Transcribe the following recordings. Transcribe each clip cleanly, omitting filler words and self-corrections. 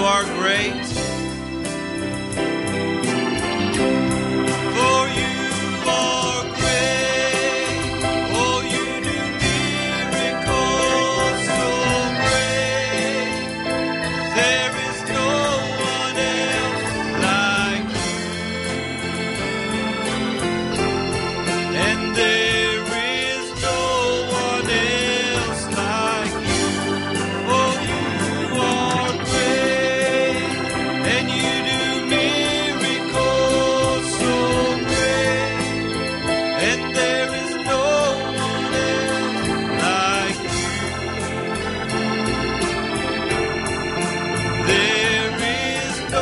are great. For you are great. Oh, you do miracles so great. There is no one else like you. And there is no one else like you. Oh, you are great, and you do miracles so great, and there is no one else like you. There is no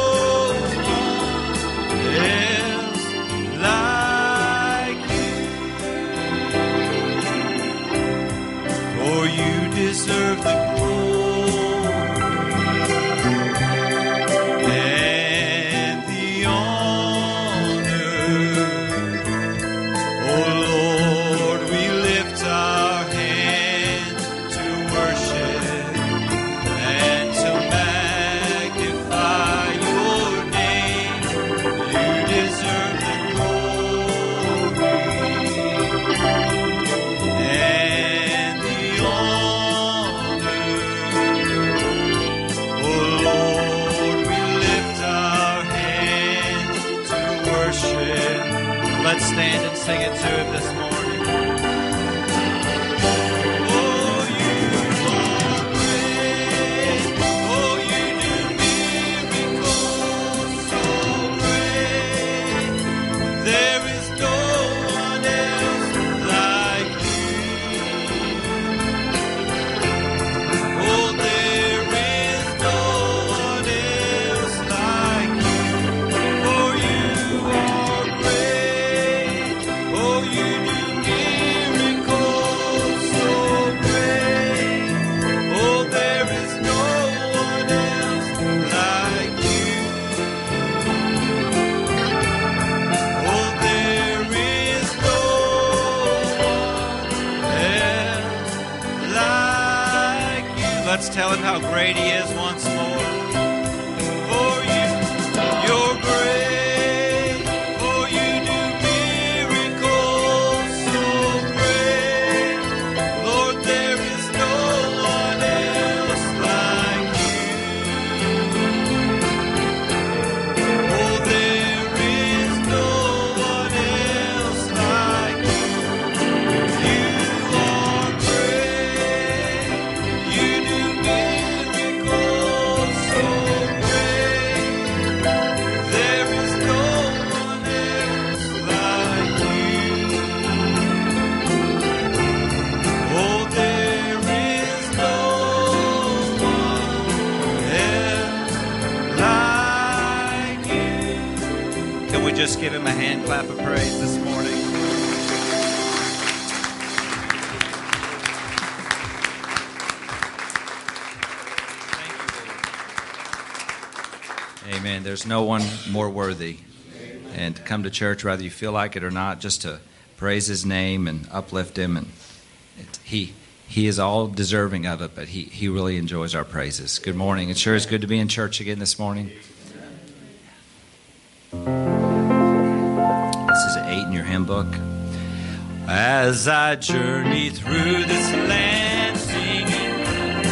one else like you. For you deserve the glory and the honor. Oh Lord, we lift our hands to worship and to magnify your name. You deserve the glory and the honor. Oh Lord, we lift our hands to worship. Let's stand and sing it to him this morning. Oh, you are great. Oh, you do miracles so great. There is no one else like you. Oh, there is no one else like you. For you are great. Oh, you do miracles so great. Oh, there is no one else like you. Oh, there is no one else like you. Let's tell him how great he is once more. For you're great. For you do miracles so great. Lord, there is no one else like you. Oh, there is no one else like you. You are great. You do miracles so great. There is no one else like you. Oh, there is no one else like you. Can we just give him a hand clap of praise this morning? Amen. There's no one more worthy. And to come to church, whether you feel like it or not, just to praise his name and uplift him. And he is all deserving of it, but he really enjoys our praises. Good morning. It sure is good to be in church again this morning. This is 8 in your hymn book. As I journey through this land singing,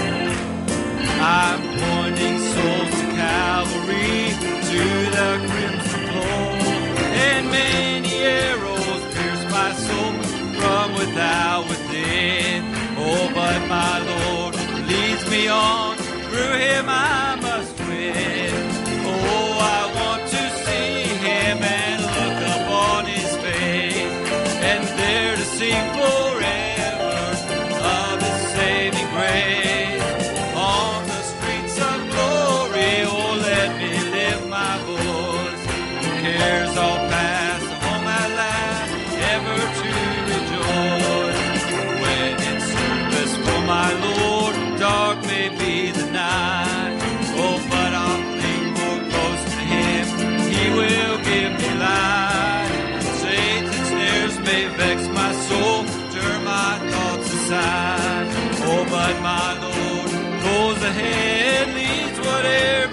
I'm pointing souls to Calvary, to the crimson flow, and many arrows pierce my soul from without within. Oh, but my Lord leads me on, through him I must win. Oh, I want to see him and look upon his face, and there to sing forever of his saving grace. On the streets of glory, oh, let me lift my voice. Cares all past, home at last, ever to rejoice. When in service for my Lord, dark may be the night. Oh, but I'll cling more close to him, he will give me light. Satan's snares may vex my soul, turn my thoughts aside. Oh, but my Lord goes ahead, leads whatever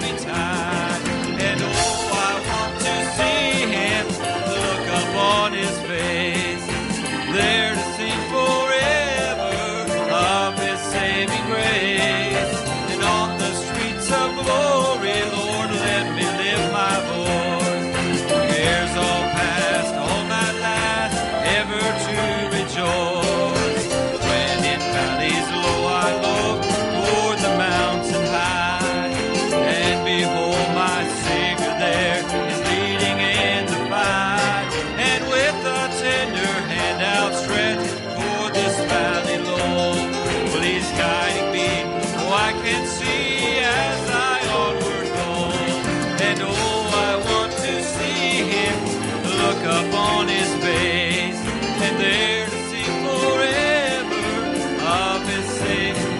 And oh, I want to see him, look up on his face, and there to sing forever of his saving.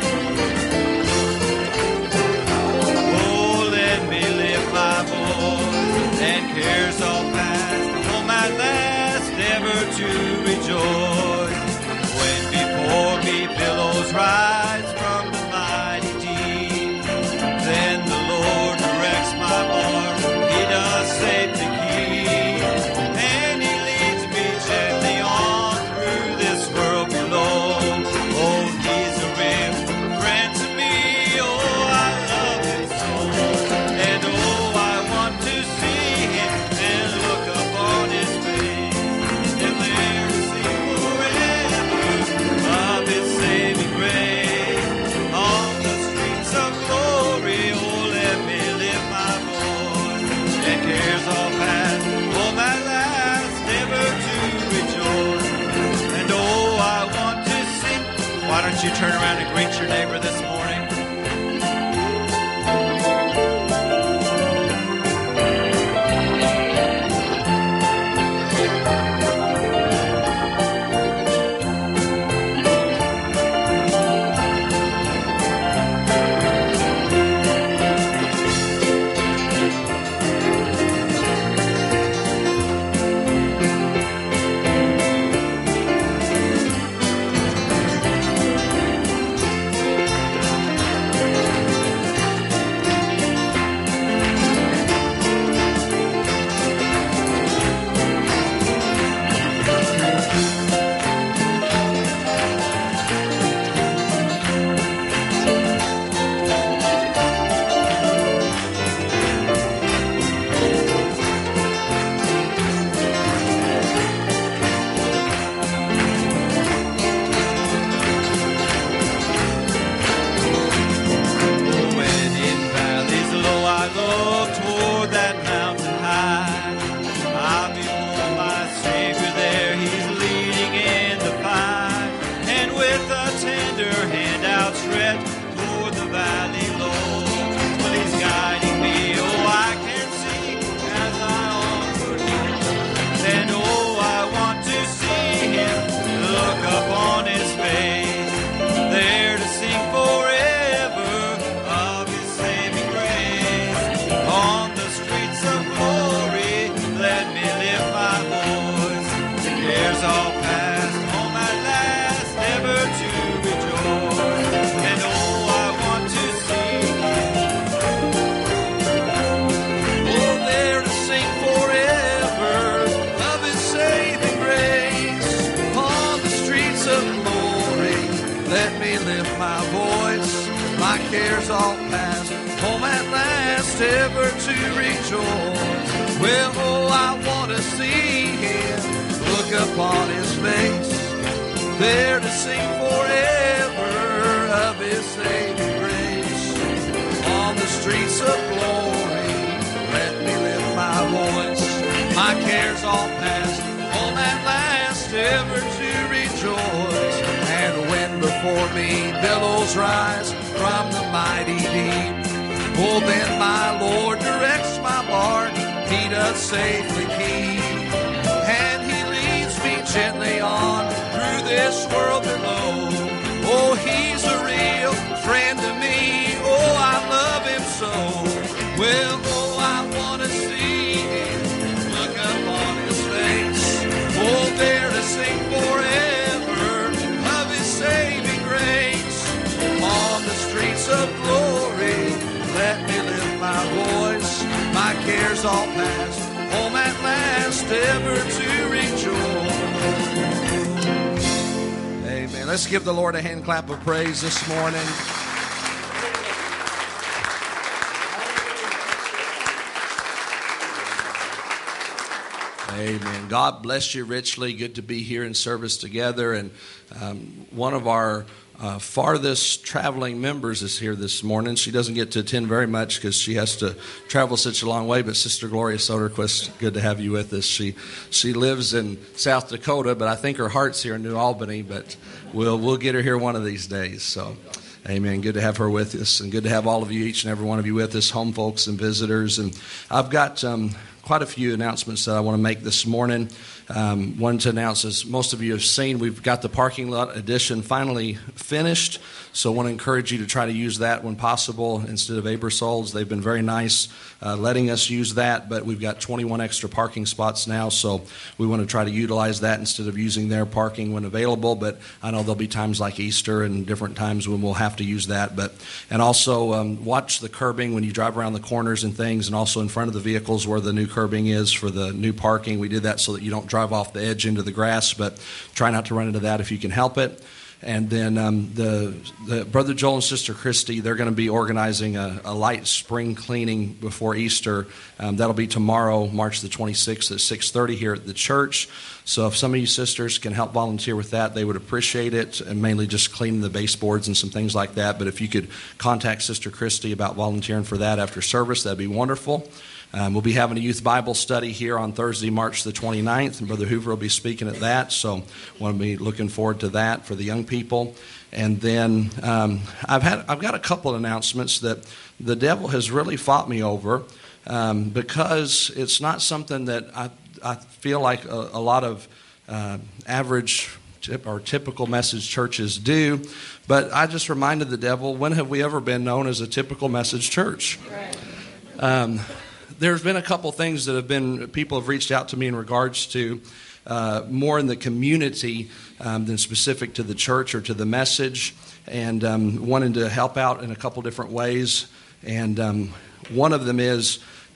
Oh, let me lift my voice, and cares all past, home at last, ever to rejoice. When before me billows rise from the mighty deep, then the Lord directs my bark, he does safe to keep, and he leads me gently on through this world below. Oh, he's a real friend to me, oh, I love him so, and oh, I want to see him and look up on his face, and there to sing forever of his saving grace. On the streets of glory, oh, let me lift my voice, and cares all past, home at last, ever to rejoice. And oh, I want to sing. Why don't you turn around and greet your neighbor this morning? When in valleys low I look toward that mountain high, I behold my Savior there, he's leading in the fight, and with a tender hand outstretched toward the valley low, well, he's guiding me, oh, I can see as I onward go, and oh, I want to see him, look up on his face, there to sing forever of his saving grace. On the streets of glory, let me lift my voice. The cares all past, home at last, ever to rejoice. And oh, I want to see him. Oh, there to sing forever of his saving grace. On the streets of glory, let me lift my voice. My cares all past, home at last, ever to rejoice. Well, oh, I want to see him, look upon his face, there to sing forever of his saving grace. On the streets of glory, let me lift my voice. My cares all past, home at last, ever to rejoice. And when before me billows rise from the mighty deep, oh, then my Lord directs my bark, he does safely keep, and he leads me gently on through this world below. Oh, he's a real friend to me, oh, I love him so. Well, oh, I want to see him, look up on his face, oh, there to sing forever of his saving grace. On the streets of glory, let me lift my voice. My cares all past, home at last, ever to rejoice. Amen. Let's give the Lord a hand clap of praise this morning. Amen. God bless you richly. Good to be here in service together. And one of our farthest traveling members is here this morning. She doesn't get to attend very much because she has to travel such a long way. But Sister Gloria Soderquist, good to have you with us. She lives in South Dakota, but I think her heart's here in New Albany. But we'll get her here one of these days. So Amen. Good to have her with us, and good to have all of you, each and every one of you with us, home folks and visitors. And I've got quite a few announcements that I want to make this morning. One to announce, as most of you have seen, we've got the parking lot addition finally finished. So I want to encourage you to try to use that when possible instead of Aebersold's. They've been very nice letting us use that, but we've got 21 extra parking spots now, so we want to try to utilize that instead of using their parking when available. But I know there'll be times like Easter and different times when we'll have to use that. And also watch the curbing when you drive around the corners and things, and also in front of the vehicles where the new curbing is for the new parking. We did that so that you don't drive off the edge into the grass, but try not to run into that if you can help it. And then the Brother Joel and Sister Christy, they're going to be organizing a light spring cleaning before Easter. That'll be tomorrow, March the 26th at 6:30 here at the church. So if some of you sisters can help volunteer with that, they would appreciate it, and mainly just cleaning the baseboards and some things like that. But if you could contact Sister Christy about volunteering for that after service, that'd be wonderful. We'll be having a youth Bible study here on Thursday, March the 29th, and Brother Hoover will be speaking at that, so want to be looking forward to that for the young people. And then I've got a couple of announcements that the devil has really fought me over because it's not something that I feel like a lot of average or typical message churches do, but I just reminded the devil, when have we ever been known as a typical message church? Right. There's been a couple things that people have reached out to me in regards to more in the community than specific to the church or to the message, and wanting to help out in a couple different ways. And one of them is,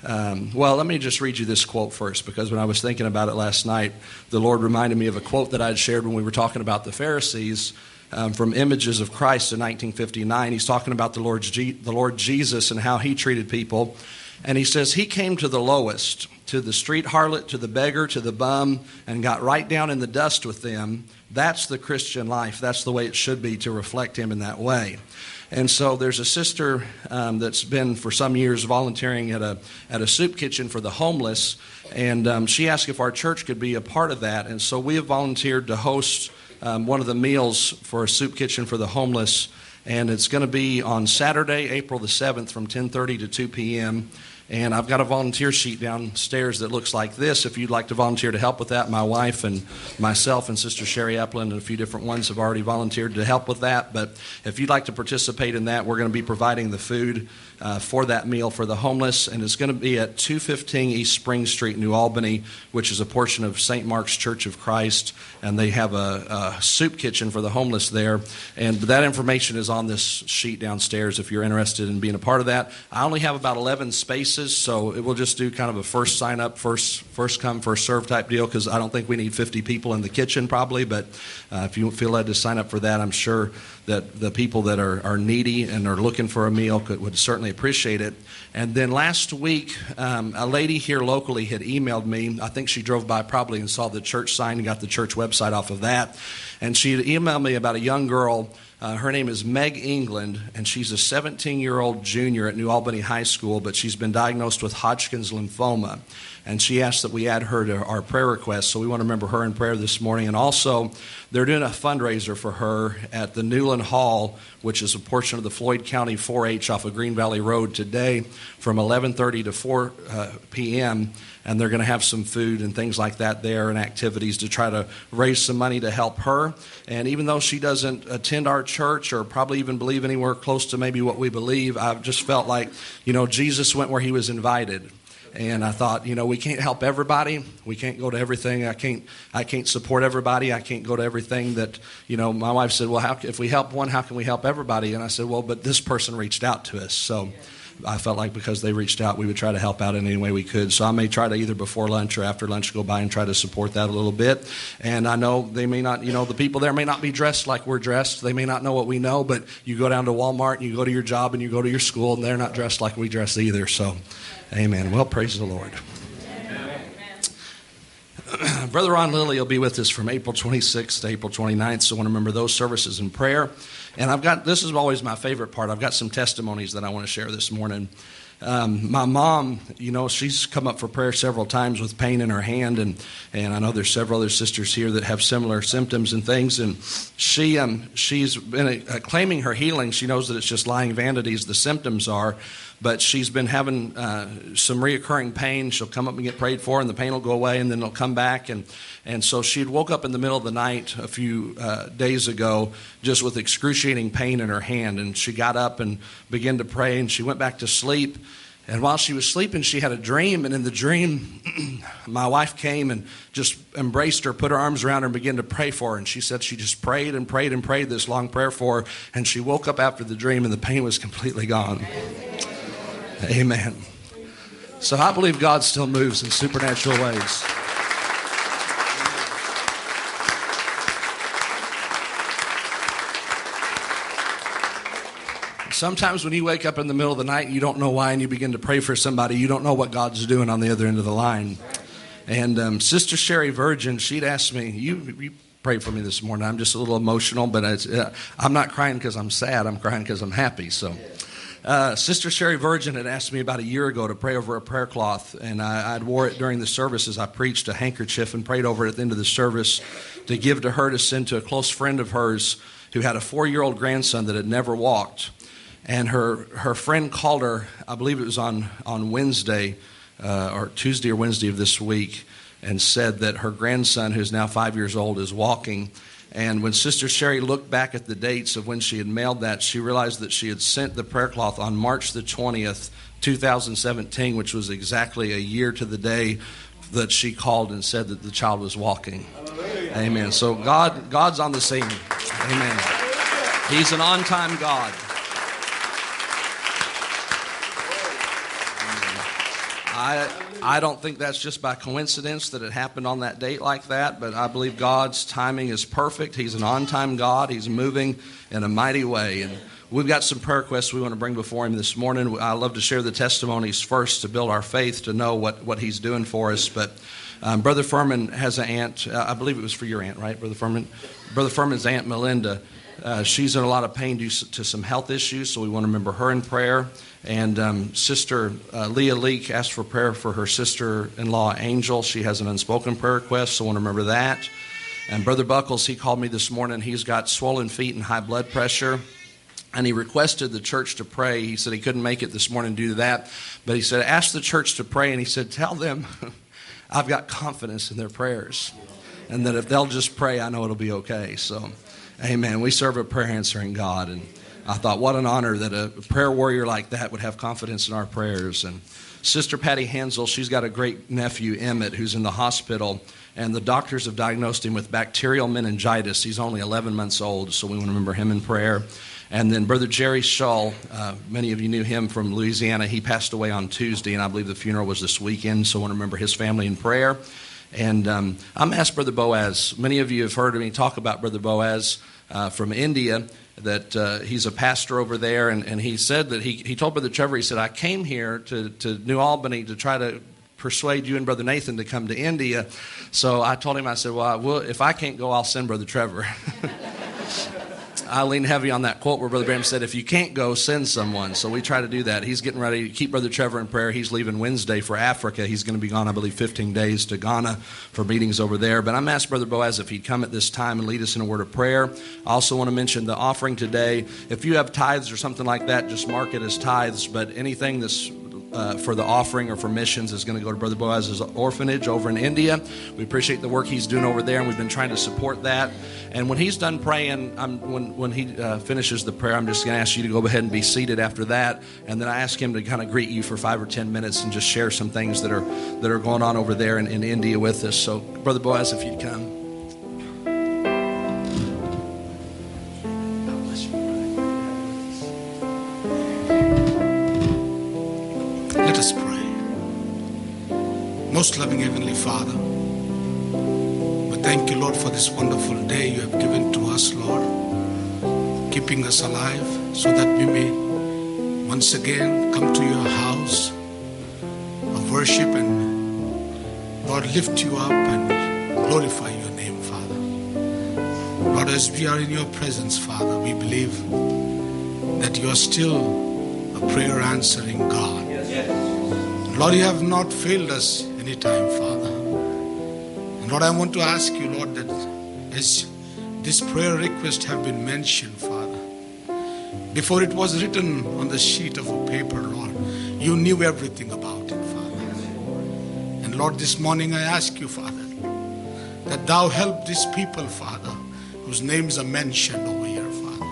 let me just read you this quote first, because when I was thinking about it last night, the Lord reminded me of a quote that I had shared when we were talking about the Pharisees. From Images of Christ in 1959. He's talking about the Lord Jesus and how he treated people. And he says, he came to the lowest, to the street harlot, to the beggar, to the bum, and got right down in the dust with them. That's the Christian life. That's the way it should be, to reflect him in that way. And so there's a sister that's been for some years volunteering at a soup kitchen for the homeless, and she asked if our church could be a part of that. And so we have volunteered to host one of the meals for a soup kitchen for the homeless, and it's going to be on Saturday, April the 7th from 10:30 to 2 p.m., and I've got a volunteer sheet downstairs that looks like this. If you'd like to volunteer to help with that, my wife and myself and Sister Sherry Epplin and a few different ones have already volunteered to help with that. But if you'd like to participate in that, we're going to be providing the food for that meal for the homeless, and it's going to be at 215 East Spring Street, New Albany, which is a portion of St. Mark's Church of Christ, and they have a soup kitchen for the homeless there. And that information is on this sheet downstairs if you're interested in being a part of that. I only have about 11 spaces, so it will just do kind of a first sign up, first come, first serve type deal, because I don't think we need 50 people in the kitchen probably. But if you feel led to sign up for that, I'm sure that the people that are needy and are looking for a meal would certainly appreciate it. And then last week, a lady here locally had emailed me. I think she drove by probably and saw the church sign and got the church website off of that. And she had emailed me about a young girl. Her name is Meg England, and she's a 17-year-old junior at New Albany High School, but she's been diagnosed with Hodgkin's lymphoma. And she asked that we add her to our prayer request, so we want to remember her in prayer this morning. And also, they're doing a fundraiser for her at the Newland Hall, which is a portion of the Floyd County 4-H off of Green Valley Road today from 11:30 to 4 p.m., and they're going to have some food and things like that there and activities to try to raise some money to help her. And even though she doesn't attend our church or probably even believe anywhere close to maybe what we believe, I've just felt like, Jesus went where he was invited. And I thought, we can't help everybody. We can't go to everything. I can't support everybody. I can't go to everything that, my wife said, well, if we help one, how can we help everybody? And I said, well, but this person reached out to us. So I felt like because they reached out, we would try to help out in any way we could. So I may try to either before lunch or after lunch go by and try to support that a little bit. And I know they may not, the people there may not be dressed like we're dressed. They may not know what we know, but you go down to Walmart and you go to your job and you go to your school and they're not dressed like we dress either. So, amen. Well, praise the Lord. Brother Ron Lilly will be with us from April 26th to April 29th, so I want to remember those services in prayer. And this is always my favorite part. I've got some testimonies that I want to share this morning. My mom, she's come up for prayer several times with pain in her hand, and I know there's several other sisters here that have similar symptoms and things, and she's been claiming her healing. She knows that it's just lying vanities, the symptoms are, but she's been having some reoccurring pain. She'll come up and get prayed for, and the pain will go away, and then it'll come back. And so she had woke up in the middle of the night a few days ago just with excruciating pain in her hand. And she got up and began to pray, and she went back to sleep. And while she was sleeping, she had a dream. And in the dream, my wife came and just embraced her, put her arms around her, and began to pray for her. And she said she just prayed and prayed and prayed this long prayer for her. And she woke up after the dream, and the pain was completely gone. Amen. So I believe God still moves in supernatural ways. Sometimes when you wake up in the middle of the night and you don't know why, and you begin to pray for somebody, you don't know what God's doing on the other end of the line. And Sister Sherry Virgin, she'd asked me, you prayed for me this morning. I'm just a little emotional, but I'm not crying because I'm sad. I'm crying because I'm happy. So Sister Sherry Virgin had asked me about a year ago to pray over a prayer cloth, and I'd wore it during the service as I preached, a handkerchief, and prayed over it at the end of the service to give to her to send to a close friend of hers who had a 4-year-old grandson that had never walked. And her friend called her, I believe it was on Wednesday, or Tuesday or Wednesday of this week, and said that her grandson, who's now 5 years old, is walking. And when Sister Sherry looked back at the dates of when she had mailed that, she realized that she had sent the prayer cloth on March the 20th, 2017, which was exactly a year to the day that she called and said that the child was walking. Amen. So God's on the scene. Amen. He's an on-time God. I don't think that's just by coincidence that it happened on that date like that, but I believe God's timing is perfect. He's an on-time God. He's moving in a mighty way. And we've got some prayer requests we want to bring before Him this morning. I love to share the testimonies first to build our faith, to know what He's doing for us. But Brother Furman has an aunt. I believe it was for your aunt, right, Brother Furman? Brother Furman's Aunt Melinda. She's in a lot of pain due to some health issues, so we want to remember her in prayer. And Sister Leah Leak asked for prayer for her sister-in-law, Angel. She has an unspoken prayer request, so I want to remember that. And Brother Buckles, he called me this morning. He's got swollen feet and high blood pressure. And he requested the church to pray. He said he couldn't make it this morning due to that. But he said, ask the church to pray. And he said, tell them I've got confidence in their prayers. And that if they'll just pray, I know it'll be okay. So, amen. We serve a prayer answering God. And I thought, what an honor that a prayer warrior like that would have confidence in our prayers. And Sister Patty Hansel, she's got a great nephew, Emmett, who's in the hospital. And the doctors have diagnosed him with bacterial meningitis. He's only 11 months old, so we want to remember him in prayer. And then Brother Jerry Shull, many of you knew him from Louisiana. He passed away on Tuesday, and I believe the funeral was this weekend, so I want to remember his family in prayer. And I'm asked Brother Boaz. Many of you have heard me talk about Brother Boaz from India, that he's a pastor over there, and he said that he told Brother Trevor, he said, I came here to New Albany to try to persuade you and Brother Nathan to come to India. So I told him, I said, well, if I can't go, I'll send Brother Trevor. I lean heavy on that quote where Brother Branham said, if you can't go, send someone. So we try to do that. He's getting ready to keep Brother Trevor in prayer. He's leaving Wednesday for Africa. He's going to be gone, I believe, 15 days to Ghana for meetings over there. But I'm asked Brother Boaz if he'd come at this time and lead us in a word of prayer. I also want to mention the offering today. If you have tithes or something like that, just mark it as tithes. But anything that's for the offering or for missions is going to go to Brother Boaz's orphanage over in India. We appreciate the work he's doing over there, and we've been trying to support that. And when he's done praying, when he finishes the prayer, I'm just going to ask you to go ahead and be seated after that. And then I ask him to kind of greet you for 5 or 10 minutes and just share some things that are going on over there in India with us. So, Brother Boaz, if you'd come. Let us pray. Most loving Heavenly Father, we thank you, Lord, for this wonderful day you have given to us, Lord, keeping us alive so that we may once again come to your house of worship and, Lord, lift you up and glorify your name, Father. Lord, as we are in your presence, Father, we believe that you are still a prayer answering God. Lord, you have not failed us any time, Father. And Lord, I want to ask you, Lord, that as this prayer request have been mentioned, Father, before it was written on the sheet of a paper, Lord, you knew everything about it, Father. And Lord, this morning I ask you, Father, that thou help these people, Father, whose names are mentioned over here, Father.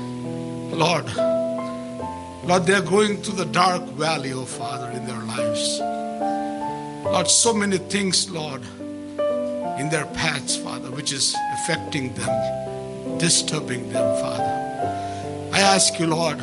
Lord, they are going through the dark valley, oh Father, in their lives. Lord, so many things, Lord, in their paths, Father, which is affecting them, disturbing them, Father. I ask you, Lord,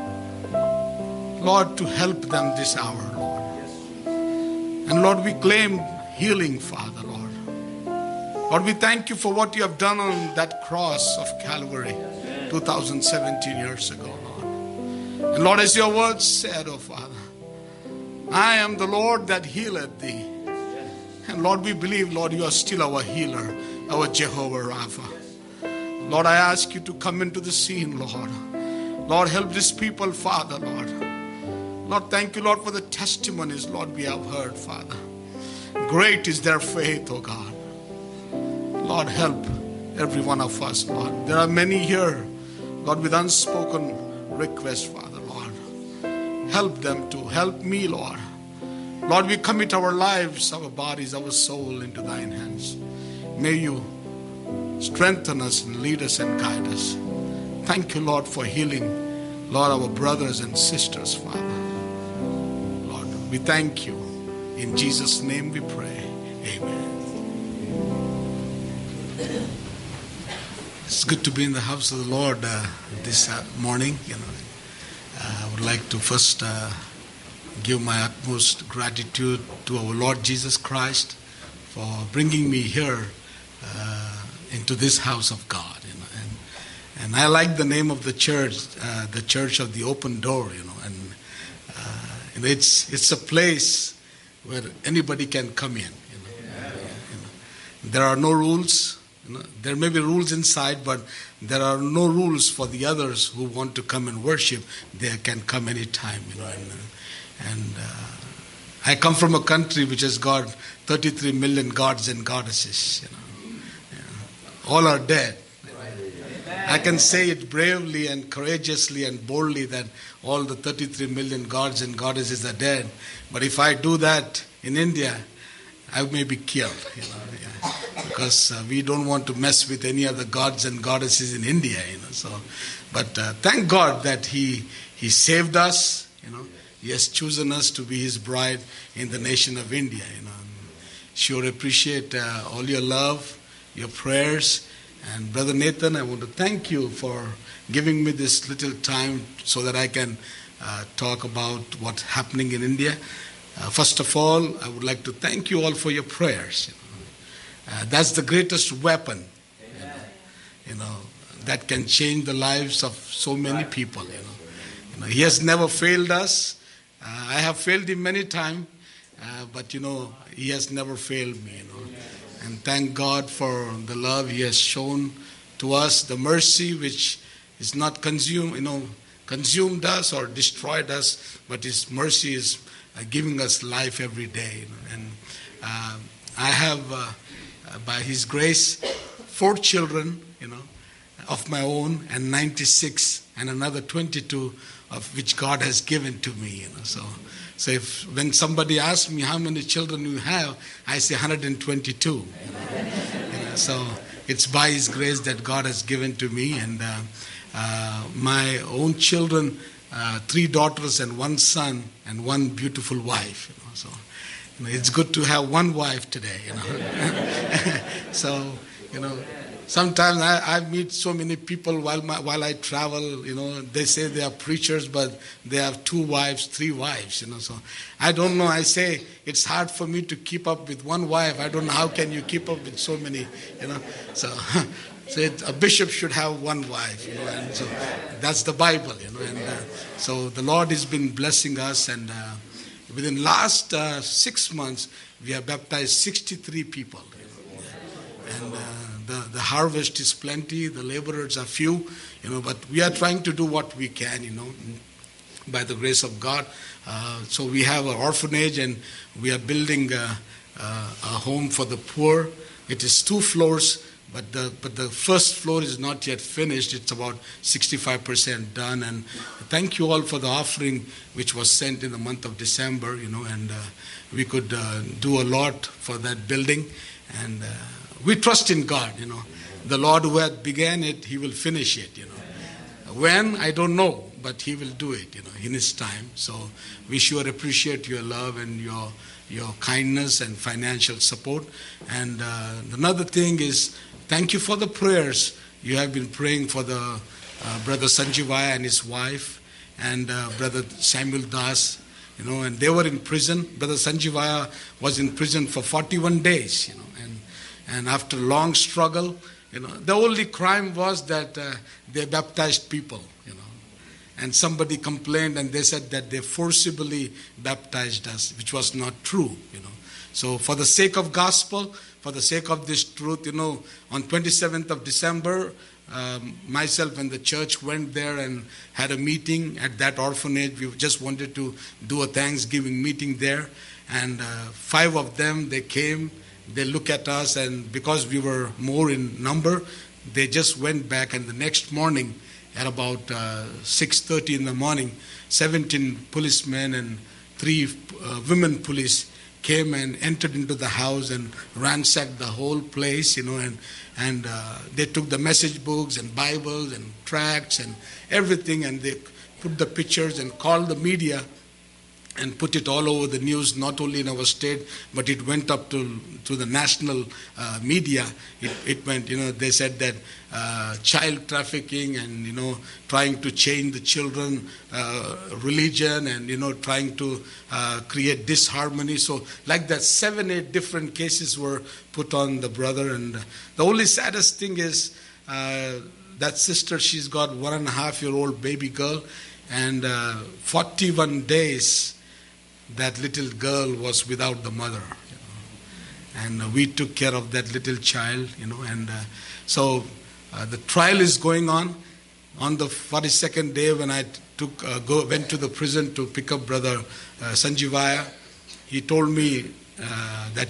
to help them this hour, Lord. And Lord, we claim healing, Father, Lord. Lord, we thank you for what you have done on that cross of Calvary 2017 years ago, Lord. And Lord, as your word said, oh Father, I am the Lord that healeth thee. And Lord, we believe, Lord, you are still our healer, our Jehovah Rapha. Lord, I ask you to come into the scene, Lord. Lord, help these people, Father, Lord. Lord, thank you, Lord, for the testimonies, Lord, we have heard, Father. Great is their faith, oh God. Lord, help every one of us, Lord. There are many here, Lord, with unspoken requests, Father, Lord. Help them to help me, Lord. Lord, we commit our lives, our bodies, our soul into thine hands. May you strengthen us and lead us and guide us. Thank you, Lord, for healing, Lord, our brothers and sisters, Father. Lord, we thank you. In Jesus' name we pray. Amen. It's good to be in the house of the Lord this morning. I would like to first give my utmost gratitude to our Lord Jesus Christ for bringing me here into this house of God. And I like the name of the Church of the Open Door. And it's a place where anybody can come in. There are no rules. There may be rules inside, but there are no rules for the others who want to come and worship. They can come anytime. And I come from a country which has got 33 million gods and goddesses. All are dead. I can say it bravely and courageously and boldly that all the 33 million gods and goddesses are dead. But if I do that in India, I may be killed. Because we don't want to mess with any other gods and goddesses in India. But thank God that He saved us. He has chosen us to be His bride in the nation of India. Sure appreciate all your love, your prayers. And Brother Nathan, I want to thank you for giving me this little time so that I can talk about what's happening in India. First of all, I would like to thank you all for your prayers. That's the greatest weapon, that can change the lives of so many people. He has never failed us. I have failed Him many times, but He has never failed me. And thank God for the love He has shown to us, the mercy which is not consumed us or destroyed us, but His mercy is giving us life every day. And I have, by His grace, 4 children, of my own, and 96, and another 22 of which God has given to me. So when somebody asks me how many children you have, I say 122. So it's by His grace that God has given to me, and my own children, 3 daughters and 1 son and 1 beautiful wife. So it's good to have 1 wife today. So sometimes I meet so many people while I travel. They say they are preachers, but they have 2 wives, 3 wives. So I don't know. I say it's hard for me to keep up with 1 wife. I don't know how can you keep up with so many. So a bishop should have 1 wife. And so that's the Bible. And so the Lord has been blessing us, and within last 6 months we have baptized 63 people. And the harvest is plenty, the laborers are few, but we are trying to do what we can, by the grace of God. So we have an orphanage, and we are building a home for the poor. It is 2 floors, but the first floor is not yet finished. It's about 65% done. And thank you all for the offering which was sent in the month of December, and we could do a lot for that building. And we trust in God, The Lord who had began it, He will finish it, When, I don't know, but He will do it, in His time. So we sure appreciate your love and your kindness and financial support. And another thing is, thank you for the prayers. You have been praying for the Brother Sanjivaya and his wife, and Brother Samuel Das, and they were in prison. Brother Sanjivaya was in prison for 41 days, and after a long struggle, the only crime was that they baptized people, And somebody complained, and they said that they forcibly baptized us, which was not true, So for the sake of gospel, for the sake of this truth, on 27th of December, myself and the church went there and had a meeting at that orphanage. We just wanted to do a Thanksgiving meeting there. And 5 of them, they came, they looked at us, and because we were more in number, they just went back. And the next morning, at about 6:30 in the morning, 17 policemen and 3 women police came and entered into the house and ransacked the whole place, and they took the message books and Bibles and tracts and everything, and they put the pictures and called the media and put it all over the news, not only in our state, but it went up to the national media. It went, they said that child trafficking and, trying to change the children religion and, trying to create disharmony. So like that, 7-8 different cases were put on the brother. And the only saddest thing is that sister, she's got 1.5-year-old baby girl, and 41 days that little girl was without the mother, and we took care of that little child, and so the trial is going on. On the 42nd day, when I went to the prison to pick up Brother Sanjivaya, he told me that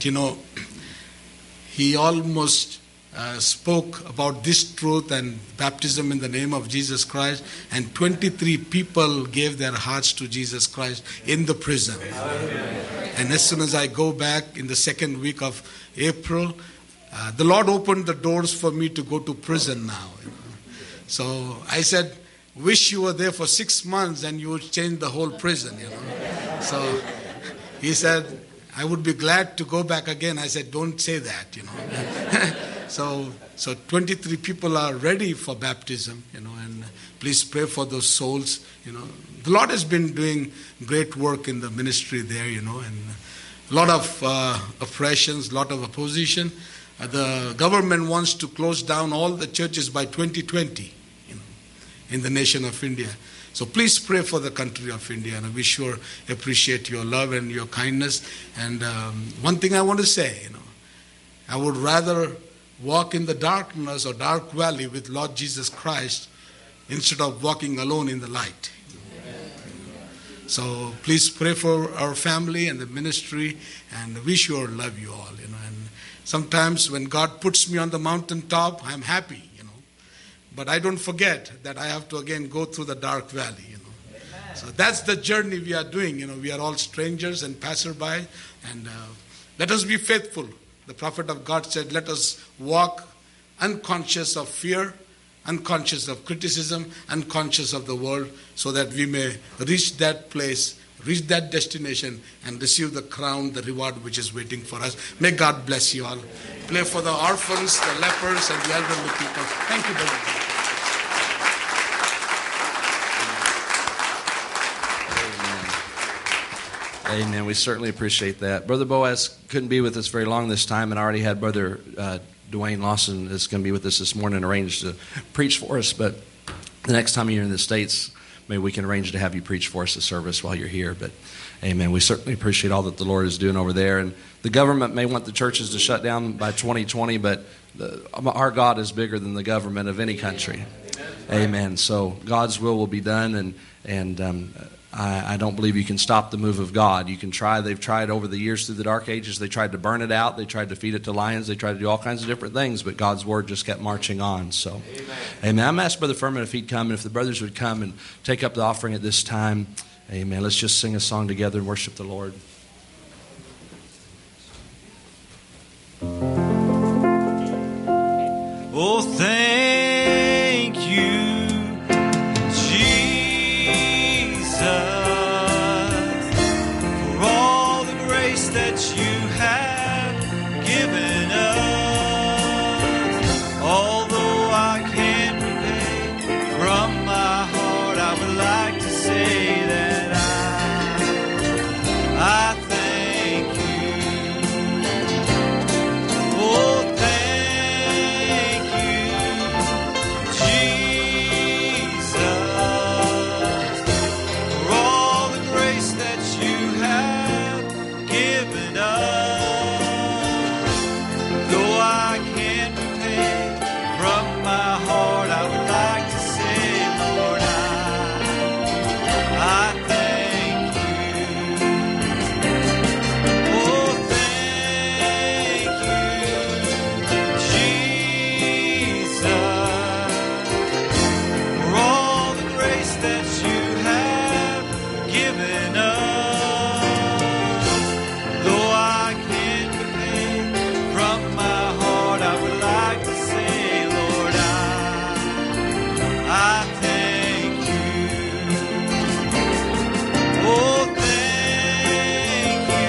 he almost spoke about this truth and baptism in the name of Jesus Christ, and 23 people gave their hearts to Jesus Christ in the prison. And as soon as I go back in the 2nd week of April, the Lord opened the doors for me to go to prison now. So I said, wish you were there for 6 months and you would change the whole prison. So he said, I would be glad to go back again. I said, don't say that, So 23 people are ready for baptism, and please pray for those souls, The Lord has been doing great work in the ministry there, and a lot of oppressions, a lot of opposition. The government wants to close down all the churches by 2020, in the nation of India. So please pray for the country of India, and we sure appreciate your love and your kindness. And one thing I want to say, I would rather walk in the darkness or dark valley with Lord Jesus Christ instead of walking alone in the light. So please pray for our family and the ministry, and we sure love you all. And sometimes when God puts me on the mountaintop, I'm happy. But I don't forget that I have to again go through the dark valley. So that's the journey we are doing. We are all strangers and passerby, and let us be faithful. The prophet of God said, let us walk unconscious of fear, unconscious of criticism, unconscious of the world, so that we may reach that place, reach that destination, and receive the crown, the reward which is waiting for us. May God bless you all. Pray for the orphans, the lepers, and the elderly people. Thank you, brother. Amen. We certainly appreciate that. Brother Boaz couldn't be with us very long this time, and I already had Brother Dwayne Lawson that's going to be with us this morning arranged to preach for us. But the next time you're in the States, maybe we can arrange to have you preach for us a service while you're here. But amen. We certainly appreciate all that the Lord is doing over there. And the government may want the churches to shut down by 2020, but our God is bigger than the government of any country. Amen. So God's will be done, and I don't believe you can stop the move of God. You can try. They've tried over the years through the dark ages. They tried to burn it out. They tried to feed it to lions. They tried to do all kinds of different things, but God's word just kept marching on. So, amen. I'm asking Brother Furman if he'd come, and if the brothers would come and take up the offering at this time. Amen. Let's just sing a song together and worship the Lord. Oh, thank you, Jesus, for all the grace that you have given us. Although I can't repay from my heart, I would like to say that I thank you. Oh, thank you, Jesus, for all the grace that you have given us. Though I can't repay from my heart, I would like to say, Lord, I thank you. Oh, thank you, Jesus, for all the grace that you have given us. Though I can't repay from my heart, I would like to say, Lord, I thank you. Oh, thank you,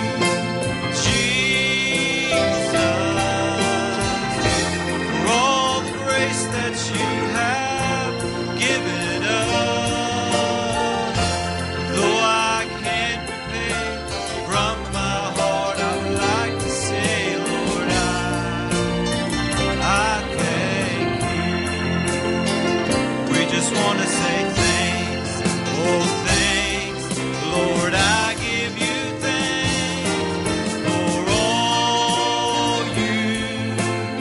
Jesus, for all the grace that you have given us. Though I can't repay from my heart, I would like to say, Lord, I thank you. We just want to say thanks. Oh, thanks, Lord, I give you thanks for all you've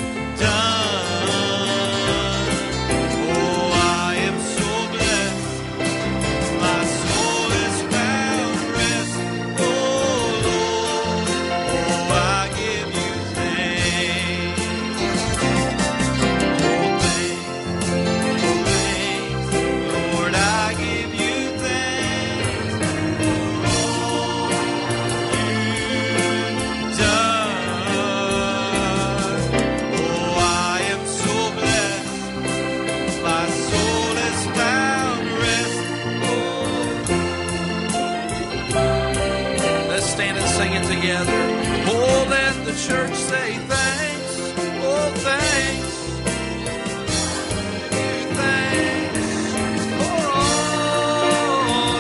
done. Oh, I am so blessed. My soul has found rest. Oh, Lord, oh, I give you thanks. Oh, thanks, Lord, I give you thanks for all you've done. Oh, I am so blessed. My soul has found rest. Let's stand and sing it together. Oh, let the church say thanks. Oh, thanks. Thanks for all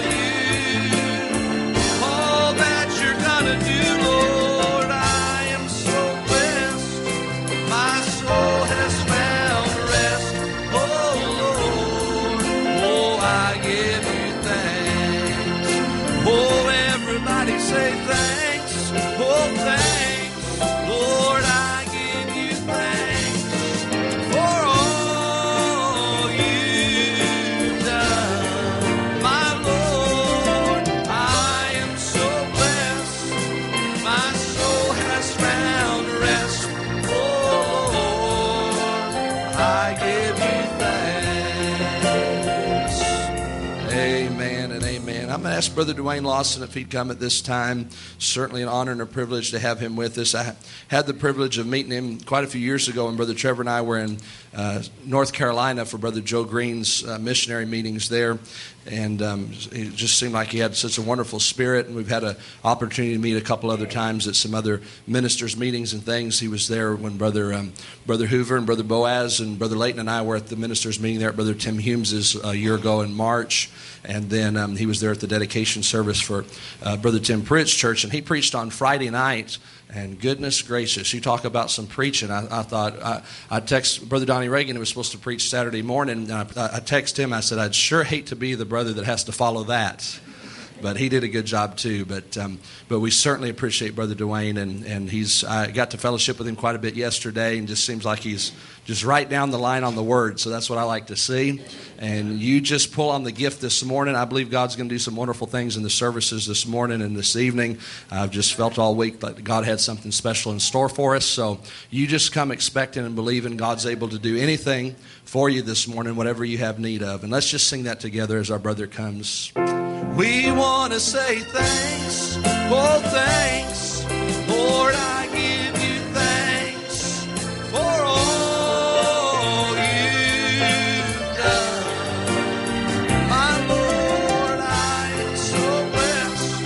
all that you're gonna do, Lord. I am so blessed. My soul has found rest. Oh, Lord. Oh, I give you thanks. Oh, everybody say thanks. Oh, thanks. Lord, I give you thanks for all you've done. My Lord, I am so blessed. My soul has found rest. Oh, Lord, I give you thanks. Amen and amen. I'm going to ask Brother Dwayne Lawson if he'd come at this time. Certainly an honor and a privilege to have him with us. I had the privilege of meeting him quite a few years ago when Brother Trevor and I were in North Carolina for Brother Joe Green's missionary meetings there. And it just seemed like he had such a wonderful spirit. And we've had an opportunity to meet a couple other times at some other ministers' meetings and things. He was there when Brother Hoover and Brother Boaz and Brother Layton and I were at the ministers' meeting there at Brother Tim Humes' a year ago in March. And then he was there at the dedication service for Brother Tim Pritt's church. And he preached on Friday night. And goodness gracious, you talk about some preaching. I thought, I text Brother Donnie Reagan, who was supposed to preach Saturday morning. I text him, I said, I'd sure hate to be the brother that has to follow that. but he did a good job too. But we certainly appreciate Brother Dwayne, and I got to fellowship with him quite a bit yesterday, and just seems like he's just right down the line on the Word. So that's what I like to see. And you just pull on the gift this morning. I believe God's going to do some wonderful things in the services this morning and this evening. I've just felt all week that God had something special in store for us. So you just come expecting and believing God's able to do anything for you this morning, whatever you have need of. And let's just sing that together as our brother comes. We want to say thanks, oh thanks, Lord, I give you thanks for all you've done. My Lord, I am so blessed.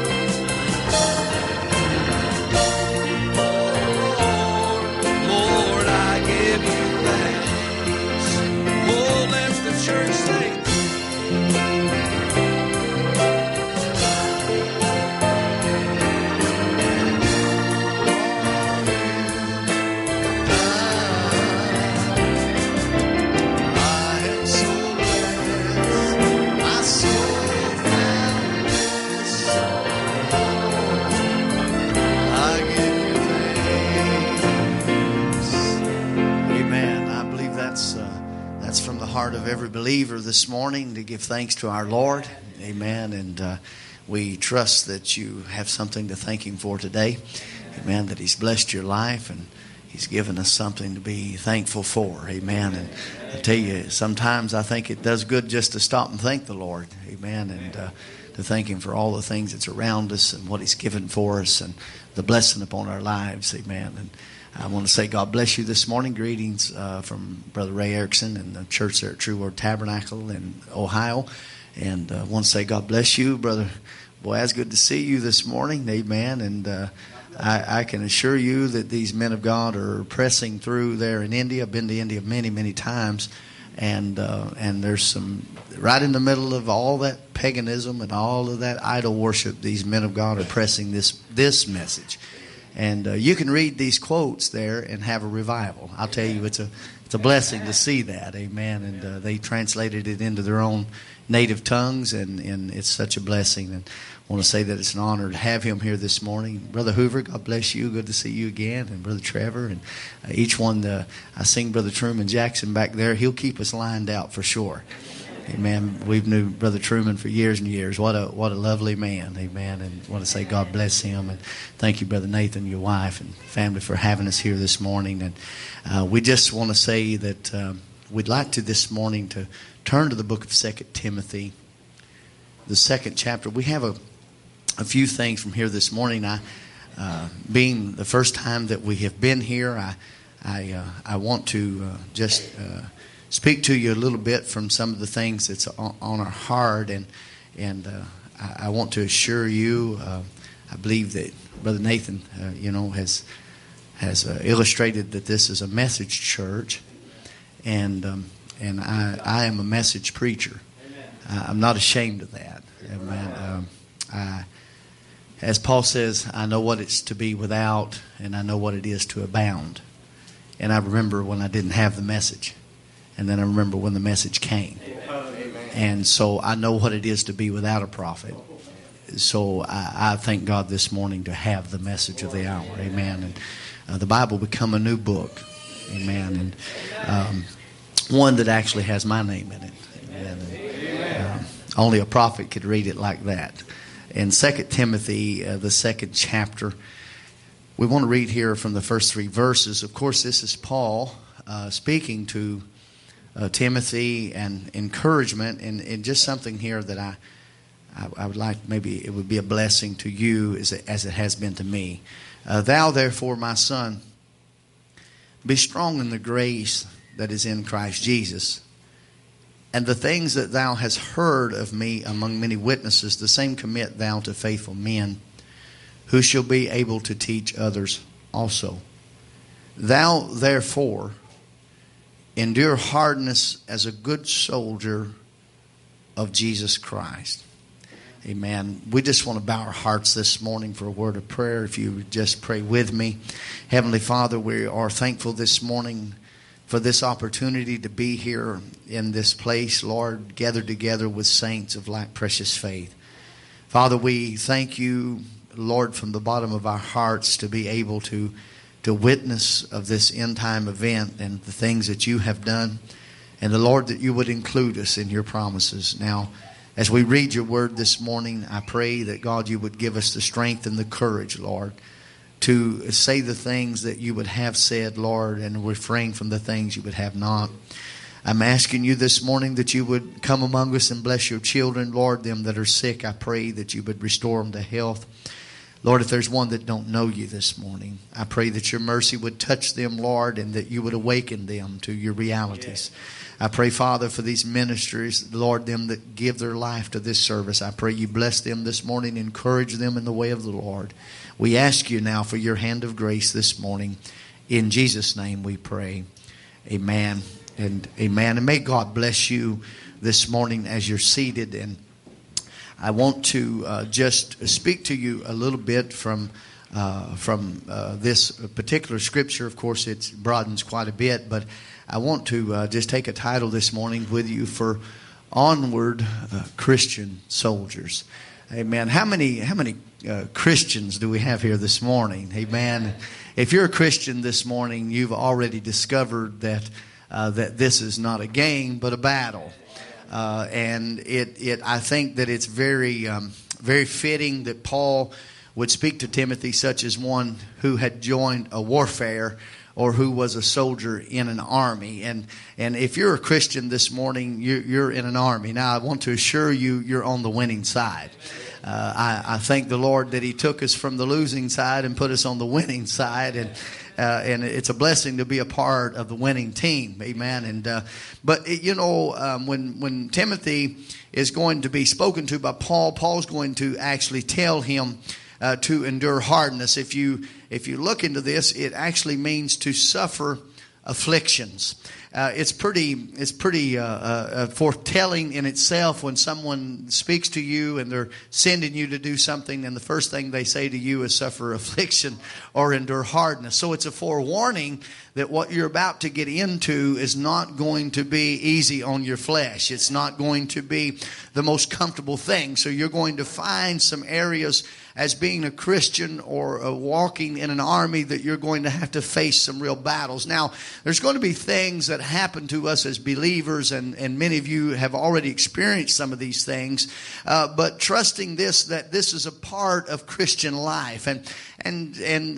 Lord, I give you thanks. Oh, let the church say of every believer this morning to give thanks to our Lord. Amen. And we trust that you have something to thank Him for today. Amen. That He's blessed your life and He's given us something to be thankful for. Amen. And I tell you, sometimes I think it does good just to stop and thank the Lord. Amen. And to thank Him for all the things that's around us and what He's given for us and the blessing upon our lives. Amen. And I want to say God bless you this morning. Greetings from Brother Ray Erickson and the church there at True Word Tabernacle in Ohio. And I want to say God bless you, Brother Boaz. Good to see you this morning. Amen. And I can assure you that these men of God are pressing through there in India. I've been to India many, many times. And there's some, right in the middle of all that paganism and all of that idol worship, these men of God are pressing this message. And you can read these quotes there and have a revival. I'll tell you, it's a blessing to see that. Amen. And they translated it into their own native tongues, and it's such a blessing. And I want to say that it's an honor to have him here this morning. Brother Hoover, God bless you. Good to see you again. And Brother Trevor. And each one, I sing Brother Truman Jackson back there. He'll keep us lined out for sure. Amen. We've knew Brother Truman for years and years. What a lovely man. Amen. And I want to say God bless him. And thank you, Brother Nathan, your wife and family, for having us here this morning. And we just want to say that we'd like to this morning to turn to the book of 2 Timothy, the 2nd chapter. We have a few things from here this morning. Being the first time that we have been here, I want to just speak to you a little bit from some of the things that's on our heart, and I want to assure you, I believe that Brother Nathan, has illustrated that this is a message church, and I am a message preacher. I'm not ashamed of that. Amen. As Paul says, I know what it's to be without, and I know what it is to abound. And I remember when I didn't have the message. And then I remember when the message came. And so I know what it is to be without a prophet. So I thank God this morning to have the message of the hour. Amen. And the Bible become a new book. Amen. And one that actually has my name in it. Amen. And, only a prophet could read it like that. In 2 Timothy, the 2nd chapter, we want to read here from the first 3 verses. Of course, this is Paul speaking to Timothy and encouragement, and just something here that I would like, maybe it would be a blessing to you as it has been to me. Thou therefore, my son, be strong in the grace that is in Christ Jesus. And the things that thou hast heard of me among many witnesses, the same commit thou to faithful men, who shall be able to teach others also. Thou therefore endure hardness as a good soldier of Jesus Christ. Amen. We just want to bow our hearts this morning for a word of prayer. If you would just pray with me. Heavenly Father, we are thankful this morning for this opportunity to be here in this place, Lord, gathered together with saints of like precious faith. Father, we thank you, Lord, from the bottom of our hearts to be able to witness of this end time event and the things that you have done. And the Lord, that you would include us in your promises. Now, as we read your word this morning, I pray that, God, you would give us the strength and the courage, Lord, to say the things that you would have said, Lord, and refrain from the things you would have not. I'm asking you this morning that you would come among us and bless your children, Lord, them that are sick. I pray that you would restore them to health. Lord, if there's one that don't know you this morning, I pray that your mercy would touch them, Lord, and that you would awaken them to your realities. I pray, Father, for these ministries, Lord, them that give their life to this service. I pray you bless them this morning, encourage them in the way of the Lord. We ask you now for your hand of grace this morning. In Jesus' name we pray. Amen and amen. And may God bless you this morning as you're seated. And I want to just speak to you a little bit from this particular scripture. Of course, it broadens quite a bit, but I want to just take a title this morning with you for Onward Christian Soldiers. Amen. How many Christians do we have here this morning? Amen. If you're a Christian this morning, you've already discovered that this is not a game but a battle. And I think that it's very fitting that Paul would speak to Timothy, such as one who had joined a warfare or who was a soldier in an army. And if you're a Christian this morning, you're in an army. Now, I want to assure you, you're on the winning side. I thank the Lord that He took us from the losing side and put us on the winning side. And it's a blessing to be a part of the winning team. Amen. And but when Timothy is going to be spoken to by Paul, Paul's going to actually tell him to endure hardness. If you look into this, it actually means to suffer afflictions. It's pretty foretelling in itself when someone speaks to you and they're sending you to do something, and the first thing they say to you is suffer affliction or endure hardness. So it's a forewarning that what you're about to get into is not going to be easy on your flesh. It's not going to be the most comfortable thing. So you're going to find some areas as being a Christian or walking in an army that you're going to have to face some real battles. Now, there's going to be things that happen to us as believers, and many of you have already experienced some of these things. But trusting that this is a part of Christian life, and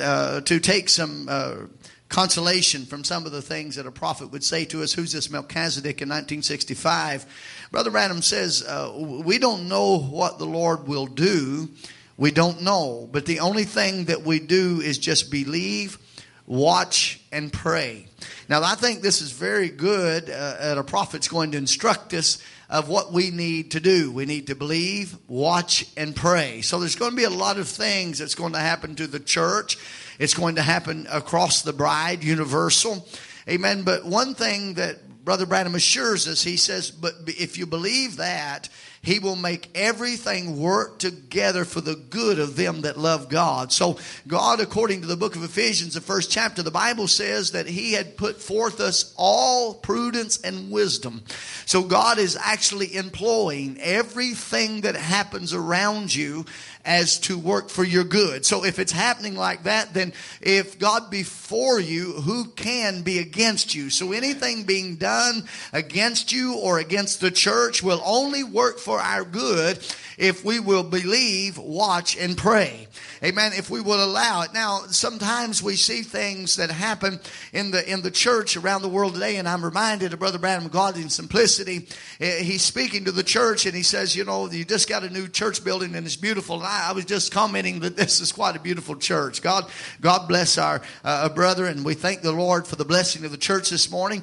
to take some consolation from some of the things that a prophet would say to us. Who's this Melchizedek in 1965? Brother Branham says, we don't know what the Lord will do. We don't know. But the only thing that we do is just believe, watch, and pray. Now, I think this is very good. A prophet's going to instruct us of what we need to do. We need to believe, watch, and pray. So there's going to be a lot of things that's going to happen to the church. It's going to happen across the bride, universal. Amen. But one thing that Brother Branham assures us, he says, but if you believe that, He will make everything work together for the good of them that love God. So God, according to the book of Ephesians, the first chapter, the Bible says that He had put forth us all prudence and wisdom. So God is actually employing everything that happens around you as to work for your good. So if it's happening like that, then if God be for you, who can be against you? So anything being done against you or against the church will only work for our good if we will believe, watch, and pray. Amen. If we will allow it. Now, sometimes we see things that happen in the church around the world today, and I'm reminded of Brother Branham, God in Simplicity. He's speaking to the church, and he says, you just got a new church building, and it's beautiful. And I was just commenting that this is quite a beautiful church. God bless our brother, and we thank the Lord for the blessing of the church this morning.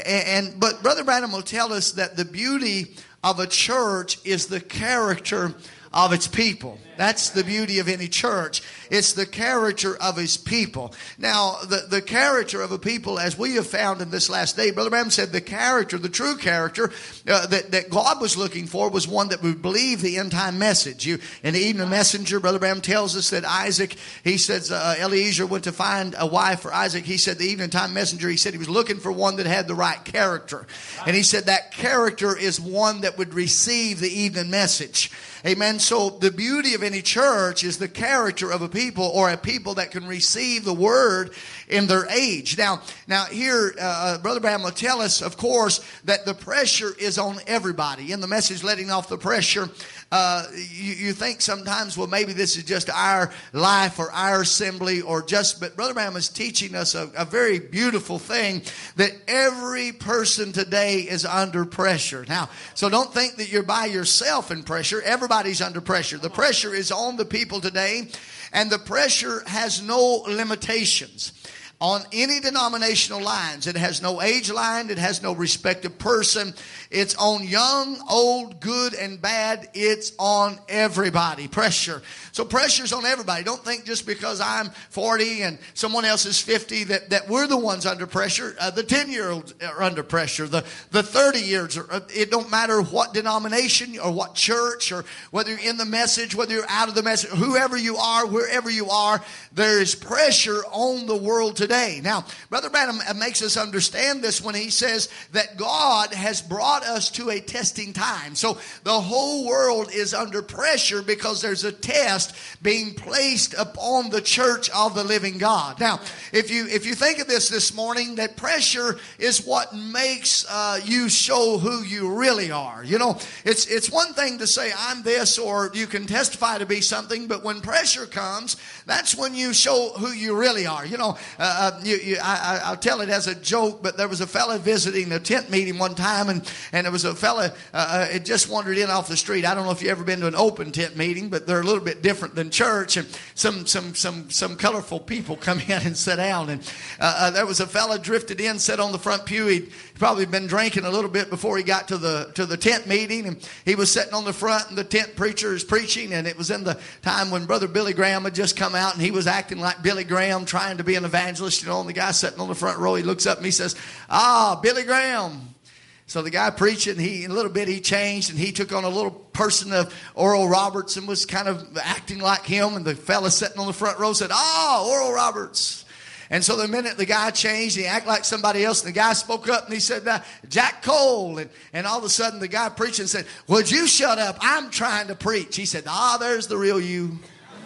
But Brother Branham will tell us that the beauty of a church is the character of its people. That's the beauty of any church. It's the character of his people. Now, the character of a people, as we have found in this last day, Brother Branham said the character, the true character that God was looking for was one that would believe the end time message. In the Evening Messenger, Brother Branham tells us that Isaac, he says, Eliezer went to find a wife for Isaac. He said the Evening Time Messenger, he said he was looking for one that had the right character. And he said that character is one that would receive the evening message. Amen. So the beauty of any church is the character of a people, or a people that can receive the word in their age. Now here, Brother Branham will tell us, of course, that the pressure is on everybody. In the message, Letting Off the Pressure, you think sometimes, well, maybe this is just our life or our assembly but Brother Branham is teaching us a very beautiful thing, that every person today is under pressure. Now, so don't think that you're by yourself in pressure. Everybody's under pressure. The pressure is on the people today, and the pressure has no limitations. On any denominational lines. It has no age line. It has no respective person. It's on young, old, good, and bad. It's on everybody. Pressure. So pressure's on everybody. Don't think just because I'm 40 and someone else is 50 that we're the ones under pressure. The 10-year-olds are under pressure. The 30-years. It don't matter what denomination or what church, or whether you're in the message, whether you're out of the message, whoever you are, wherever you are, there is pressure on the world today. Now, Brother Branham makes us understand this when he says that God has brought us to a testing time. So the whole world is under pressure because there's a test being placed upon the church of the living God. Now, if you think of this morning, that pressure is what makes you show who you really are. You know, it's one thing to say I'm this, or you can testify to be something, but when pressure comes, that's when you show who you really are. You know, I'll tell it as a joke, but there was a fella visiting a tent meeting one time, and there was a fella it just wandered in off the street. I don't know if you've ever been to an open tent meeting, but they're a little bit different than church. And some colorful people come in and sit down, and there was a fella drifted in, sat on the front pew. He'd probably been drinking a little bit before he got to the tent meeting, and he was sitting on the front, and the tent preacher is preaching, and it was in the time when Brother Billy Graham had just come out, and he was acting like Billy Graham, trying to be an evangelist, you know. And the guy sitting on the front row, he looks up and he says, Billy Graham. So the guy preaching, in a little bit he changed, and he took on a little person of Oral Roberts and was kind of acting like him. And the fella sitting on the front row said, Oral Roberts. And so the minute the guy changed, he acted like somebody else, and the guy spoke up and he said, Jack Cole. And all of a sudden the guy preaching said, would you shut up? I'm trying to preach. He said, there's the real you.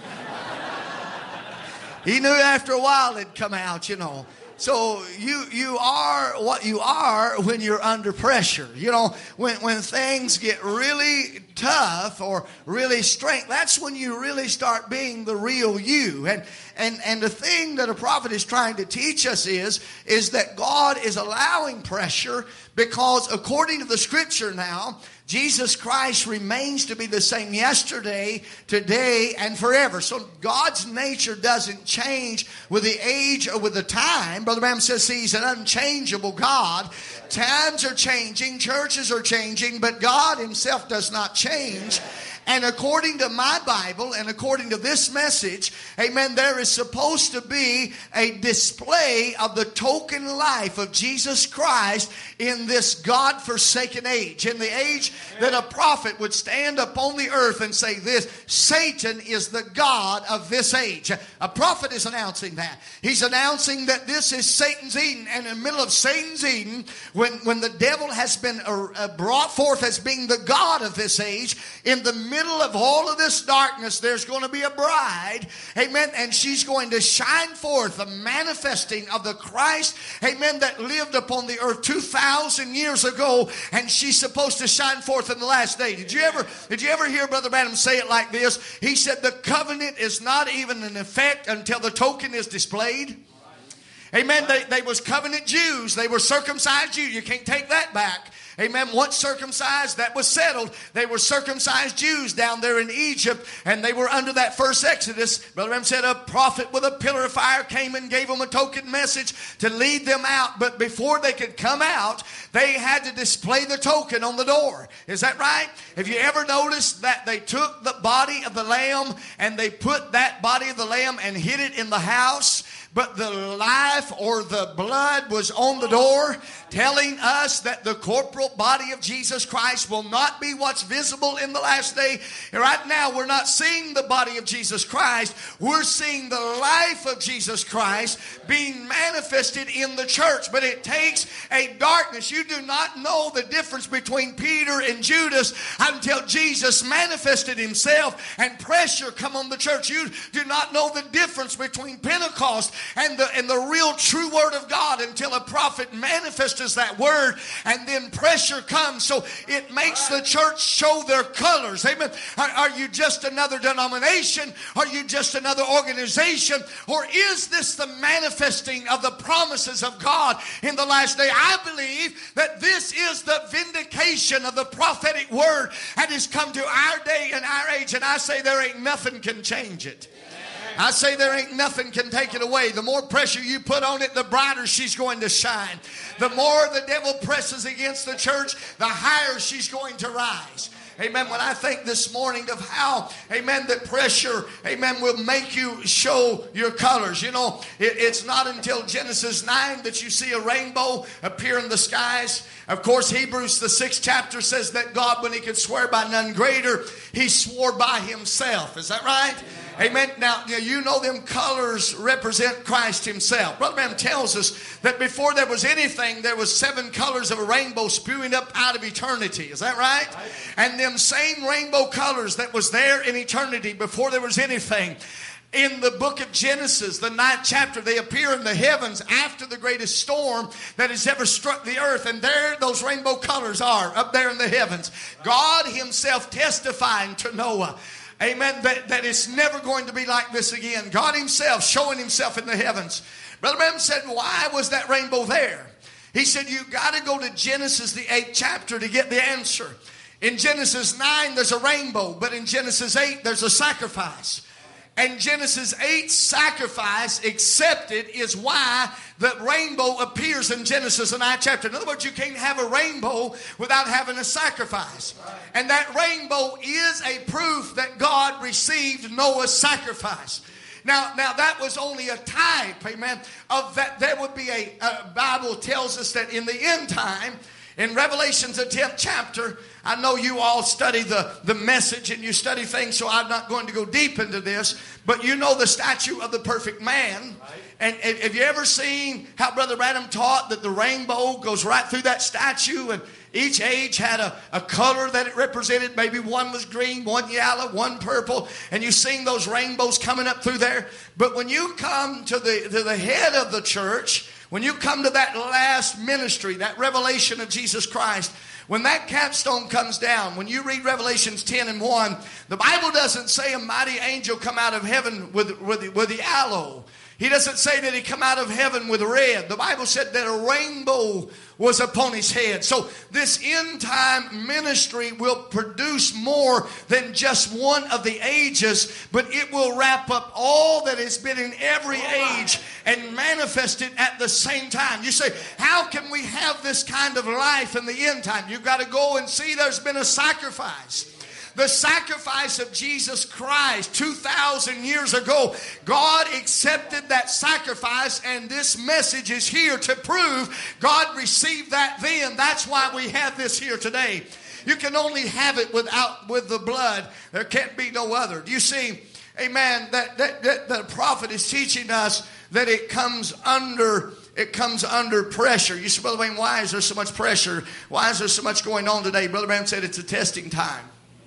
He knew after a while it'd come out, you know. So you are what you are when you're under pressure. You know, when things get really tough or really strained, that's when you really start being the real you. And the thing that a prophet is trying to teach us is that God is allowing pressure because according to the scripture now, Jesus Christ remains to be the same yesterday, today, and forever. So God's nature doesn't change with the age or with the time. Brother Branham says he's an unchangeable God. Times are changing, churches are changing, but God himself does not change. And according to my Bible and according to this message, amen, there is supposed to be a display of the token life of Jesus Christ in this God-forsaken age. In the age that a prophet would stand upon the earth and say this, Satan is the God of this age. A prophet is announcing that. He's announcing that this is Satan's Eden. And in the middle of Satan's Eden, when the devil has been brought forth as being the God of this age, in the middle of all of this darkness, there's going to be a bride, amen, and she's going to shine forth the manifesting of the Christ, amen, that lived upon the earth 2,000 years ago, and she's supposed to shine forth in the last day. Did you ever hear Brother Branham say it like this? He said the covenant is not even in effect until the token is displayed. Amen. They was covenant Jews. They were circumcised Jews. You can't take that back. Amen. Once circumcised, that was settled. They were circumcised Jews down there in Egypt, and they were under that first Exodus. Brother Branham said a prophet with a pillar of fire came and gave them a token message to lead them out. But before they could come out, they had to display the token on the door. Is that right? Have you ever noticed that they took the body of the lamb and they put that body of the lamb and hid it in the house? But the life or the blood was on the door, telling us that the corporal body of Jesus Christ will not be what's visible in the last day. And right now, we're not seeing the body of Jesus Christ. We're seeing the life of Jesus Christ being manifested in the church. But it takes a darkness. You do not know the difference between Peter and Judas until Jesus manifested himself and pressure come on the church. You do not know the difference between Pentecost and the real true word of God until a prophet manifests that word, and then pressure comes. So it makes the church show their colors. Amen. Are you just another denomination? Are you just another organization? Or is this the manifesting of the promises of God in the last day? I believe that this is the vindication of the prophetic word that has come to our day and our age. And I say there ain't nothing can change it. I say there ain't nothing can take it away. The more pressure you put on it, the brighter she's going to shine. The more the devil presses against the church, the higher she's going to rise. Amen. When I think this morning of how, amen, that pressure, amen, will make you show your colors. You know, it's not until Genesis 9 that you see a rainbow appear in the skies. Of course, Hebrews, the 6th chapter, says that God, when he could swear by none greater, he swore by himself. Is that right? Amen. Now, you know them colors represent Christ himself. Brother Branham tells us that before there was anything, there was 7 colors of a rainbow spewing up out of eternity. Is that right? And them same rainbow colors that was there in eternity before there was anything. In the book of Genesis, the 9th chapter, they appear in the heavens after the greatest storm that has ever struck the earth. And there those rainbow colors are up there in the heavens. God himself testifying to Noah. Amen. That it's never going to be like this again. God himself showing himself in the heavens. Brother Branham said, why was that rainbow there? He said, you got to go to Genesis, the 8th chapter, to get the answer. In Genesis 9, there's a rainbow. But in Genesis 8, there's a sacrifice. And Genesis 8 sacrifice accepted is why the rainbow appears in Genesis the 9th chapter. In other words, you can't have a rainbow without having a sacrifice. And that rainbow is a proof that God received Noah's sacrifice. Now that was only a type, amen, of that. There would be a Bible tells us that in the end time, in Revelation's 10th chapter, I know you all study the message and you study things, so I'm not going to go deep into this. But you know the statue of the perfect man. Right. And have you ever seen how Brother Branham taught that the rainbow goes right through that statue, and each age had a color that it represented? Maybe one was green, one yellow, one purple. And you've seen those rainbows coming up through there. But when you come to the head of the church, when you come to that last ministry, that revelation of Jesus Christ, when that capstone comes down, when you read Revelations 10:1, the Bible doesn't say a mighty angel come out of heaven with the aloe. He doesn't say that he come out of heaven with red. The Bible said that a rainbow was upon his head. So this end time ministry will produce more than just one of the ages, but it will wrap up all that has been in every age and manifest it at the same time. You say, how can we have this kind of life in the end time? You've got to go and see there's been a sacrifice. The sacrifice of Jesus Christ 2,000 years ago. God accepted that sacrifice, and this message is here to prove God received that then. That's why we have this here today. You can only have it with the blood. There can't be no other. Do you see, amen, that the prophet is teaching us that it comes under pressure. You say, Brother Wayne, why is there so much pressure? Why is there so much going on today? Brother Branham said it's a testing time.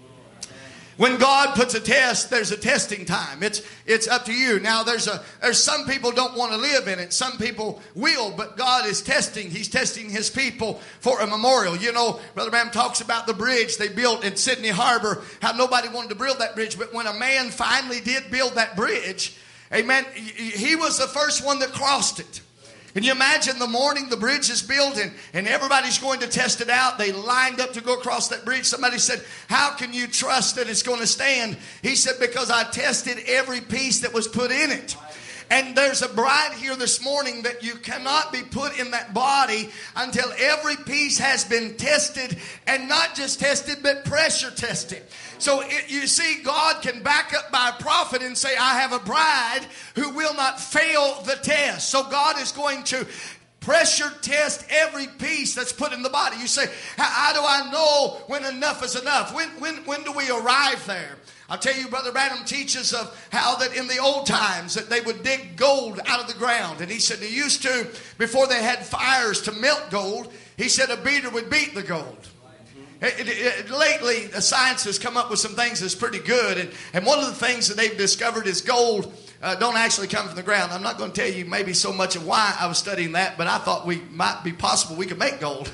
When God puts a test, there's a testing time. It's up to you. Now, there's some people don't want to live in it. Some people will, but God is testing. He's testing his people for a memorial. You know, Brother Branham talks about the bridge they built in Sydney Harbor, how nobody wanted to build that bridge. But when a man finally did build that bridge, amen, he was the first one that crossed it. Can you imagine the morning the bridge is built and everybody's going to test it out? They lined up to go across that bridge. Somebody said, how can you trust that it's going to stand? He said, because I tested every piece that was put in it. And there's a bride here this morning that you cannot be put in that body until every piece has been tested, and not just tested, but pressure tested. So you see, God can back up by a prophet and say, I have a bride who will not fail the test. So God is going to pressure test every piece that's put in the body. You say, how do I know when enough is enough? When do we arrive there? I'll tell you, Brother Branham teaches of how that in the old times that they would dig gold out of the ground. And he said they used to, before they had fires to melt gold, he said a beater would beat the gold. Lately, science has come up with some things that's pretty good. And one of the things that they've discovered is gold don't actually come from the ground. I'm not going to tell you maybe so much of why I was studying that, but I thought we might be possible we could make gold.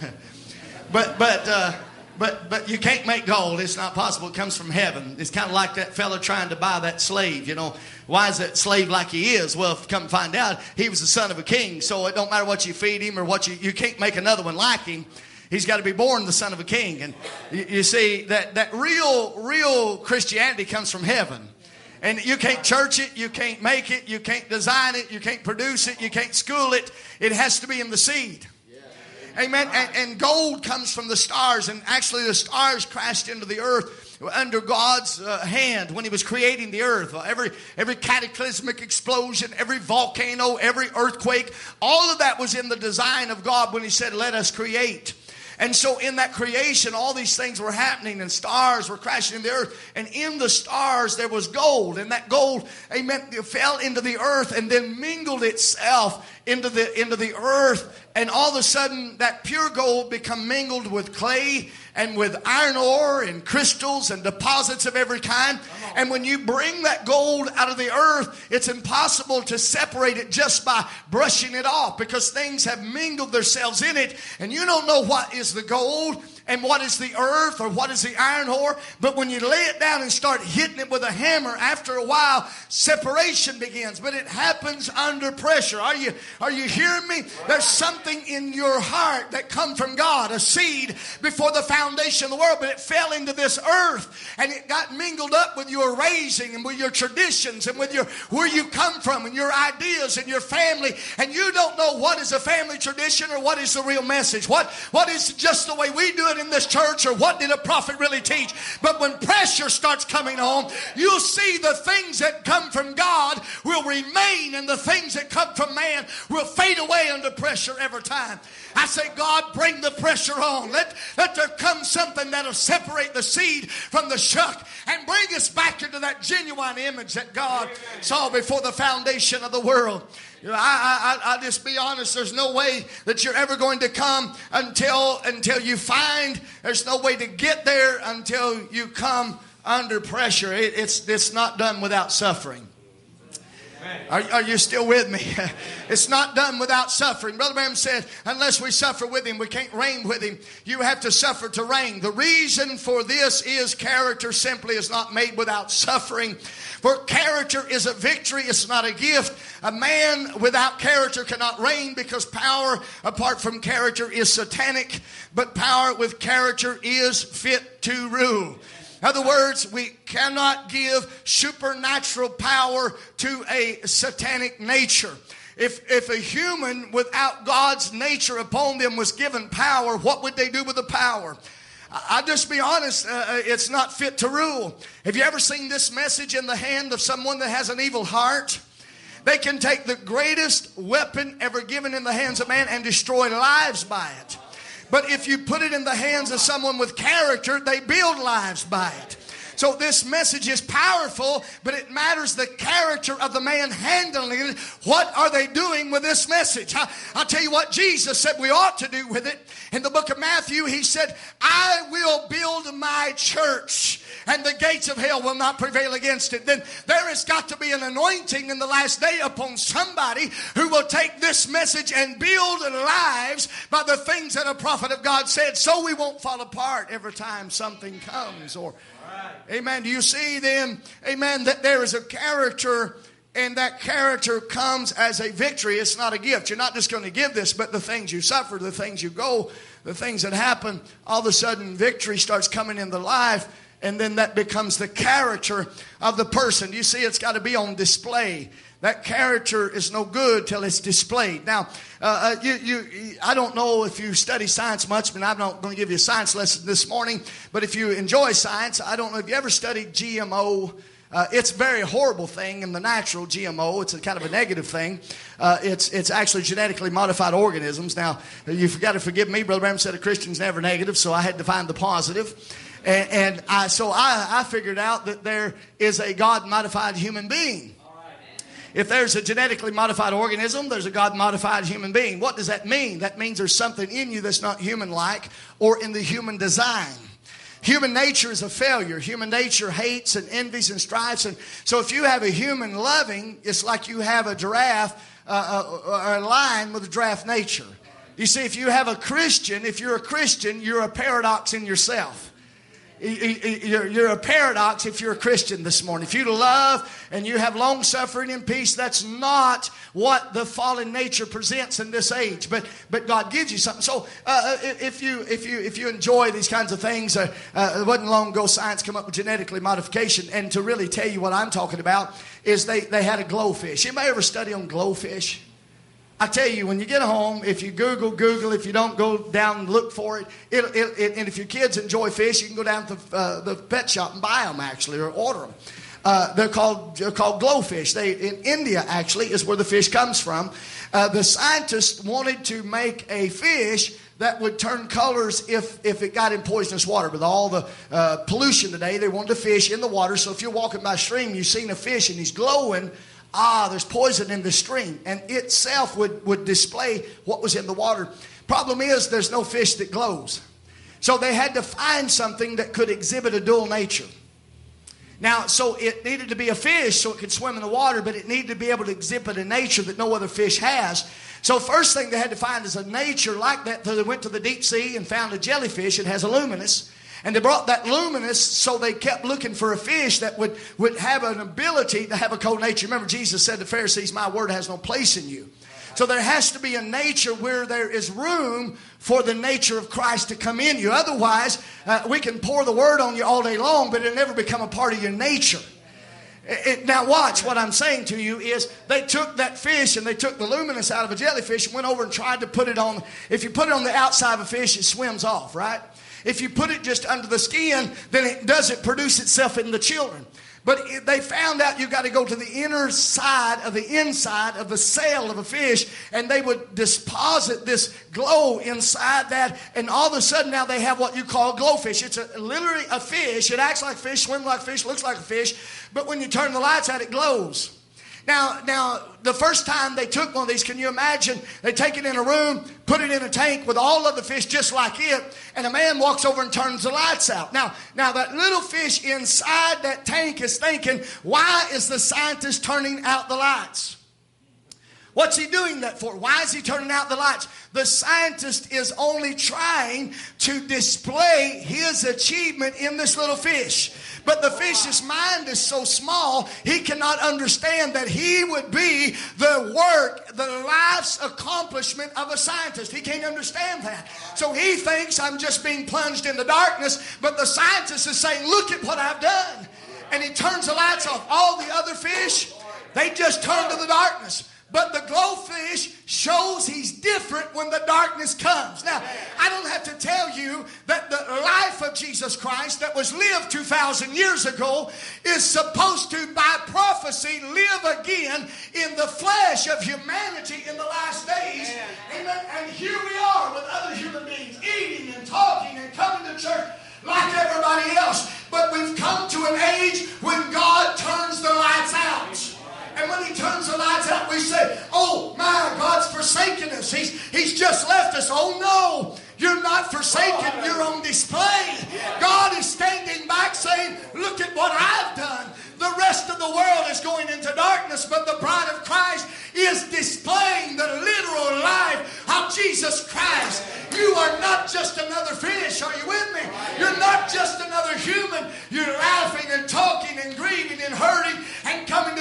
But you can't make gold. It's not possible. It comes from heaven. It's kind of like that fella trying to buy that slave. You know, why is that slave like he is? Well, if you come find out, he was the son of a king. So it don't matter what you feed him or what you can't make another one like him. He's got to be born the son of a king. And you see, that real Christianity comes from heaven. And you can't church it, you can't make it, you can't design it, you can't produce it, you can't school it. It has to be in the seed. Amen. And gold comes from the stars. And actually the stars crashed into the earth under God's hand when he was creating the earth. Every cataclysmic explosion, every volcano, every earthquake, all of that was in the design of God when he said, let us create. And so in that creation, all these things were happening, and stars were crashing in the earth. And in the stars, there was gold. And that gold, amen, fell into the earth and then mingled itself into the earth. And all of a sudden, that pure gold become mingled with clay and with iron ore and crystals and deposits of every kind. And when you bring that gold out of the earth, it's impossible to separate it just by brushing it off, because things have mingled themselves in it. And you don't know what is the gold and what is the earth or what is the iron ore. But when you lay it down and start hitting it with a hammer, after a while, separation begins. But it happens under pressure. Are you hearing me? There's something in your heart that come from God, a seed before the foundation of the world, but it fell into this earth and it got mingled up with your raising and with your traditions and with where you come from and your ideas and your family. And you don't know what is a family tradition or what is the real message. What is just the way we do it in this church, or what did a prophet really teach? But when pressure starts coming on, you'll see the things that come from God will remain, and the things that come from man will fade away under pressure every time. I say, God, bring the pressure on. Let there come something that'll separate the seed from the shuck and bring us back into that genuine image that God saw before the foundation of the world. You know, I'll just be honest. There's no way that you're ever going to come until you find. There's no way to get there until you come under pressure. It's not done without suffering. Are you still with me? It's not done without suffering. Brother Branham said, unless we suffer with him, we can't reign with him. You have to suffer to reign. The reason for this is character simply is not made without suffering. For character is a victory, it's not a gift. A man without character cannot reign, because power apart from character is satanic, but power with character is fit to rule. In other words, we cannot give supernatural power to a satanic nature. If a human without God's nature upon them was given power, what would they do with the power? I'll just be honest, it's not fit to rule. Have you ever seen this message in the hand of someone that has an evil heart? They can take the greatest weapon ever given in the hands of man and destroy lives by it. But if you put it in the hands of someone with character, they build lives by it. So this message is powerful, but it matters the character of the man handling it. What are they doing with this message? I'll tell you what Jesus said we ought to do with it. In the book of Matthew, he said, I will build my church, and the gates of hell will not prevail against it. Then there has got to be an anointing in the last day upon somebody who will take this message and build lives by the things that a prophet of God said, so we won't fall apart every time something comes. Or, amen, do you see then, amen, that there is a character And that character comes as a victory. It's not a gift. You're not just going to give this, but the things you suffer, the things you go, the things that happen, all of a sudden victory starts coming into life, and then that becomes the character of the person. You see, it's got to be on display. That character is no good till it's displayed. Now, I don't know if you study science much, but I'm not going to give you a science lesson this morning. But if you enjoy science, I don't know if you ever studied GMO. It's a very horrible thing in the natural GMO. It's a kind of a negative thing. It's actually genetically modified organisms. Now, you've got to forgive me. Brother Branham said a Christian's never negative, so I had to find the positive. And I figured out that there is a God-modified human being. If there's a genetically modified organism, there's a God-modified human being. What does that mean? That means there's something in you that's not human-like or in the human design. Human nature is a failure. Human nature hates and envies and strives. And so if you have a human loving, it's like you have a giraffe or a lion with a giraffe nature. You see, if you have a Christian, if you're a Christian, you're a paradox in yourself. You're a paradox if you're a Christian this morning. If you love and you have long suffering and peace, that's not what the fallen nature presents in this age. But God gives you something. So if you enjoy these kinds of things, it wasn't long ago science came up with genetically modification. And to really tell you what I'm talking about is they had a glowfish. Anybody ever study on glowfish? I tell you, when you get home, if you Google. If you don't, go down and look for it. And if your kids enjoy fish, you can go down to the pet shop and buy them, actually, or order them. They're called glowfish. In India, actually, is where the fish comes from. The scientists wanted to make a fish that would turn colors if it got in poisonous water. With all the pollution today, they wanted to fish in the water. So if you're walking by a stream, you've seen a fish and he's glowing, there's poison in the stream. And itself would display what was in the water. Problem is, there's no fish that glows. So they had to find something that could exhibit a dual nature. Now, so it needed to be a fish so it could swim in the water, but it needed to be able to exhibit a nature that no other fish has. So first thing they had to find is a nature like that. So they went to the deep sea and found a jellyfish. It has a luminous. And they brought that luminous, so they kept looking for a fish that would have an ability to have a cold nature. Remember, Jesus said to the Pharisees, my word has no place in you. So there has to be a nature where there is room for the nature of Christ to come in you. Otherwise, we can pour the word on you all day long, but it'll never become a part of your nature. Now watch, what I'm saying to you is they took that fish and they took the luminous out of a jellyfish and went over and tried to put it on. If you put it on the outside of a fish, it swims off, right? If you put it just under the skin, then it doesn't produce itself in the children. But they found out you got to go to the inner side of the inside of the cell of a fish, and they would deposit this glow inside that, and all of a sudden now they have what you call glowfish. It's literally a fish. It acts like fish, swims like fish, looks like a fish, but when you turn the lights out, it glows. Now, the first time they took one of these, can you imagine? They take it in a room, put it in a tank with all of the fish just like it, and a man walks over and turns the lights out. Now that little fish inside that tank is thinking, why is the scientist turning out the lights? What's he doing that for? Why is he turning out the lights? The scientist is only trying to display his achievement in this little fish. But the fish's mind is so small, he cannot understand that he would be the work, the life's accomplishment of a scientist. He can't understand that. So he thinks I'm just being plunged into darkness, but the scientist is saying, look at what I've done. And he turns the lights off. All the other fish, they just turn to the darkness. But the glowfish shows he's different when the darkness comes. Now, I don't have to tell you that the life of Jesus Christ that was lived 2,000 years ago is supposed to, by prophecy, live again in the flesh of humanity in the last days. Amen. And here we are with other human beings eating and talking and coming to church like everybody else. But we've come to an age when God turns the lights out. And when he turns the lights out, we say, oh my, God's forsaken us. He's just left us. Oh no, you're not forsaken. You're on display. God is standing back saying, look at what I've done. The rest of the world is going into darkness, but the bride of Christ is displaying the literal life of Jesus Christ. You are not just another fish. Are you with me? You're not just another human. You're laughing and talking and grieving and hurting and coming to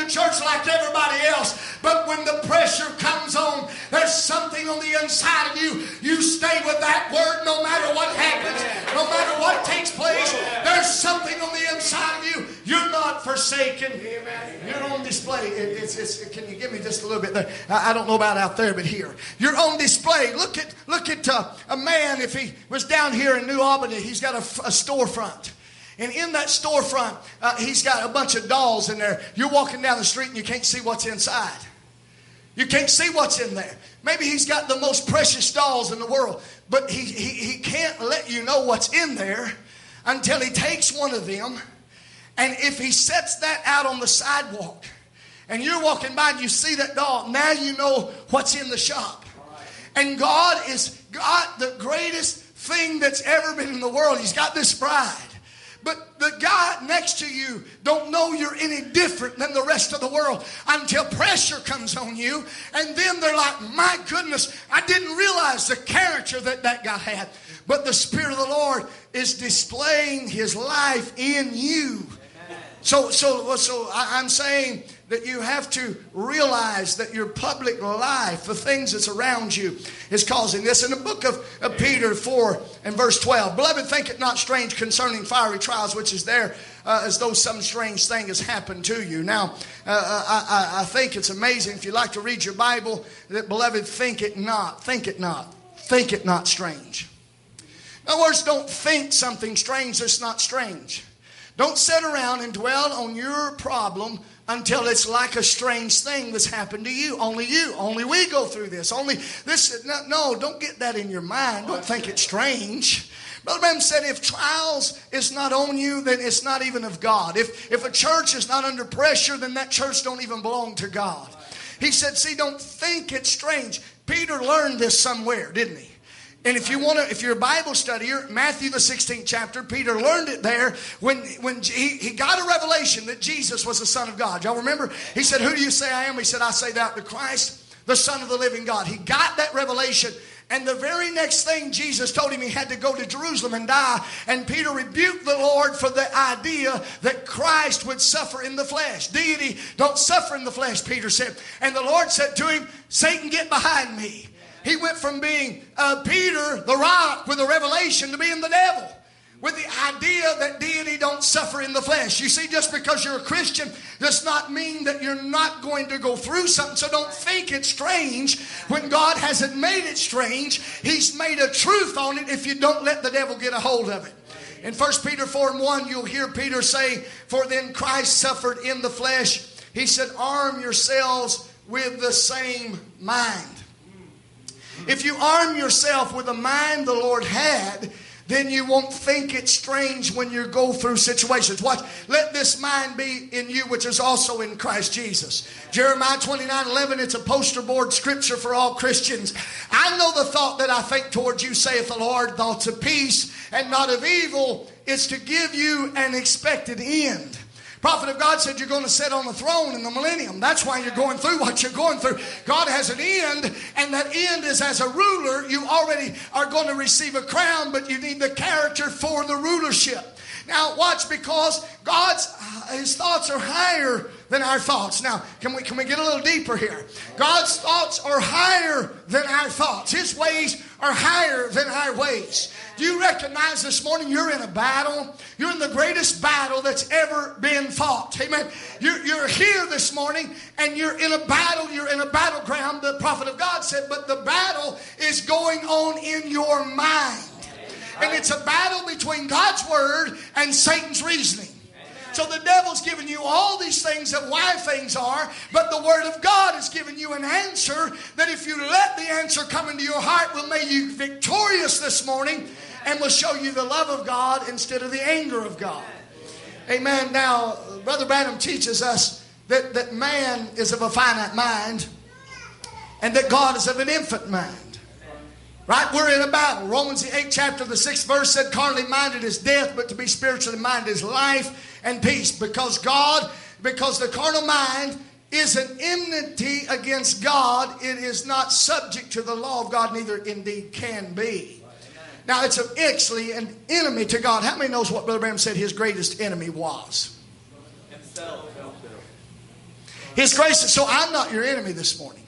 church like everybody else. But when the pressure comes on, there's something on the inside of you. You stay with that word no matter what happens, no matter what takes place. There's something on the inside of you. You're not forsaken. You're on display. Can you give me just a little bit there? I don't know about out there, but here. You're on display. Look at a man, if he was down here in New Albany, he's got a storefront. And in that storefront, he's got a bunch of dolls in there. You're walking down the street and you can't see what's inside. You can't see what's in there. Maybe he's got the most precious dolls in the world, but he can't let you know what's in there until he takes one of them. And if he sets that out on the sidewalk and you're walking by and you see that doll, now you know what's in the shop. And God is got the greatest thing that's ever been in the world. He's got this bride. But the guy next to you don't know you're any different than the rest of the world until pressure comes on you. And then they're like, my goodness, I didn't realize the character that guy had. But the Spirit of the Lord is displaying His life in you. So I'm saying that you have to realize that your public life, the things that's around you, is causing this. In the book of Peter 4 and verse 12, beloved, think it not strange concerning fiery trials, which is there as though some strange thing has happened to you. Now, I think it's amazing, if you like to read your Bible, that, beloved, think it not strange. In other words, don't think something strange that's not strange. Don't sit around and dwell on your problem until it's like a strange thing that's happened to you. Only we go through this. Only this. No, don't get that in your mind. Don't think it's strange. Brother Branham said, if trials is not on you, then it's not even of God. If a church is not under pressure, then that church don't even belong to God. He said, see, don't think it's strange. Peter learned this somewhere, didn't he? And if you're a Bible studier, Matthew the 16th chapter, Peter learned it there when he got a revelation that Jesus was the Son of God. Y'all remember? He said, who do you say I am? He said, I say thou the Christ, the Son of the living God. He got that revelation. And the very next thing Jesus told him, he had to go to Jerusalem and die. And Peter rebuked the Lord for the idea that Christ would suffer in the flesh. Deity don't suffer in the flesh, Peter said. And the Lord said to him, Satan, get behind me. He went from being Peter, the rock, with a revelation to being the devil, with the idea that deity don't suffer in the flesh. You see, just because you're a Christian does not mean that you're not going to go through something. So don't think it's strange when God hasn't made it strange. He's made a truth on it if you don't let the devil get a hold of it. In 1 Peter 4 and 1, you'll hear Peter say, for then Christ suffered in the flesh. He said, arm yourselves with the same mind. If you arm yourself with the mind the Lord had, then you won't think it's strange when you go through situations. Watch. Let this mind be in you, which is also in Christ Jesus. Jeremiah 29:11, it's a poster board scripture for all Christians. I know the thought that I think towards you, saith the Lord, thoughts of peace and not of evil, is to give you an expected end. Prophet of God said you're going to sit on the throne in the millennium. That's why you're going through what you're going through. God has an end, and that end is as a ruler. You already are going to receive a crown, but you need the character for the rulership. Now watch, because His thoughts are higher than our thoughts. Now, can we get a little deeper here? God's thoughts are higher than our thoughts. His ways are higher than our ways. Do you recognize this morning you're in a battle? You're in the greatest battle that's ever been fought. Amen. You're here this morning and you're in a battle. You're in a battleground, the prophet of God said, but the battle is going on in your mind. And it's a battle between God's word and Satan's reasoning. So the devil's giving you all these things of why things are, but the Word of God has given you an answer that if you let the answer come into your heart will make you victorious this morning and will show you the love of God instead of the anger of God. Amen. Now, Brother Branham teaches us that man is of a finite mind and that God is of an infinite mind. Right? We're in a battle. Romans the 8th chapter, the 6th verse said, carnally minded is death, but to be spiritually minded is life and peace. Because the carnal mind is an enmity against God, it is not subject to the law of God, neither indeed can be. Now, it's actually an enemy to God. How many knows what Brother Branham said his greatest enemy was? Himself. His grace is, so I'm not your enemy this morning.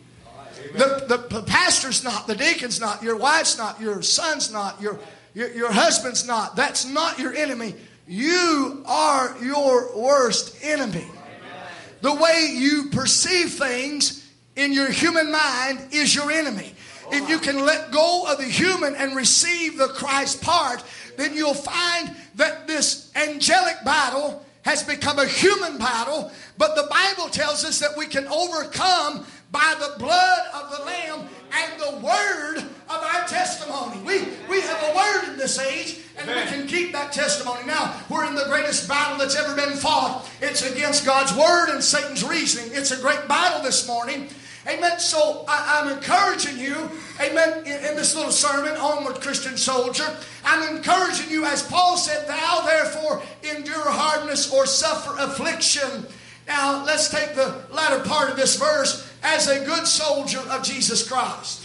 The pastor's not, the deacon's not, your wife's not, your son's not, your husband's not. That's not your enemy. You are your worst enemy. The way you perceive things in your human mind is your enemy. If you can let go of the human and receive the Christ part, then you'll find that this angelic battle has become a human battle. But the Bible tells us that we can overcome by the blood of the Lamb and the word of our testimony. We have a word in this age, and we can keep that testimony. Now, we're in the greatest battle that's ever been fought. It's against God's word and Satan's reasoning. It's a great battle this morning. Amen. So I'm encouraging you, amen, in this little sermon, Onward Christian Soldier. I'm encouraging you, as Paul said, thou therefore endure hardness or suffer affliction. Now, let's take the latter part of this verse, as a good soldier of Jesus Christ.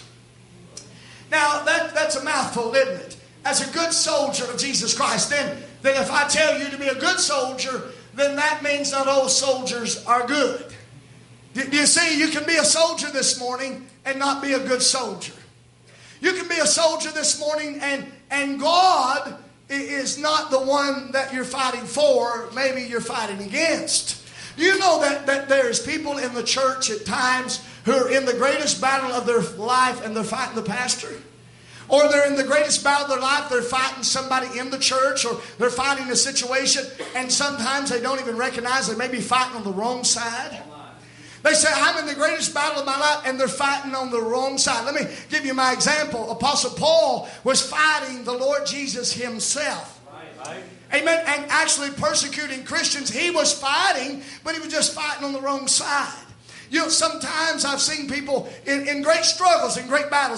Now, that's a mouthful, isn't it? As a good soldier of Jesus Christ. Then if I tell you to be a good soldier, then that means not all soldiers are good. Do you see, you can be a soldier this morning and not be a good soldier. You can be a soldier this morning and God is not the one that you're fighting for. Maybe you're fighting against. Do you know that there's people in the church at times who are in the greatest battle of their life and they're fighting the pastor? Or they're in the greatest battle of their life, they're fighting somebody in the church, or they're fighting a situation, and sometimes they don't even recognize they may be fighting on the wrong side. They say, I'm in the greatest battle of my life, and they're fighting on the wrong side. Let me give you my example. Apostle Paul was fighting the Lord Jesus himself. Amen. And actually persecuting Christians. He was fighting, but he was just fighting on the wrong side. You know, sometimes I've seen people in great struggles, in great battles.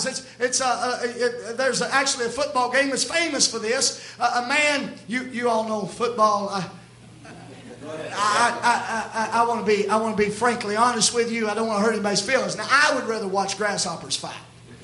There's actually a football game that's famous for this. A man, you all know football. I want to be frankly honest with you. I don't want to hurt anybody's feelings. Now, I would rather watch grasshoppers fight.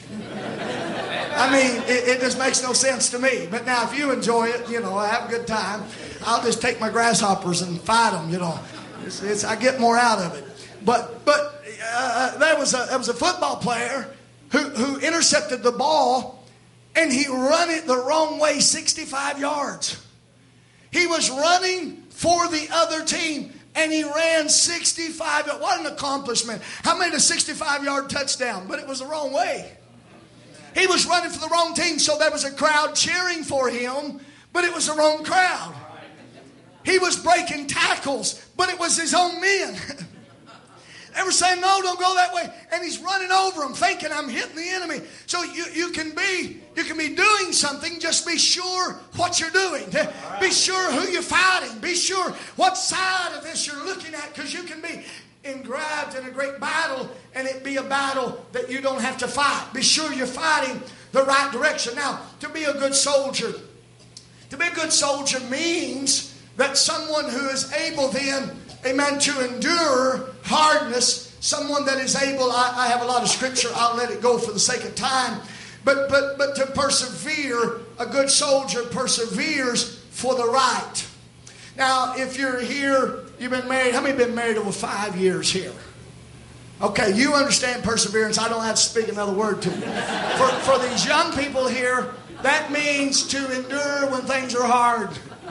I mean, it just makes no sense to me. But now, if you enjoy it, have a good time, I'll just take my grasshoppers and fight them. I get more out of it. But there was a football player who intercepted the ball, and he run it the wrong way 65 yards. He was running for the other team, and he ran 65. What an accomplishment. I made a 65-yard touchdown, but it was the wrong way. He was running for the wrong team, so there was a crowd cheering for him, but it was the wrong crowd. He was breaking tackles, but it was his own men. They were saying, no, don't go that way. And he's running over them, thinking I'm hitting the enemy. So you can be doing something. Just be sure what you're doing. Be sure who you're fighting. Be sure what side of this you're looking at, because you can be engrabbed in a great battle and it be a battle that you don't have to fight. Be sure you're fighting the right direction. Now, to be a good soldier means that someone who is able then, amen, to endure hardness, someone that is able, I have a lot of scripture, I'll let it go for the sake of time, but to persevere, a good soldier perseveres for the right. Now, if you're here, you've been married, how many have been married over 5 years here? Okay, you understand perseverance. I don't have to speak another word to you. For these young people here, that means to endure when things are hard.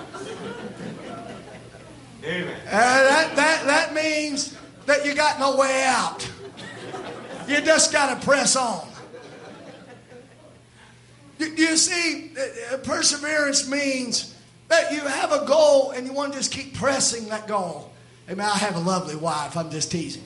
Amen. That means that you got no way out. You just got to press on. You see, perseverance means that you have a goal and you want to just keep pressing that goal. I mean, I have a lovely wife. I'm just teasing.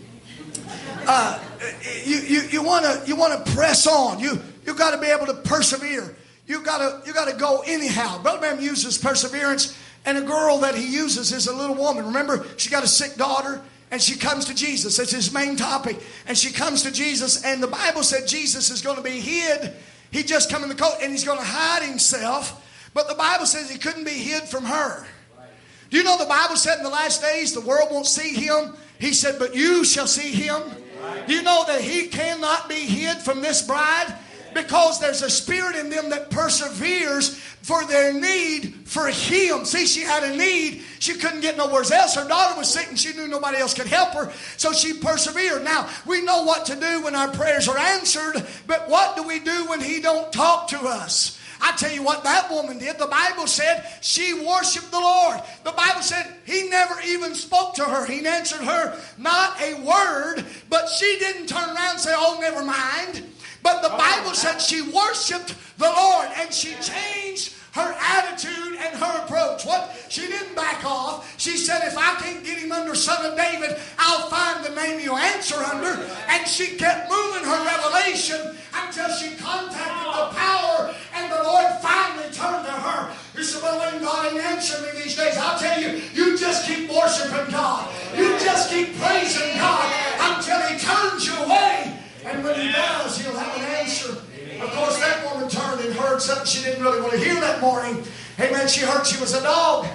You want to press on. You got to be able to persevere. You got to go anyhow. Brother Branham uses perseverance. And a girl that he uses is a little woman. Remember, she got a sick daughter, and she comes to Jesus. That's his main topic. And she comes to Jesus, and the Bible said Jesus is going to be hid. He just come in the coat, and he's going to hide himself. But the Bible says he couldn't be hid from her. Do you know the Bible said in the last days the world won't see him? He said, but you shall see him. Do you know that he cannot be hid from this bride? Because there's a spirit in them that perseveres for their need for Him. See, she had a need. She couldn't get nowhere else. Her daughter was sick and she knew nobody else could help her. So she persevered. Now, we know what to do when our prayers are answered. But what do we do when He don't talk to us? I tell you what that woman did. The Bible said she worshiped the Lord. The Bible said He never even spoke to her. He answered her not a word. But she didn't turn around and say, oh, never mind. But the Bible said she worshiped the Lord, and she changed her attitude and her approach. What? She didn't back off. She said, if I can't get him under Son of David, I'll find the name He'll answer under. And she kept moving her revelation until she contacted the power, and the Lord finally turned to her. You said, well, when God ain't answering me these days, I'll tell you, you just keep worshiping God. You just keep praising God until He turns you away. And when He does, He'll have an answer. Of course, that woman turned and heard something she didn't really want to hear that morning. Amen. She heard she was a dog.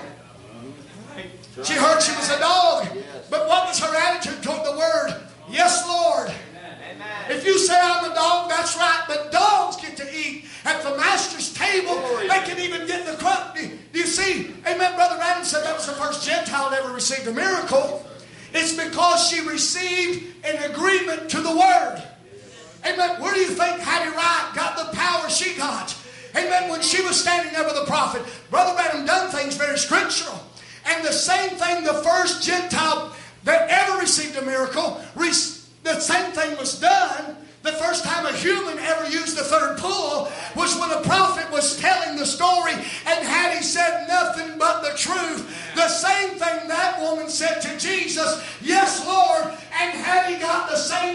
She heard she was a dog. But what was her attitude toward the Word? Yes, Lord. If you say I'm a dog, that's right. But dogs get to eat at the Master's table. They can even get the crumb. Do you see? Amen. Brother Adam said that was the first Gentile that ever received a miracle. It's because she received an agreement to the Word. Amen. Where do you think Hattie Wright got the power she got? Amen. When she was standing there with the prophet, Brother Branham done things very scriptural. And the same thing, the first Gentile that ever received a miracle, the same thing was done. The first time a human ever used the third pull was when a prophet was telling the story and Hattie said nothing but the truth. The same thing that woman said to Jesus, yes, Lord, and Hattie got the same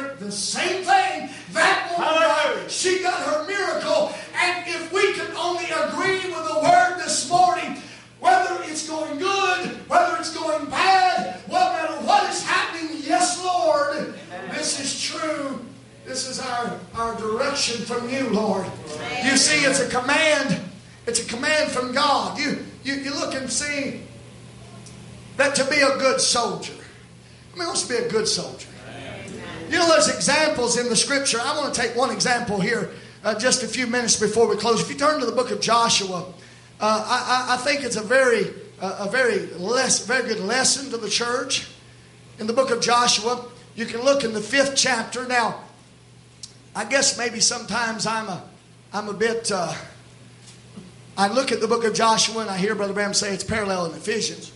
thing that woman got. She got her miracle. And if we could only agree with the Word this morning, whether it's going good, whether it's going bad, no matter what is happening, yes, Lord, this is true. This is our direction from you, Lord. You see, it's a command. It's a command from God. You look and see that to be a good soldier. I mean, what's to be a good soldier? You know, there's examples in the Scripture. I want to take one example here just a few minutes before we close. If you turn to the book of Joshua, I think it's a very good lesson to the church. In the book of Joshua, you can look in the 5th chapter. Now, I guess maybe sometimes I'm a bit. I look at the book of Joshua and I hear Brother Branham say it's parallel in Ephesians.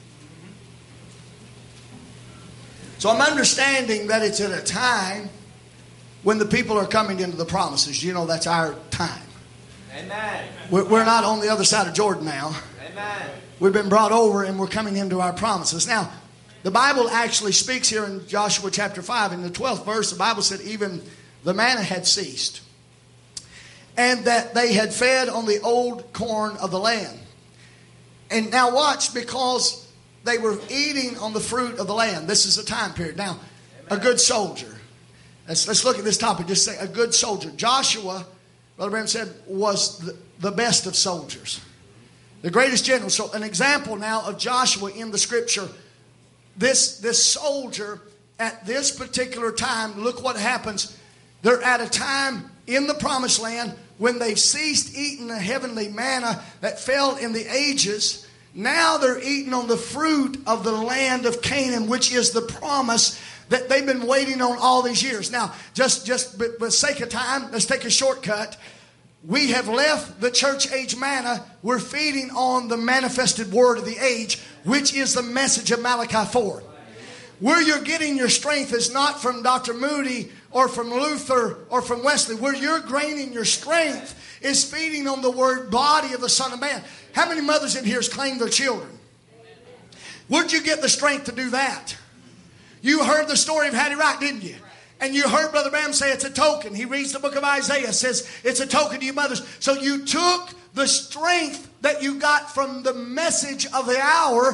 So I'm understanding that it's at a time when the people are coming into the promises. You know, that's our time. Amen. We're not on the other side of Jordan now. Amen. We've been brought over and we're coming into our promises. Now, the Bible actually speaks here in Joshua chapter 5. In the 12th verse, the Bible said even the manna had ceased, and that they had fed on the old corn of the land. And now watch, because they were eating on the fruit of the land. This is a time period. Now, a good soldier. Let's look at this topic. Just say a good soldier. Joshua, Brother Branham said, was the best of soldiers. The greatest general. So an example now of Joshua in the Scripture. This soldier at this particular time, look what happens. They're at a time in the promised land when they've ceased eating the heavenly manna that fell in the ages. Now they're eating on the fruit of the land of Canaan, which is the promise that they've been waiting on all these years. Now, just for sake of time, let's take a shortcut. We have left the church age manna. We're feeding on the manifested word of the age, which is the message of Malachi 4. Where you're getting your strength is not from Dr. Moody or from Luther or from Wesley. Where you're gaining your strength is feeding on the word body of the Son of Man. How many mothers in here has claimed their children? Where'd you get the strength to do that? You heard the story of Hattie Wright, didn't you? And you heard Brother Branham say it's a token. He reads the book of Isaiah, says it's a token to you mothers. So you took the strength that you got from the message of the hour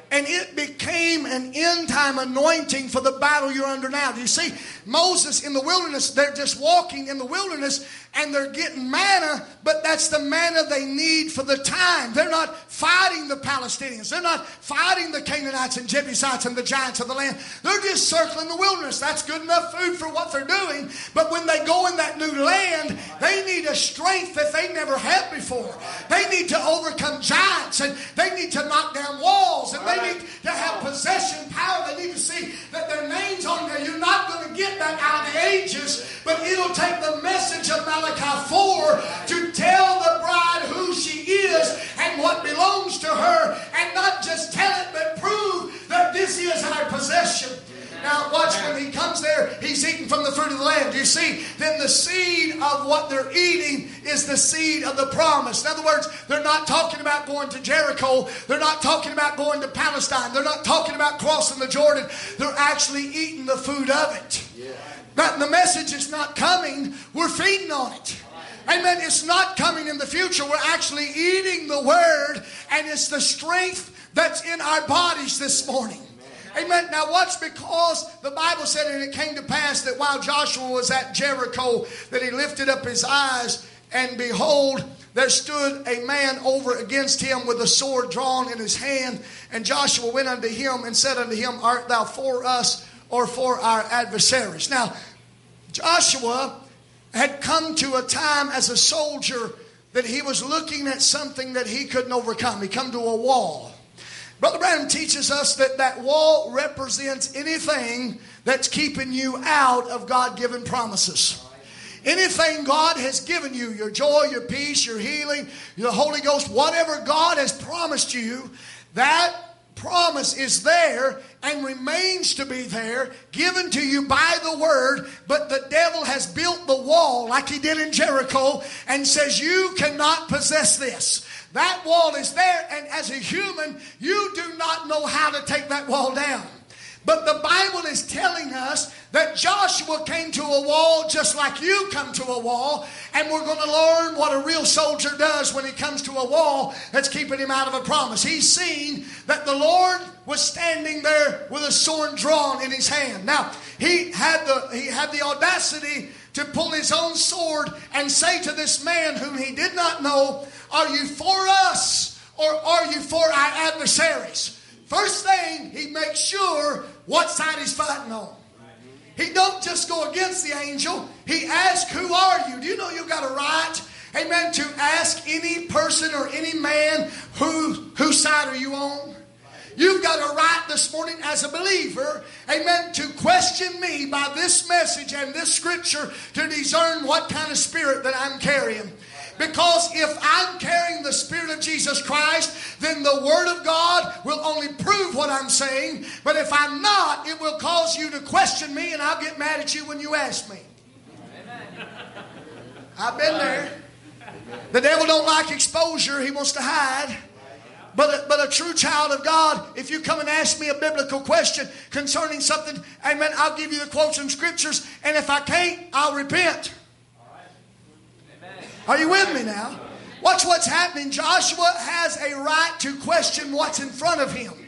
And it became an end-time anointing for the battle you're under now. Do you see? Moses in the wilderness, they're just walking in the wilderness and they're getting manna, but that's the manna they need for the time. They're not fighting the Palestinians. They're not fighting the Canaanites and Jebusites and the giants of the land. They're just circling the wilderness. That's good enough food for what they're doing. But when they go in that new land, they need a strength that they never had before. They need to overcome giants, and they need to knock down walls, and they need to have possession power. They need to see that their name's on there. You're not going to get that out of the ages, but it'll take the message of Malachi 4 to tell the bride who she is and what belongs to her, and not just tell it, but prove that this is our possession. Now watch, when he comes there, he's eating from the fruit of the land. Do you see? Then the seed of what they're eating is the seed of the promise. In other words, they're not talking about going to Jericho. They're not talking about going to Palestine. They're not talking about crossing the Jordan. They're actually eating the food of it. But the message is not coming. We're feeding on it. Amen. It's not coming in the future. We're actually eating the word, and it's the strength that's in our bodies this morning. Amen. Now watch, because the Bible said, and it came to pass that while Joshua was at Jericho, that he lifted up his eyes, and behold, there stood a man over against him with a sword drawn in his hand. And Joshua went unto him and said unto him, Art thou for us or for our adversaries? Now, Joshua had come to a time as a soldier that he was looking at something that he couldn't overcome. He come to a wall. Brother Branham teaches us that that wall represents anything that's keeping you out of God-given promises. Anything God has given you, your joy, your peace, your healing, the Holy Ghost, whatever God has promised you, that promise is there and remains to be there, given to you by the word, but the devil has built the wall like he did in Jericho and says you cannot possess this. That wall is there, and as a human, you do not know how to take that wall down. But the Bible is telling us that Joshua came to a wall just like you come to a wall, and we're going to learn what a real soldier does when he comes to a wall that's keeping him out of a promise. He's seen that the Lord was standing there with a sword drawn in his hand. Now, he had the audacity to pull his own sword and say to this man whom he did not know, Are you for us or are you for our adversaries? First thing, he makes sure what side he's fighting on. He don't just go against the angel. He asks, who are you? Do you know you've got a right, amen, to ask any person or any man, whose side are you on? You've got a right this morning as a believer, amen, to question me by this message and this scripture to discern what kind of spirit that I'm carrying. Because if I'm carrying the Spirit of Jesus Christ, then the Word of God will only prove what I'm saying. But if I'm not, it will cause you to question me, and I'll get mad at you when you ask me. Amen. I've been there. The devil don't like exposure. He wants to hide. But a true child of God, if you come and ask me a biblical question concerning something, amen, I'll give you the quotes and scriptures. And if I can't, I'll repent. Are you with me now? Watch what's happening. Joshua has a right to question what's in front of him.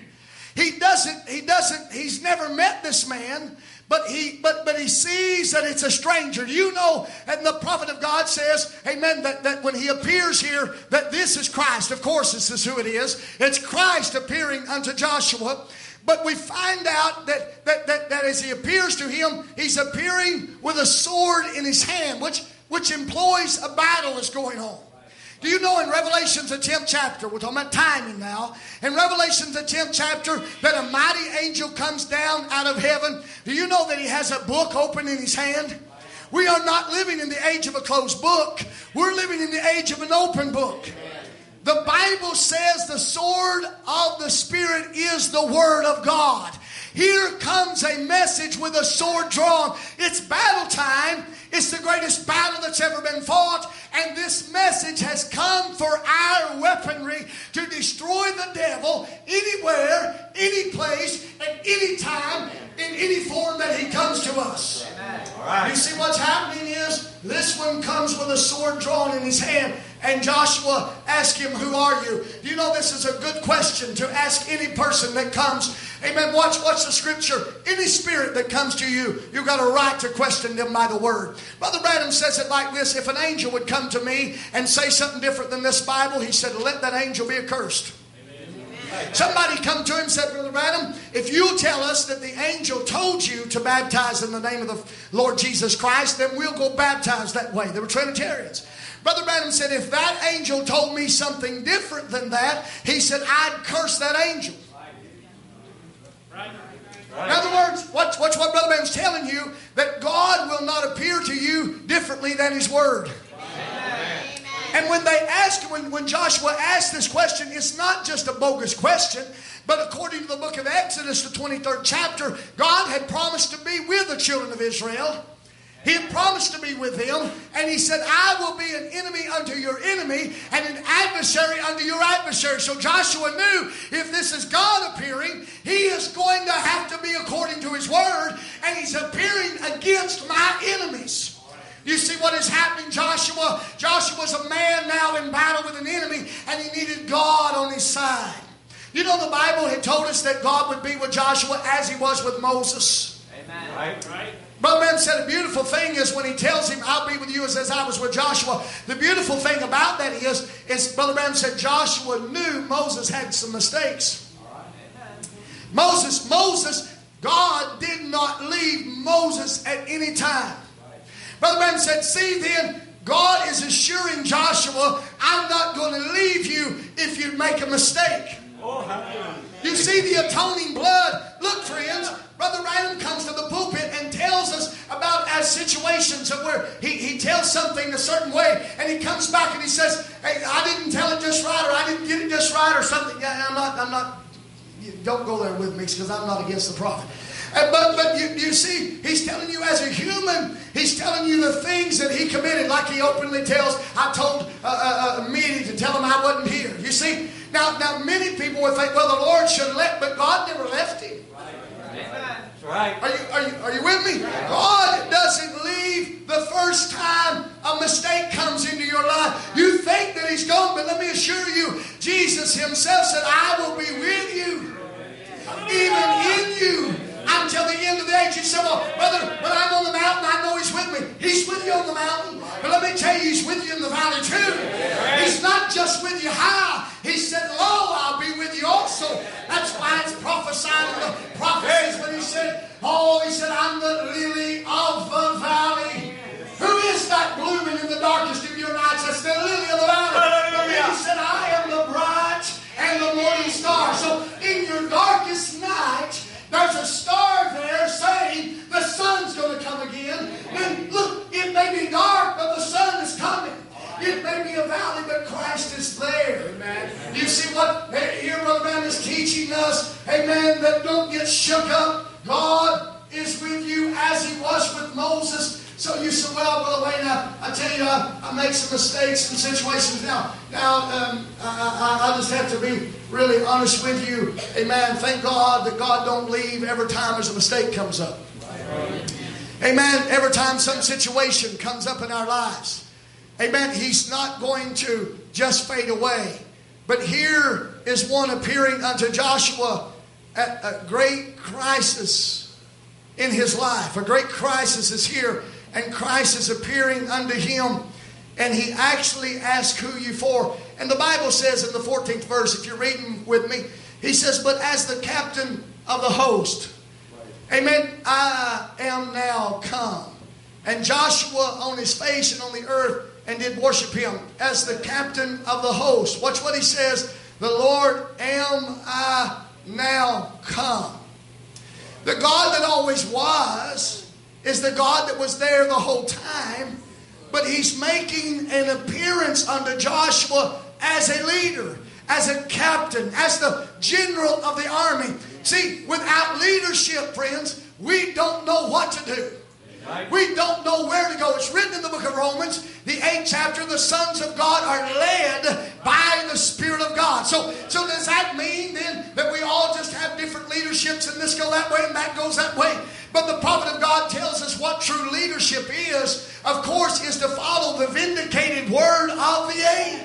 He's never met this man, but he sees that it's a stranger. You know, and the prophet of God says, amen, that when he appears here, that this is Christ. Of course, this is who it is. It's Christ appearing unto Joshua. But we find out that as he appears to him, he's appearing with a sword in his hand, which employs a battle is going on. Do you know in Revelation's the 10th chapter, we're talking about timing now, in Revelation's the 10th chapter that a mighty angel comes down out of heaven. Do you know that he has a book open in his hand? We are not living in the age of a closed book. We're living in the age of an open book. The Bible says the sword of the Spirit is the Word of God. Here comes a message with a sword drawn. It's battle time. It's the greatest battle that's ever been fought. And this message has come for our weaponry to destroy the devil anywhere, any place, at any time, in any form that he comes to us. All right. You see what's happening is this one comes with a sword drawn in his hand. And Joshua asked him, who are you? You know, this is a good question to ask any person that comes. Amen. Watch the scripture. Any spirit that comes to you, you've got a right to question them by the word. Brother Branham says it like this. If an angel would come to me and say something different than this Bible, he said, let that angel be accursed. Somebody come to him and said, Brother Branham, if you tell us that the angel told you to baptize in the name of the Lord Jesus Christ, then we'll go baptize that way. They were Trinitarians. Brother Branham said, if that angel told me something different than that, he said, I'd curse that angel. In other words, watch what Brother Branham's telling you, that God will not appear to you differently than His Word. And when Joshua asked this question, it's not just a bogus question, but according to the book of Exodus, the 23rd chapter, God had promised to be with the children of Israel. He had promised to be with them, and He said, I will be an enemy unto your enemy and an adversary unto your adversary. So Joshua knew if this is God appearing, He is going to have to be according to His Word, and He's appearing against my enemies. You see what is happening, Joshua? Joshua's a man now in battle with an enemy, and he needed God on his side. You know, the Bible had told us that God would be with Joshua as He was with Moses. Amen. Right. Brother Branham said a beautiful thing is when he tells him, I'll be with you as I was with Joshua. The beautiful thing about that is Brother Branham said Joshua knew Moses had some mistakes. Moses, God did not leave Moses at any time. Brother Branham said, see then, God is assuring Joshua, I'm not going to leave you if you make a mistake. You see the atoning blood. Look, friends, Brother Branham comes to the pulpit and tells us about situations of where he tells something a certain way, and he comes back and he says, hey, I didn't tell it just right, or I didn't get it just right, or something. Yeah, I'm not, don't go there with me, because I'm not against the prophet. But you see, he's telling you as a human, he's telling you the things that he committed, like he openly tells, I told a meeting to tell him I wasn't here. You see, now many people would think, well, the Lord should have left, but God never left him. Right. Are you with me? God doesn't leave the first time a mistake comes into your life. You think that He's gone, but let me assure you, Jesus Himself said, I will be with you, even in you, until the end of the age. You say, well, brother, when I'm on the mountain, I know He's with me. He's with you on the mountain. But let me tell you, He's with you in the valley too. He's not just with you high. He said, lo, I'll be with you also. That's why it's prophesied in the prophecies when He said, I'm the lily of the valley. Who is that blooming in the darkest of your nights? That's the lily of the valley. He said, I am the bright and the morning star. So in your darkest night, there's a star there saying the sun's going to come again. And look, it may be dark, but the sun is coming. It may be a valley, but Christ is there. Amen. You see what here Brother Branham is teaching us? Amen. That don't get shook up. God is with you as He was with Moses. So you say, well, Brother Wayne, I tell you, I make some mistakes in situations now. I just have to be really honest with you. Amen. Thank God that God don't leave every time there's a mistake comes up. Amen. Every time some situation comes up in our lives. Amen. He's not going to just fade away. But here is one appearing unto Joshua at a great crisis in his life. A great crisis is here. And Christ is appearing unto him. And he actually asks, who you for? And the Bible says in the 14th verse, if you're reading with me, he says, but as the captain of the host, amen, I am now come. And Joshua on his face and on the earth and did worship him as the captain of the host. Watch what he says. The Lord am I now come. The God that always was is the God that was there the whole time. But He's making an appearance unto Joshua as a leader, as a captain, as the general of the army. See, without leadership, friends, we don't know what to do. We don't know where to go. It's written in the book of Romans, the 8th chapter, the sons of God are led by the Spirit of God. So does that mean then that we all just have different leaderships and this go that way and that goes that way? But the prophet of God tells us what true leadership is, of course, is to follow the vindicated word of the age.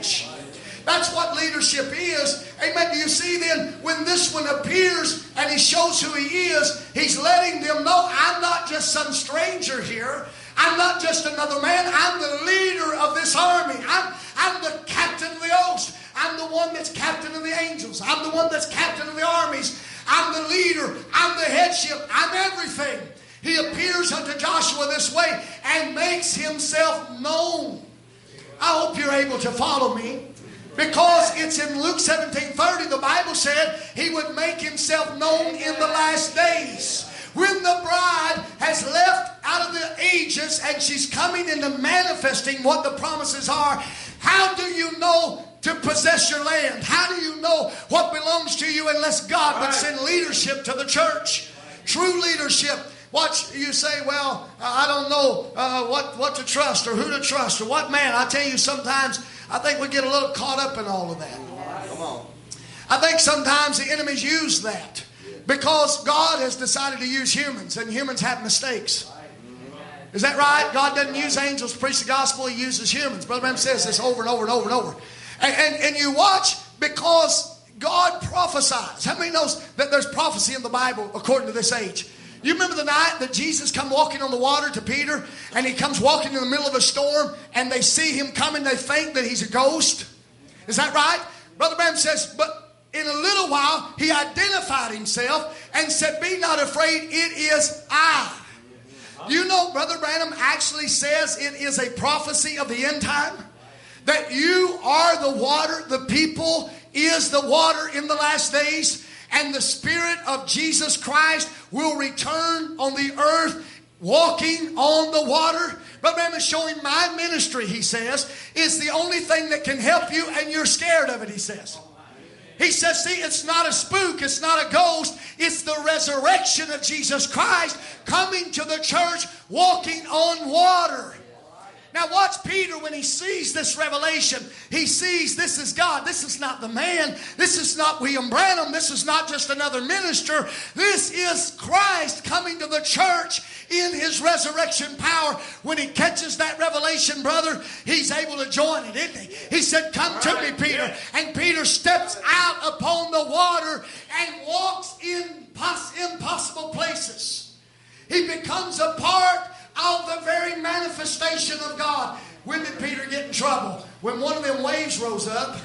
That's what leadership is. Amen. Do you see then, when this one appears and he shows who he is, he's letting them know, I'm not just some stranger here. I'm not just another man. I'm the leader of this army. I'm the captain of the host. I'm the one that's captain of the angels. I'm the one that's captain of the armies. I'm the leader. I'm the headship. I'm everything. He appears unto Joshua this way and makes himself known. I hope you're able to follow me. Because it's in Luke 17:30, the Bible said he would make himself known in the last days. When the bride has left out of the ages and she's coming into manifesting what the promises are, how do you know to possess your land? How do you know what belongs to you unless God would send leadership to the church? True leadership. Watch, you say, well, I don't know what to trust or who to trust or what man. I tell you, sometimes I think we get a little caught up in all of that. Come on. I think sometimes the enemies use that because God has decided to use humans, and humans have mistakes. Is that right? God doesn't use angels to preach the gospel. He uses humans. Brother Branham says this over and over and over and over. And you watch, because God prophesies. How many knows that there's prophecy in the Bible according to this age? You remember the night that Jesus come walking on the water to Peter, and he comes walking in the middle of a storm, and they see him coming, they think that he's a ghost? Is that right? Brother Branham says, but in a little while, he identified himself and said, be not afraid, it is I. You know, Brother Branham actually says it is a prophecy of the end time. That you are the water, the people is the water in the last days. And the Spirit of Jesus Christ will return on the earth walking on the water. Brother Branham is showing my ministry, he says, is the only thing that can help you, and you're scared of it, he says. He says, see, it's not a spook, it's not a ghost, it's the resurrection of Jesus Christ coming to the church walking on water. Now watch Peter when he sees this revelation. He sees this is God. This is not the man. This is not William Branham. This is not just another minister. This is Christ coming to the church in his resurrection power. When he catches that revelation, brother, he's able to join it, isn't he? He said, come to me, Peter. And Peter steps out upon the water and walks in impossible places. He becomes a part of the very manifestation of God. When did Peter get in trouble? When one of them waves rose up,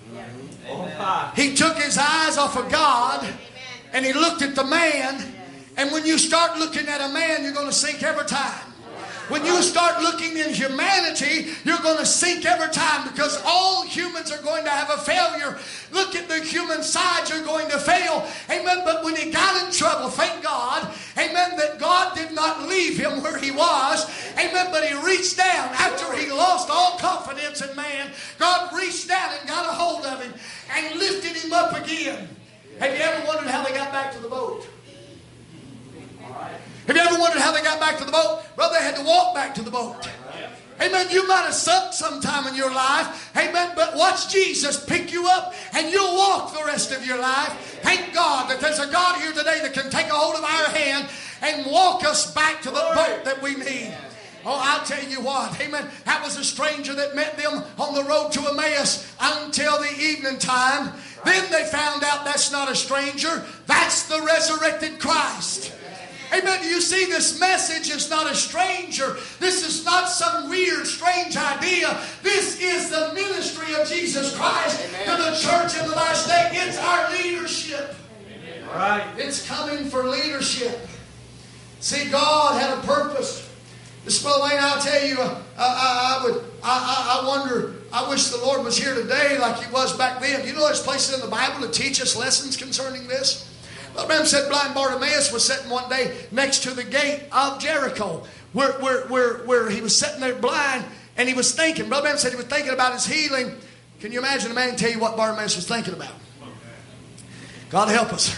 he took his eyes off of God and he looked at the man. And when you start looking at a man, you're going to sink every time. When you start looking in humanity, you're going to sink every time, because all humans are going to have a failure. Look at the human side, you're going to fail. Amen. But when he got in trouble, thank God, amen, that God did not leave him where he was. Amen. But he reached down after he lost all confidence in man. God reached down and got a hold of him and lifted him up again. Have you ever wondered how they got back to the boat? Have you ever wondered how they got back to the boat? Well, they had to walk back to the boat. Amen. You might have sunk sometime in your life. Amen. But watch Jesus pick you up and you'll walk the rest of your life. Thank God that there's a God here today that can take a hold of our hand and walk us back to the boat that we need. Oh, I'll tell you what. Amen. That was a stranger that met them on the road to Emmaus until the evening time. Then they found out that's not a stranger. That's the resurrected Christ. Amen. You see, this message is not a stranger. This is not some weird, strange idea. This is the ministry of Jesus Christ to the church in the last day. It's our leadership. Right. It's coming for leadership. See, God had a purpose. Miss Brother Wayne, I'll tell you, I wonder, I wish the Lord was here today like He was back then. You know, there's places in the Bible to teach us lessons concerning this. Brother Branham said blind Bartimaeus was sitting one day next to the gate of Jericho, where he was sitting there blind, and he was thinking. Brother Branham said he was thinking about his healing. Can you imagine a man tell you what Bartimaeus was thinking about? God help us.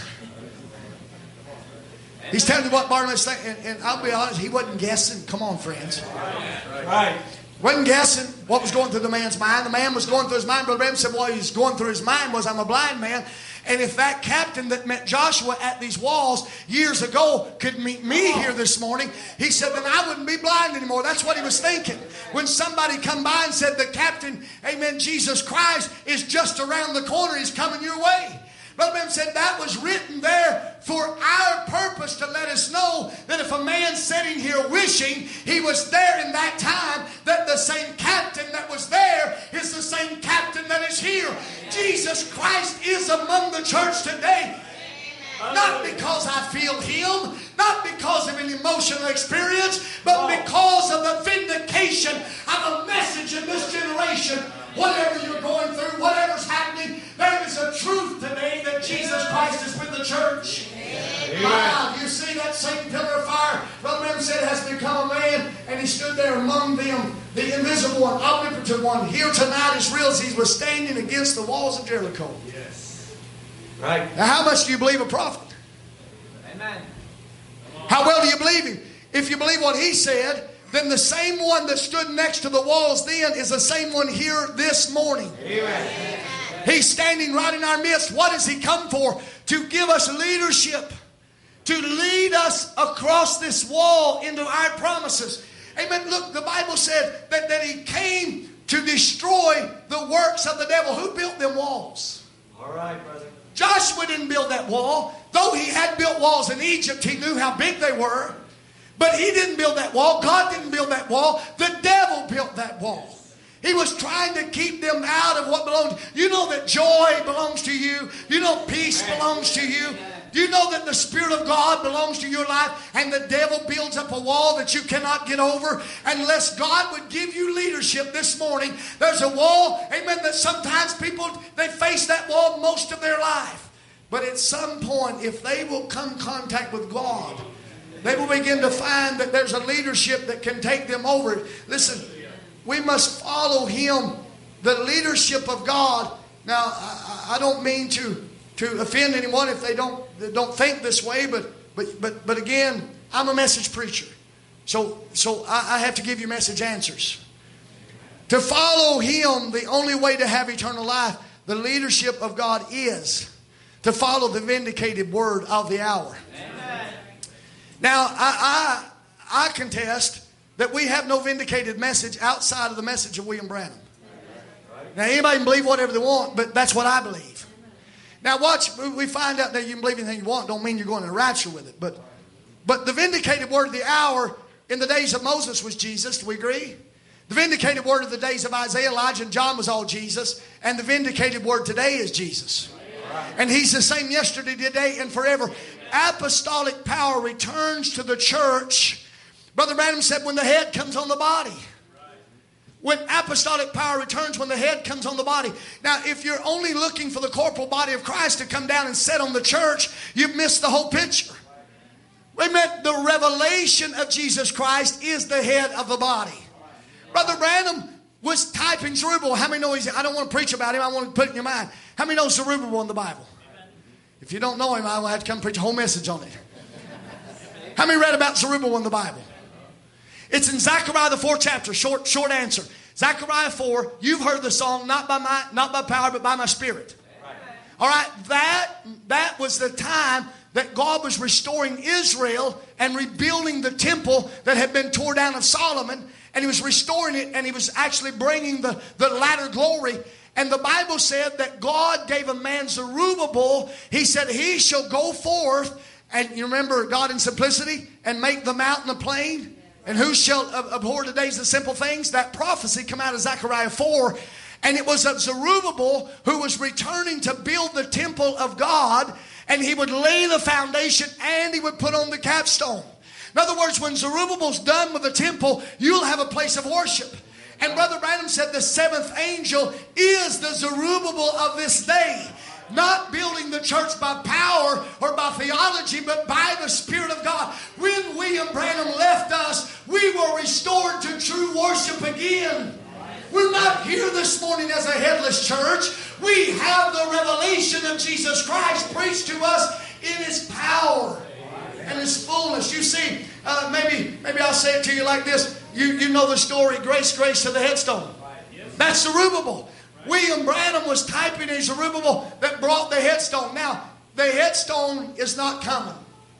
He's telling you what Bartimaeus was thinking, and I'll be honest, he wasn't guessing. Come on, friends. Right. Wasn't guessing what was going through the man's mind. The man was going through his mind. Brother Branham said what he was going through his mind was, I'm a blind man. And if that captain that met Joshua at these walls years ago could meet me here this morning, he said, then I wouldn't be blind anymore. That's what he was thinking. When somebody come by and said, the captain, amen, Jesus Christ is just around the corner. He's coming your way. Brother Branham said that was written there for our purpose, to let us know that if a man's sitting here wishing he was there in that time, that the same captain that was there is the same captain that is here. Jesus Christ is among the church today. Not because I feel Him, not because of an emotional experience, but because of the vindication of a message in this generation. Whatever you're going through, whatever's happening, there is a truth today that Jesus Christ is with the church. Wow, you see that same pillar of fire, Brother Branham said, has become a man, and he stood there among them, the invisible one, omnipotent one, here tonight as real as he was standing against the walls of Jericho. Yes. Right. Now, how much do you believe a prophet? Amen. How well do you believe him? If you believe what he said, then the same one that stood next to the walls then is the same one here this morning. Amen. He's standing right in our midst. What has he come for? To give us leadership. To lead us across this wall into our promises. Amen. Look, the Bible said that he came to destroy the works of the devil. Who built them walls? All right, brother. Joshua didn't build that wall. Though he had built walls in Egypt, he knew how big they were. But he didn't build that wall. God didn't build that wall. The devil built that wall. He was trying to keep them out of what belongs. You know that joy belongs to you. You know peace belongs to you. You know that the Spirit of God belongs to your life, and the devil builds up a wall that you cannot get over unless God would give you leadership this morning. There's a wall, amen, that sometimes people, they face that wall most of their life. But at some point, if they will come in contact with God, they will begin to find that there's a leadership that can take them over. Listen, we must follow Him, the leadership of God. Now, I don't mean to offend anyone if they don't think this way, but again, I'm a message preacher. So I have to give you message answers. To follow Him, the only way to have eternal life, the leadership of God is to follow the vindicated word of the hour. Amen. Now, I contest that we have no vindicated message outside of the message of William Branham. Now, anybody can believe whatever they want, but that's what I believe. Now, watch, we find out that you can believe anything you want. Don't mean you're going to rapture with it. But the vindicated word of the hour in the days of Moses was Jesus. Do we agree? The vindicated word of the days of Isaiah, Elijah, and John was all Jesus. And the vindicated word today is Jesus. And He's the same yesterday, today, and forever. Apostolic power returns to the church. Brother Branham said when the head comes on the body. When apostolic power returns, when the head comes on the body. Now, if you're only looking for the corporal body of Christ to come down and sit on the church, you've missed the whole picture. Amen. The revelation of Jesus Christ is the head of the body. Brother Branham was typing Zerubbabel. How many know I don't want to preach about him. I want to put it in your mind. How many know Zerubbabel in the Bible? If you don't know him, I will have to come preach a whole message on it. How many read about Zerubbabel in the Bible? It's in Zechariah the 4th chapter. Short answer. Zechariah 4. You've heard the song, not by power, but by my Spirit. All right. That was the time that God was restoring Israel and rebuilding the temple that had been torn down of Solomon. And He was restoring it, and He was actually bringing the latter glory. And the Bible said that God gave a man Zerubbabel. He said, he shall go forth, and you remember God in simplicity, and make the mountain a plain. And who shall abhor the days of simple things? That prophecy come out of Zechariah 4. And it was of Zerubbabel who was returning to build the temple of God. And he would lay the foundation and he would put on the capstone. In other words, when Zerubbabel's done with the temple, you'll have a place of worship. And Brother Branham said the seventh angel is the Zerubbabel of this day. Not building the church by power or by theology, but by the Spirit of God. When William Branham left us, we were restored to true worship again. We're not here this morning as a headless church. We have the revelation of Jesus Christ preached to us in His power and His fullness. You see, maybe I'll say it to you like this. You know the story, grace, grace to the headstone. That's Zerubbabel. William Branham was typing a Zerubbabel that brought the headstone. Now, the headstone is not coming.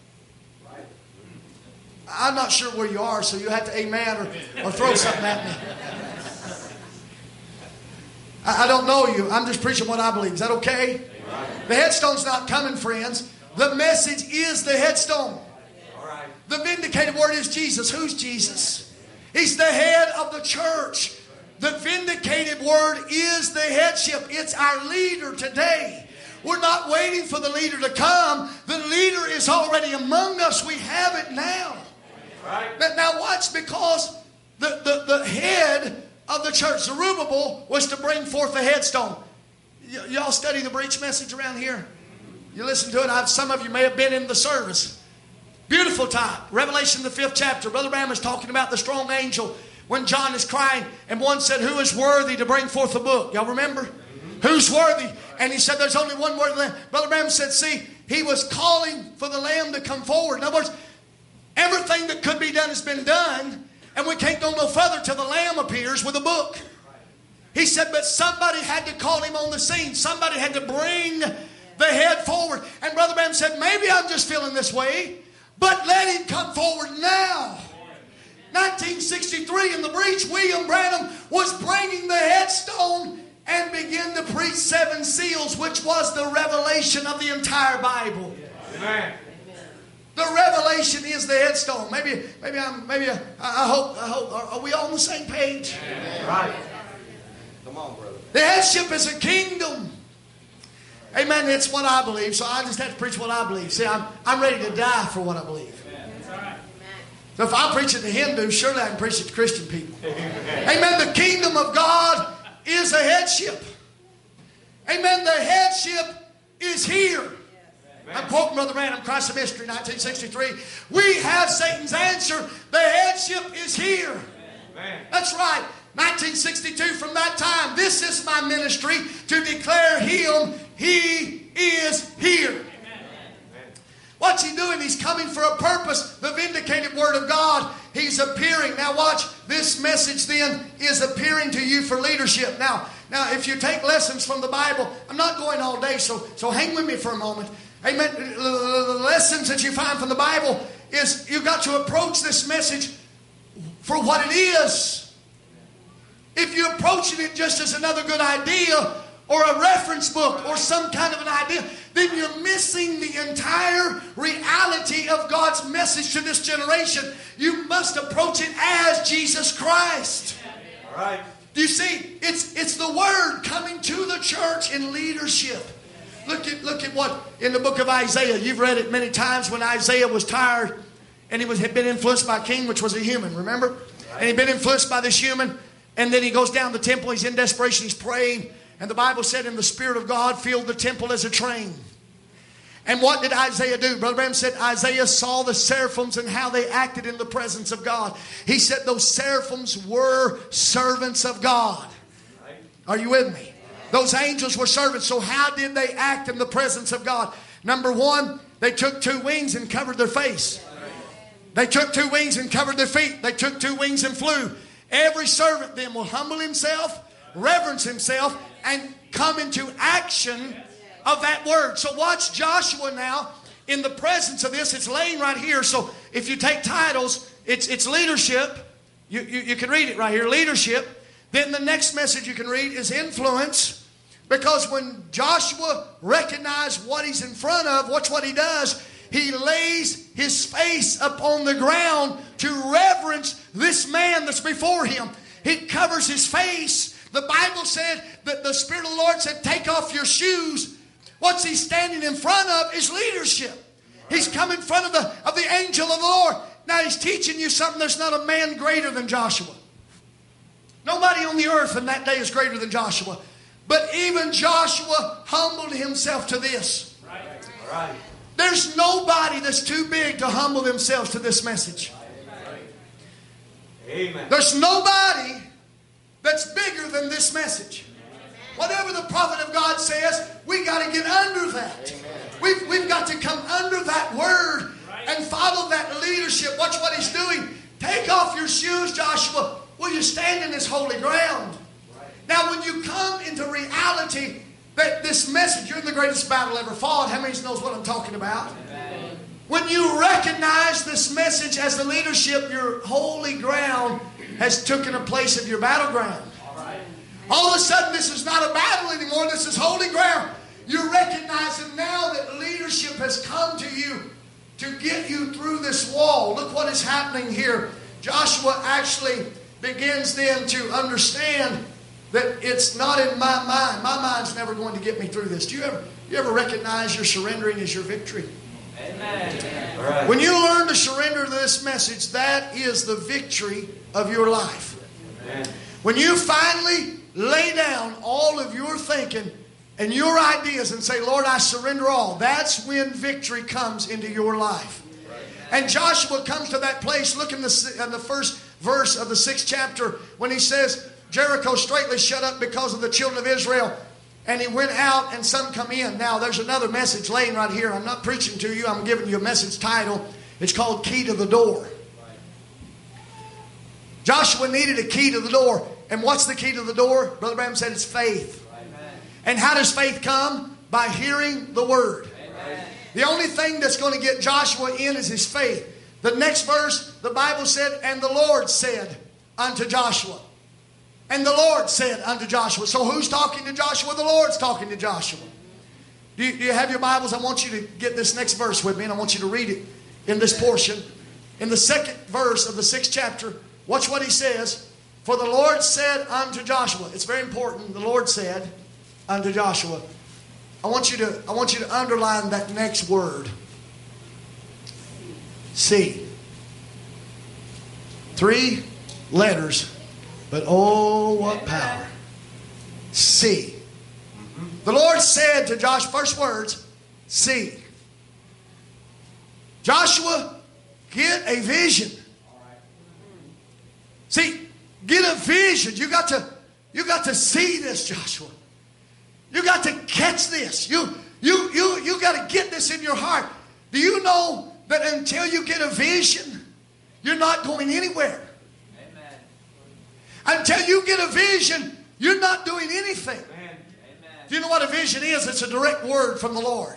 I'm not sure where you are, so you have to amen or throw something at me. I don't know you. I'm just preaching what I believe. Is that okay? The headstone's not coming, friends. The message is the headstone. The vindicated word is Jesus. Who's Jesus? He's the head of the church. The vindicated word is the headship. It's our leader today. We're not waiting for the leader to come. The leader is already among us. We have it now. But now watch, because the head of the church, Zerubbabel, was to bring forth the headstone. Y'all study the breach message around here? You listen to it. Some of you may have been in the service. Beautiful type. Revelation, the 5th chapter. Brother Branham is talking about the strong angel when John is crying, and one said, who is worthy to bring forth the book? Y'all remember? Who's worthy? And he said, there's only one worthy lamb. Brother Branham said, see, he was calling for the lamb to come forward. In other words, everything that could be done has been done, and we can't go no further till the lamb appears with a book. He said, but somebody had to call him on the scene. Somebody had to bring the head forward. And Brother Branham said, maybe I'm just feeling this way, but let him come forward now. 1963 in the breach, William Branham was bringing the headstone and began to preach 7 seals, which was the revelation of the entire Bible. Amen. The revelation is the headstone. I hope. Are we all on the same page? Right. Come on, brother. The headship is a kingdom. Amen. It's what I believe, so I just have to preach what I believe. See, I'm ready to die for what I believe. So if I preach it to Hindus, surely I can preach it to Christian people. Amen. The kingdom of God is a headship. Amen. The headship is here. I'm quoting Brother Branham, Christ of Mystery, 1963. We have Satan's answer. The headship is here. That's right. 1962, from that time, this is my ministry to declare Him. He is here. What's He doing? He's coming for a purpose. The vindicated Word of God. He's appearing. Now watch. This message then is appearing to you for leadership. Now if you take lessons from the Bible, I'm not going all day, so hang with me for a moment. Amen. The lessons that you find from the Bible is you've got to approach this message for what it is. If you're approaching it just as another good idea or a reference book or some kind of an idea, then you're missing the entire reality of God's message to this generation. You must approach it as Jesus Christ. All right. Do you see? It's the Word coming to the church in leadership. Look at what in the book of Isaiah. You've read it many times when Isaiah was tired and had been influenced by a king, which was a human, remember? And he'd been influenced by this human. And then he goes down the temple. He's in desperation. He's praying. And the Bible said, and the Spirit of God filled the temple as a train. And what did Isaiah do? Brother Branham said Isaiah saw the seraphims and how they acted in the presence of God. He said those seraphims were servants of God. Are you with me? Those angels were servants. So how did they act in the presence of God? Number one, they took 2 wings and covered their face. They took 2 wings and covered their feet. They took 2 wings and flew. Every servant then will humble himself, reverence himself, and come into action of that word. So watch Joshua now in the presence of this. It's laying right here. So if you take titles, it's leadership. You can read it right here, leadership. Then the next message you can read is influence. Because when Joshua recognized what he's in front of, watch what he does. He lays his face upon the ground to reverence this man that's before him. He covers his face. The Bible said that the Spirit of the Lord said, take off your shoes. What's he standing in front of is leadership. He's come in front of the angel of the Lord. Now he's teaching you something. There's not a man greater than Joshua. Nobody on the earth in that day is greater than Joshua. But even Joshua humbled himself to this. Right. There's nobody that's too big to humble themselves to this message. Amen. There's nobody that's bigger than this message. Whatever the prophet of God says, we got to get under that. We've got to come under that word and follow that leadership. Watch what he's doing. Take off your shoes, Joshua? Well, you stand in this holy ground. Now, when you come into reality that this message, you're in the greatest battle ever fought. How many knows what I'm talking about? Amen. When you recognize this message as the leadership, your holy ground has taken a place of your battleground. All of a sudden, this is not a battle anymore. This is holy ground. You're recognizing now that leadership has come to you to get you through this wall. Look what is happening here. Joshua actually begins then to understand that it's not in my mind. My mind's never going to get me through this. Do you ever recognize your surrendering as your victory? Amen. Right. When you learn to surrender to this message, that is the victory of your life. Amen. When you finally lay down all of your thinking and your ideas and say, Lord, I surrender all, that's when victory comes into your life. And Joshua comes to that place. Look in the first verse of the 6th chapter when he says, Jericho straightly shut up because of the children of Israel. And he went out and some come in. Now there's another message laying right here. I'm not preaching to you. I'm giving you a message title. It's called Key to the Door. Joshua needed a key to the door. And what's the key to the door? Brother Branham said it's faith. Amen. And how does faith come? By hearing the Word. Amen. The only thing that's going to get Joshua in is his faith. The next verse, the Bible said, and the Lord said unto Joshua. And the Lord said unto Joshua. So who's talking to Joshua? The Lord's talking to Joshua. Do you have your Bibles? I want you to get this next verse with me, and I want you to read it in this portion. In the 2nd verse of the 6th chapter, watch what he says. For the Lord said unto Joshua. It's very important. The Lord said unto Joshua. I want you to underline that next word. See. 3 letters, but oh, what power. See. The Lord said to Joshua, first words, see. Joshua, get a vision. See, get a vision. You got to see this, Joshua. You got to catch this. You got to get this in your heart. Do you know that until you get a vision, you're not going anywhere? Amen. Until you get a vision, you're not doing anything. Amen. Do you know what a vision is? It's a direct word from the Lord.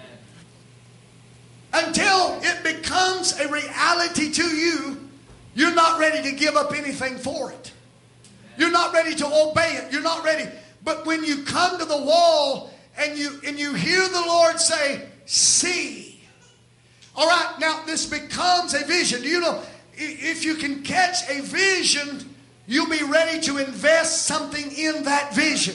Amen. Until it becomes a reality to you, you're not ready to give up anything for it. You're not ready to obey it. You're not ready. But when you come to the wall and you hear the Lord say, see. All right, now this becomes a vision. Do you know, if you can catch a vision, you'll be ready to invest something in that vision.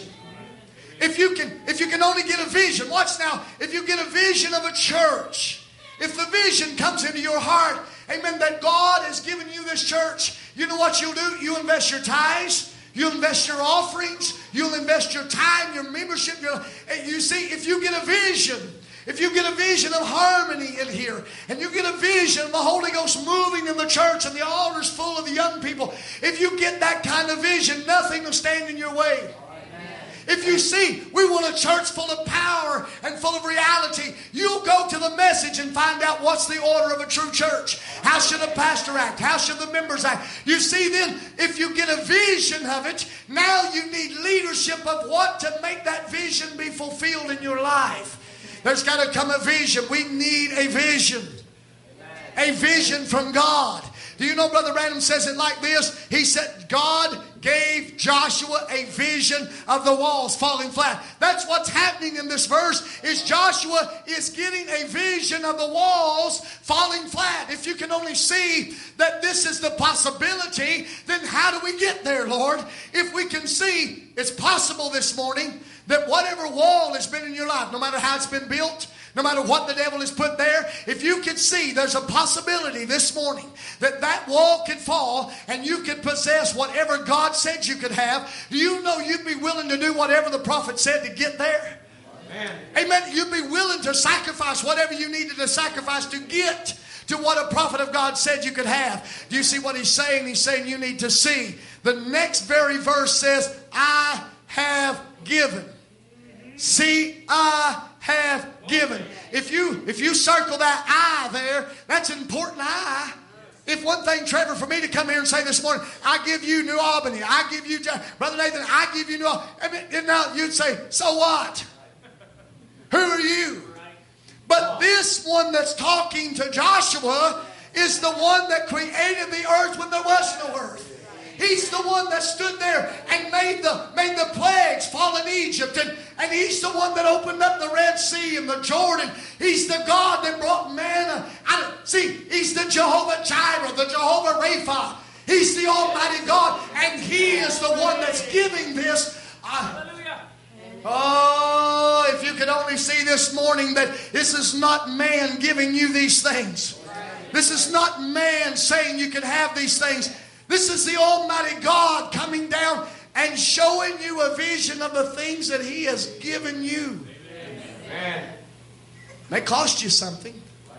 If you can only get a vision, watch now, if you get a vision of a church, if the vision comes into your heart, amen, that God has given you this church, you know what you'll do? You invest your tithes. You'll invest your offerings. You'll invest your time, your membership. You see, if you get a vision, if you get a vision of harmony in here, and you get a vision of the Holy Ghost moving in the church and the altars full of the young people, if you get that kind of vision, nothing will stand in your way. If you see, we want a church full of power and full of reality, you go to the message and find out what's the order of a true church. How should a pastor act? How should the members act? You see then, if you get a vision of it, now you need leadership of what to make that vision be fulfilled in your life. There's got to come a vision. We need a vision. A vision from God. Do you know Brother Branham says it like this? He said, God gave Joshua a vision of the walls falling flat. That's what's happening in this verse, is Joshua is getting a vision of the walls falling flat. If you can only see that this is the possibility, then how do we get there, Lord? If we can see it's possible this morning that whatever wall has been in your life, no matter how it's been built, no matter what the devil has put there, if you can see there's a possibility this morning that that wall could fall and you could possess whatever God said you could have, do you know you'd be willing to do whatever the prophet said to get there? Amen. Amen. You'd be willing to sacrifice whatever you needed to sacrifice to get to what a prophet of God said you could have. Do you see what he's saying? He's saying you need to see. The next very verse says, I have given. See, I have given. If you circle that I there, that's an important I. If one thing, Trevor, for me to come here and say this morning, I give you New Albany, I give you, Brother Nathan, I give you New Albany. I mean, and now you'd say, so what? Who are you? But this one that's talking to Joshua is the one that created the earth when there was no earth. He's the one that stood there and made the plagues fall in Egypt. And he's the one that opened up the Red Sea and the Jordan. He's the God that brought manna out. See, he's the Jehovah Jireh, the Jehovah Rapha. He's the Almighty God. And he is the one that's giving this. Oh, if you could only see this morning that this is not man giving you these things. This is not man saying you can have these things. This is the Almighty God coming down and showing you a vision of the things that He has given you. Amen. It may cost you something.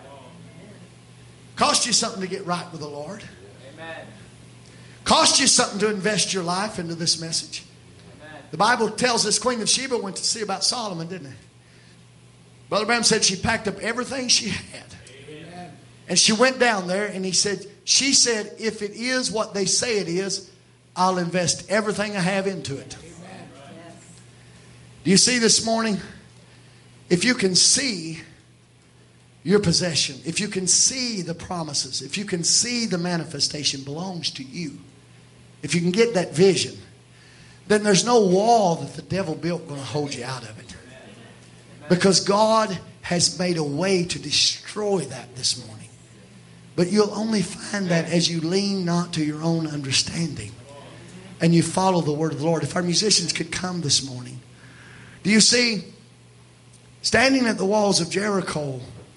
Cost you something to get right with the Lord. Amen. Cost you something to invest your life into this message. Amen. The Bible tells us Queen of Sheba went to see about Solomon, didn't it? Brother Branham said she packed up everything she had. Amen. And she went down there and she said, if it is what they say it is, I'll invest everything I have into it. Amen. Do you see this morning? If you can see your possession, if you can see the promises, if you can see the manifestation belongs to you, if you can get that vision, then there's no wall that the devil built going to hold you out of it. Because God has made a way to destroy that this morning. But you'll only find that as you lean not to your own understanding and you follow the word of the Lord. If our musicians could come this morning. Do you see, standing at the walls of Jericho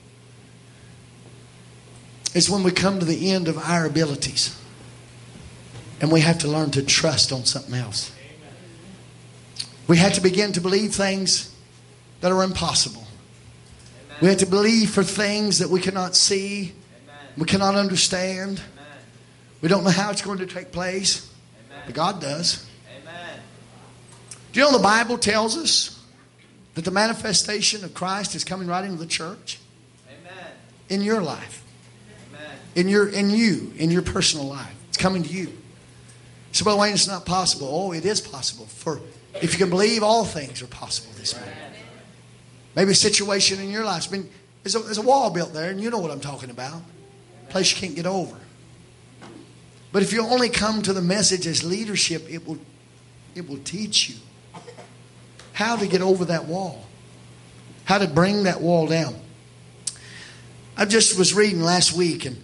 is when we come to the end of our abilities. And we have to learn to trust on something else. We have to begin to believe things that are impossible. We have to believe for things that we cannot see. We cannot understand. Amen. We don't know how it's going to take place. Amen. But God does. Amen. Do you know the Bible tells us that the manifestation of Christ is coming right into the church? Amen. In your life. Amen. In your personal life. It's coming to you. So, Brother Wayne, it's not possible. Oh, it is possible. For if you can believe, all things are possible this morning. Maybe a situation in your life. There's a wall built there, and you know what I'm talking about. Place you can't get over. But if you only come to the message as leadership, it will teach you how to get over that wall, how to bring that wall down. I just was reading last week, and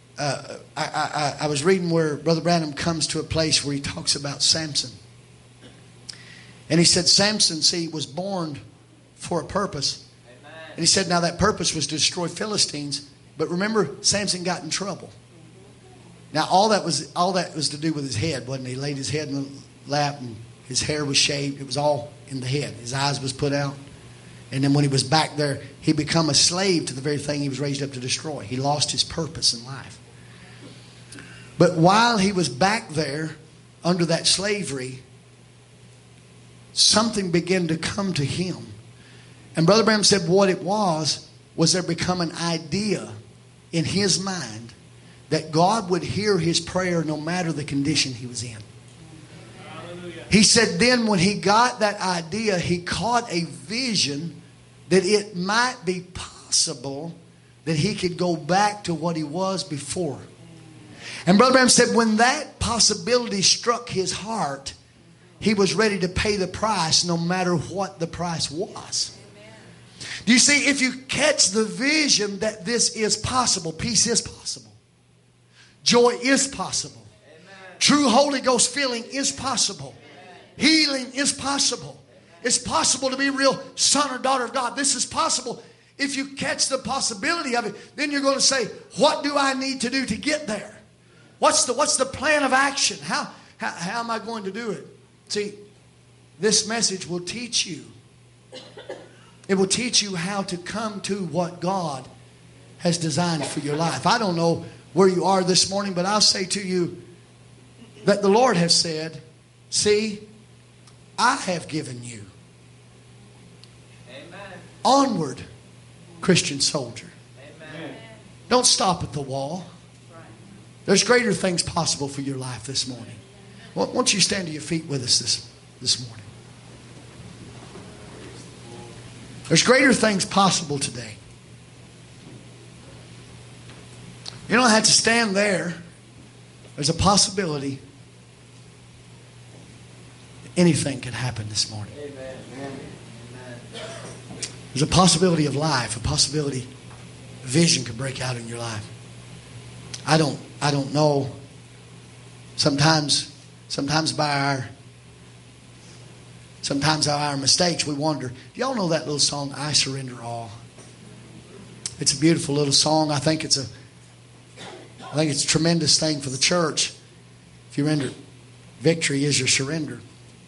I was reading where Brother Branham comes to a place where he talks about Samson. And he said Samson, see, was born for a purpose. Amen. And he said now that purpose was to destroy Philistines. But remember, Samson got in trouble. Now, all that was to do with his head, wasn't it? He laid his head in the lap and his hair was shaved. It was all in the head. His eyes was put out. And then when he was back there, he became a slave to the very thing he was raised up to destroy. He lost his purpose in life. But while he was back there under that slavery, something began to come to him. And Brother Branham said what it was there become an idea in his mind that God would hear his prayer no matter the condition he was in. Hallelujah. He said then when he got that idea, he caught a vision that it might be possible that he could go back to what he was before. And Brother Branham said when that possibility struck his heart, he was ready to pay the price no matter what the price was. Do you see, if you catch the vision that this is possible, peace is possible. Joy is possible. Amen. True Holy Ghost feeling is possible. Amen. Healing is possible. Amen. It's possible to be a real son or daughter of God. This is possible. If you catch the possibility of it, then you're going to say, what do I need to do to get there? What's the plan of action? How am I going to do it? See, this message will teach you. It will teach you how to come to what God has designed for your life. I don't know where you are this morning, but I'll say to you that the Lord has said, see, I have given you. Amen. Onward, Christian soldier. Amen. Don't stop at the wall. There's greater things possible for your life this morning. Why don't you stand to your feet with us this morning? There's greater things possible today. You don't have to stand there. There's a possibility anything can happen this morning. There's a possibility of life, a possibility vision could break out in your life. I don't know. Sometimes by our mistakes we wonder. Do y'all know that little song, I Surrender All? It's a beautiful little song. I think it's a tremendous thing for the church. If you render, victory is your surrender.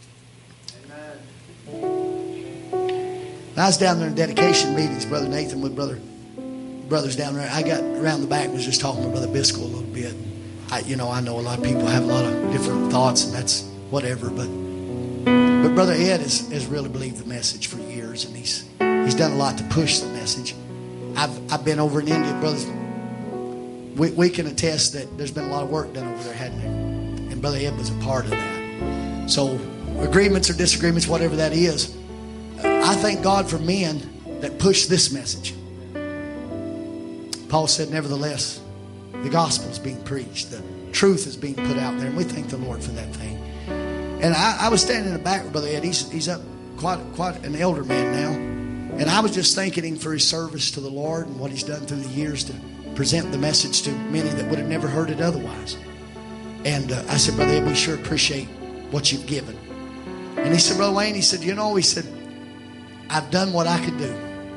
I was down there in dedication meetings, Brother Nathan with brothers down there. I got around the back and was just talking with Brother Biscoe a little bit. I know a lot of people have a lot of different thoughts, and that's whatever. But Brother Ed has really believed the message for years, and he's done a lot to push the message. I've been over in India, brothers. We can attest that there's been a lot of work done over there, hadn't there? And Brother Ed was a part of that. So agreements or disagreements, whatever that is, I thank God for men that push this message. Paul said, nevertheless, the gospel is being preached. The truth is being put out there. And we thank the Lord for that thing. And I was standing in the back with Brother Ed. He's up quite an elder man now. And I was just thanking him for his service to the Lord and what he's done through the years to present the message to many that would have never heard it otherwise. And I said, Brother Ed, we sure appreciate what you've given. And he said, Brother Wayne, he said, I've done what I could do.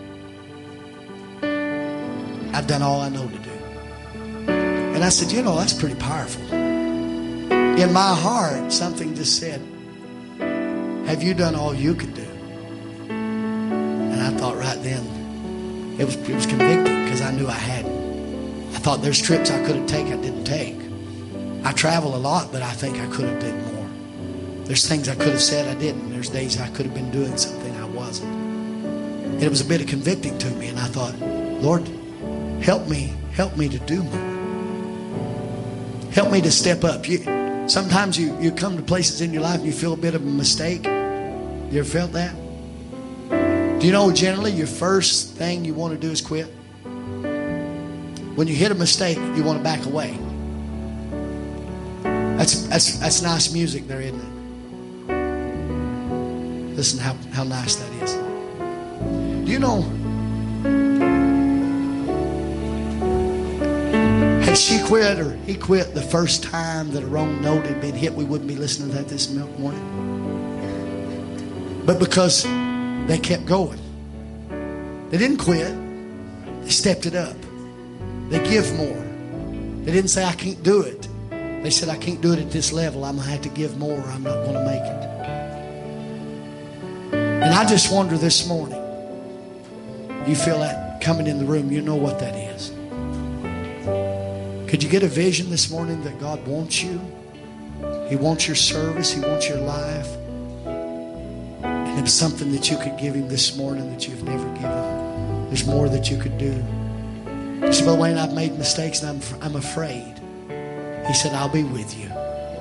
I've done all I know to do. And I said, that's pretty powerful. In my heart, something just said, have you done all you could do? And I thought right then, it was convicting because I knew I hadn't. I thought there's trips I could have taken I didn't take. I travel a lot, but I think I could have done more. There's things I could have said I didn't. There's days I could have been doing something I wasn't. And it was a bit of convicting to me, and I thought, Lord, help me to do more. Help me to step up. Sometimes you come to places in your life and you feel a bit of a mistake. You ever felt that? Do you know generally your first thing you want to do is quit? When you hit a mistake, you want to back away. That's nice music there, isn't it? Listen how nice that is. Do you know, had she quit or he quit the first time that a wrong note had been hit, we wouldn't be listening to that this morning. But because they kept going. They didn't quit. They stepped it up. They give more. They didn't say, I can't do it. They said, I can't do it at this level. I'm going to have to give more or I'm not going to make it. And I just wonder this morning, you feel that coming in the room, you know what that is. Could you get a vision this morning that God wants you? He wants your service. He wants your life. And it's something that you could give Him this morning that you've never given. There's more that you could do. You say, Brother Wayne, I've made mistakes and I'm afraid. He said, I'll be with you.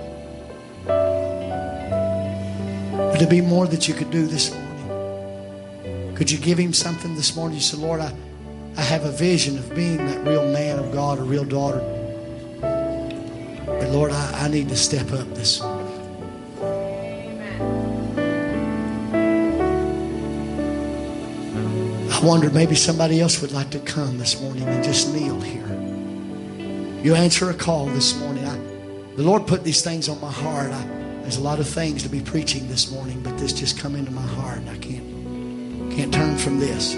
But there'd be more that you could do this morning. Could you give Him something this morning? You said, Lord, I have a vision of being that real man of God, a real daughter. But Lord, I need to step up this morning. I wonder maybe somebody else would like to come this morning and just kneel here. You answer a call this morning. The Lord put these things on my heart. There's a lot of things to be preaching this morning, but this just come into my heart and I can't turn from this.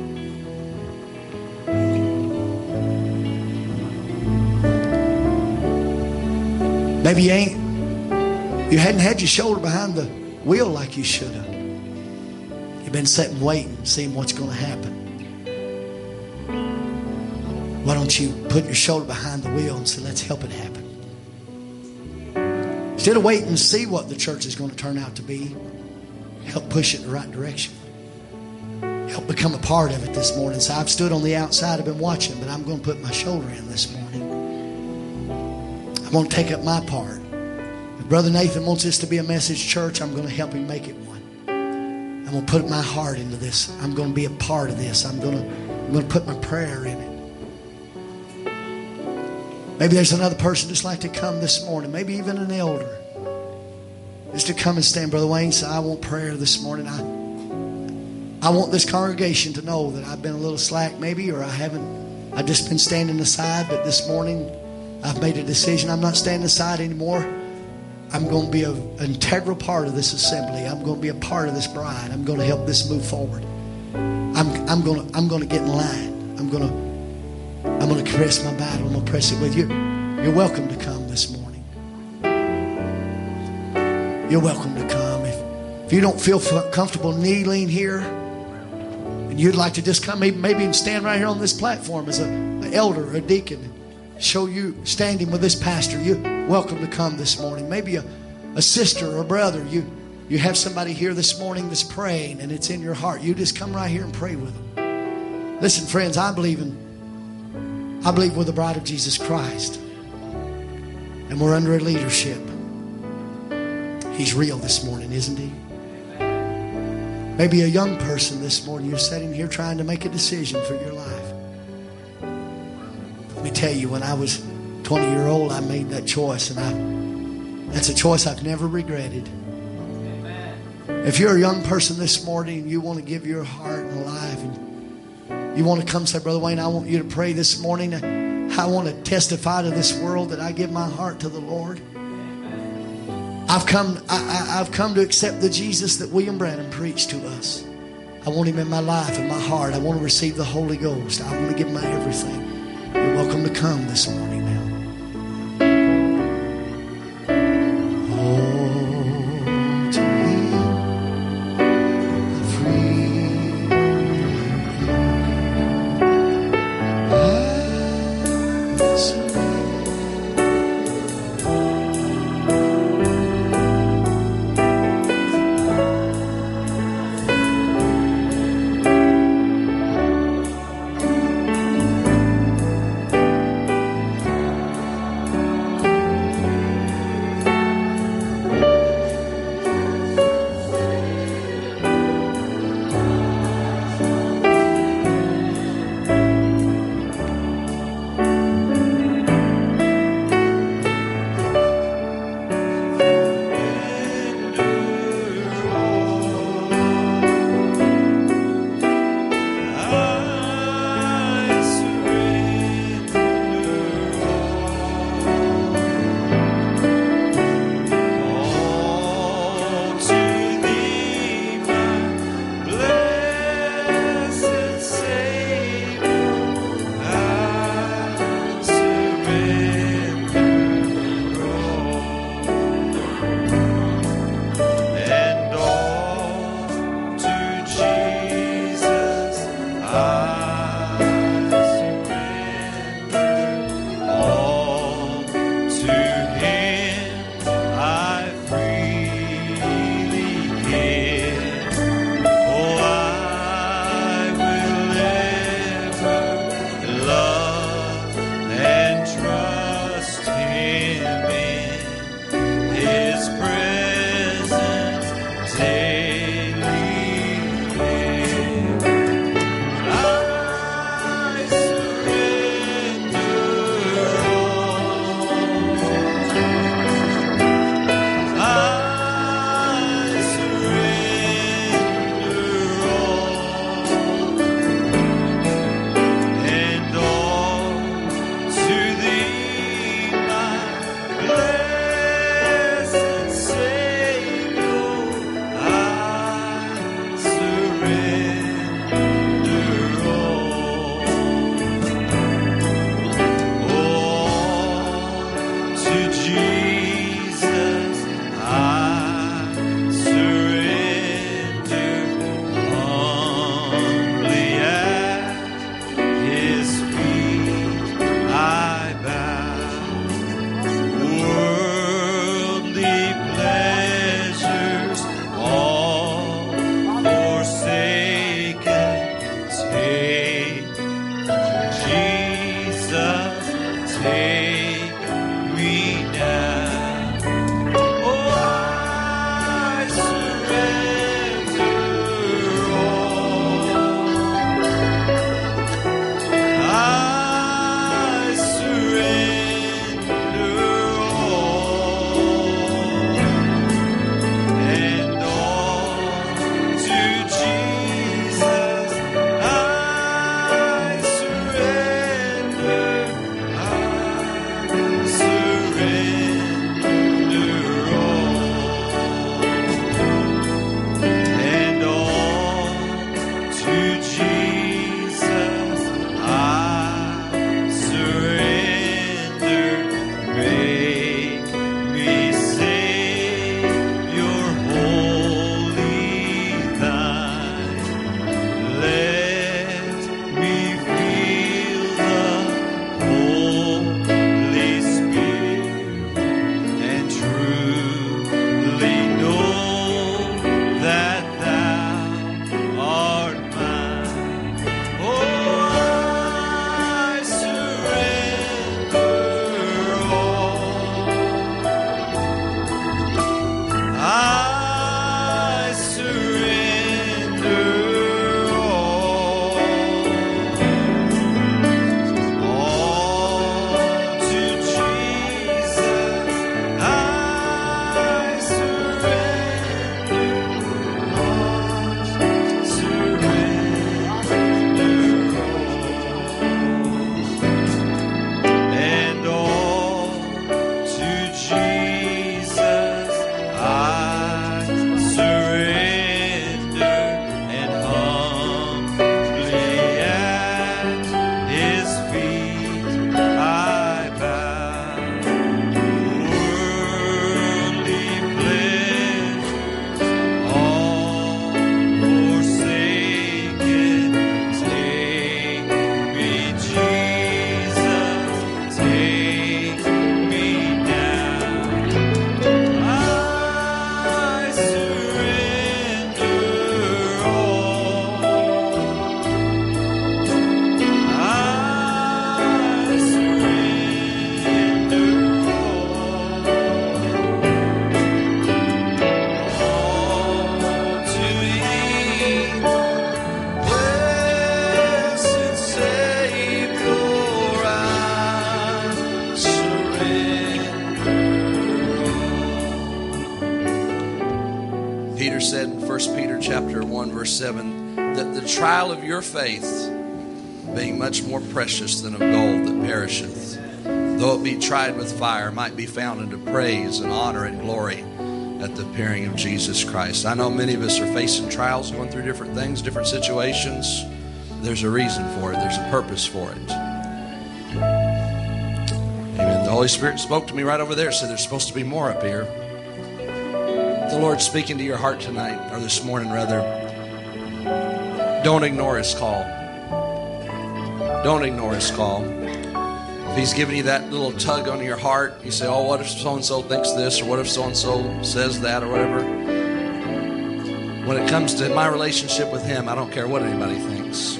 Maybe you hadn't had your shoulder behind the wheel like you should have. You've been sitting waiting, seeing what's going to happen. Why don't you put your shoulder behind the wheel and say, let's help it happen. Instead of waiting to see what the church is going to turn out to be, help push it in the right direction. Help become a part of it this morning. So I've stood on the outside, I've been watching, but I'm going to put my shoulder in this morning. going to take up my part. If Brother Nathan wants this to be a message church, I'm going to help him make it one. I'm going to put my heart into this. I'm going to be a part of this. I'm going to put my prayer in it. Maybe there's another person just like to come this morning. Maybe even an elder. Just to come and stand. Brother Wayne said, I want prayer this morning. I want this congregation to know that I've been a little slack maybe, or I've just been standing aside, but this morning I've made a decision. I'm not standing aside anymore. I'm going to be an integral part of this assembly. I'm going to be a part of this bride. I'm going to help this move forward. I'm going to get in line. I'm going to press my battle. I'm going to press it with you. You're welcome to come this morning. You're welcome to come. If you don't feel comfortable kneeling here, and you'd like to just come, maybe even stand right here on this platform as an elder or a deacon, show you standing with this pastor, you're welcome to come this morning. Maybe a sister or a brother, you have somebody here this morning that's praying and it's in your heart. You just come right here and pray with them. Listen, friends, I believe we're the bride of Jesus Christ, and we're under a leadership. He's real this morning, isn't he? Maybe a young person this morning, you're sitting here trying to make a decision for your life. Let me tell you, when I was 20-year-old, I made that choice, and that's a choice I've never regretted. If you're a young person this morning and you want to give your heart and life, and you want to come say, Brother Wayne, I want you to pray this morning. I want to testify to this world that I give my heart to the Lord. I've come to accept the Jesus that William Branham preached to us. I want him in my life, in my heart. I want to receive the Holy Ghost. I want to give my everything. You're welcome to come this morning now. Oh, to Him, the free I surrender. said in 1 Peter chapter 1, verse 7, that the trial of your faith, being much more precious than of gold that perisheth, though it be tried with fire, might be found unto praise and honor and glory at the appearing of Jesus Christ. I know many of us are facing trials, going through different things, different situations. There's a reason for it. There's a purpose for it. Amen. The Holy Spirit spoke to me right over there, said there's supposed to be more up here. The Lord's speaking to your heart tonight, or this morning rather. Don't ignore His call. Don't ignore His call. If He's giving you that little tug on your heart, you say, oh, what if so-and-so thinks this, or what if so-and-so says that, or whatever. When it comes to my relationship with Him, I don't care what anybody thinks.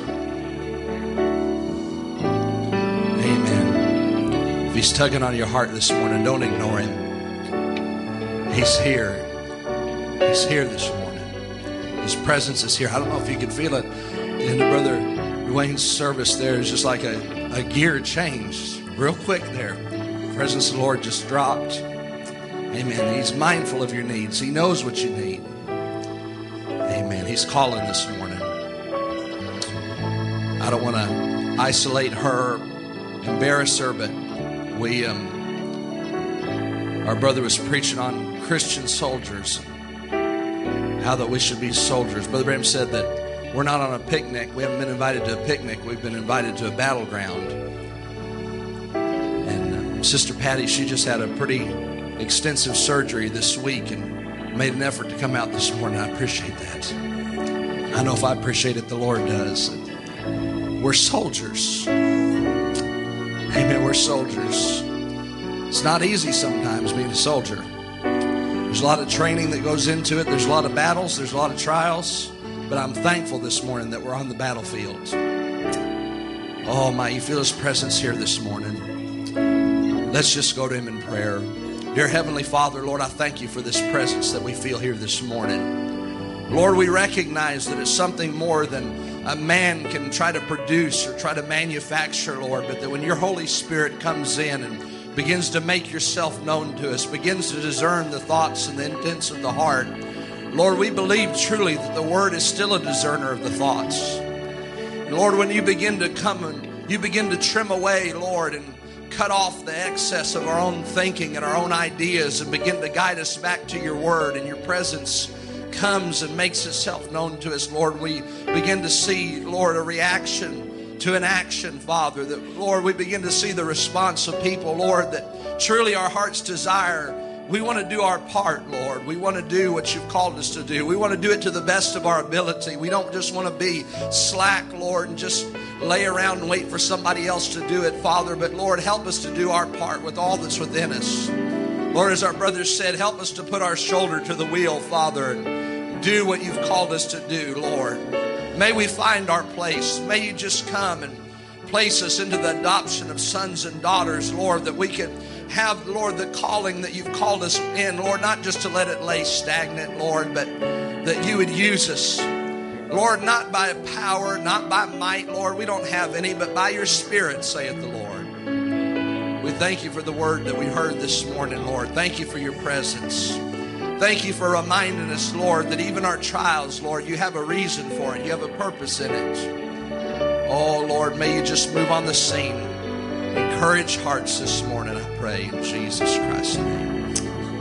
Amen. If He's tugging on your heart this morning, don't ignore Him. He's here. He's here this morning. His presence is here. I don't know if you can feel it in the Brother Dwayne's service there. It's just like a gear changed real quick there. The presence of the Lord just dropped. Amen. He's mindful of your needs. He knows what you need. Amen. He's calling this morning. I don't want to isolate her, embarrass her, but our brother was preaching on Christian soldiers, how that we should be soldiers. Brother Branham said that we're not on a picnic. We haven't been invited to a picnic. We've been invited to a battleground. And Sister Patty, she just had a pretty extensive surgery this week and made an effort to come out this morning. I appreciate that. I know if I appreciate it, the Lord does. We're soldiers. Amen. We're soldiers. It's not easy sometimes being a soldier. There's a lot of training that goes into it. There's a lot of battles. There's a lot of trials. But I'm thankful this morning that we're on the battlefield. Oh my, you feel His presence here this morning. Let's just go to Him in prayer. Dear Heavenly Father, Lord, I thank You for this presence that we feel here this morning. Lord, we recognize that it's something more than a man can try to produce or try to manufacture, Lord, but that when Your Holy Spirit comes in and begins to make Yourself known to us, begins to discern the thoughts and the intents of the heart, Lord, we believe truly that the Word is still a discerner of the thoughts. And Lord, when You begin to come and You begin to trim away, Lord, and cut off the excess of our own thinking and our own ideas and begin to guide us back to Your Word, and Your presence comes and makes itself known to us, Lord, we begin to see, Lord, a reaction to an action, Father, that, Lord, we begin to see the response of people, Lord, that truly our heart's desire. We want to do our part, Lord. We want to do what You've called us to do. We want to do it to the best of our ability. We don't just want to be slack, Lord, and just lay around and wait for somebody else to do it, Father. But, Lord, help us to do our part with all that's within us. Lord, as our brother said, help us to put our shoulder to the wheel, Father, and do what You've called us to do, Lord. May we find our place. May You just come and place us into the adoption of sons and daughters, Lord, that we can have, Lord, the calling that You've called us in, Lord, not just to let it lay stagnant, Lord, but that You would use us, Lord, not by power, not by might, Lord, we don't have any, but by Your Spirit, saith the Lord. We thank You for the word that we heard this morning, Lord. Thank You for Your presence. Thank You for reminding us, Lord, that even our trials, Lord, You have a reason for it. You have a purpose in it. Oh, Lord, may You just move on the scene. Encourage hearts this morning, I pray, in Jesus Christ's name.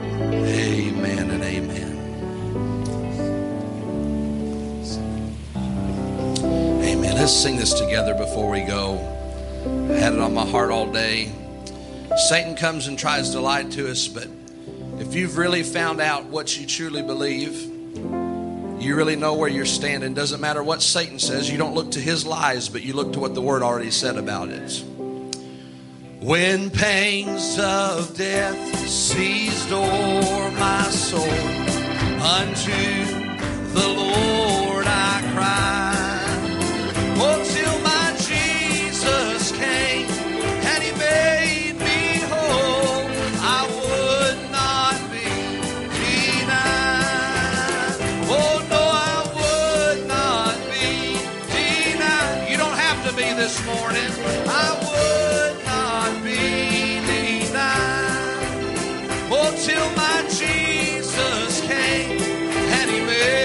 Amen and amen. Amen. Let's sing this together before we go. I had it on my heart all day. Satan comes and tries to lie to us, but if you've really found out what you truly believe, you really know where you're standing. Doesn't matter what Satan says. You don't look to his lies, but you look to what the Word already said about it. When pangs of death seized o'er my soul, unto the Lord I cried. Oh, till my Jesus came and He made me whole, I would not be denied. Oh, no, I would not be denied. You don't have to be this morning. I would not be denied. Oh, till my Jesus came and He made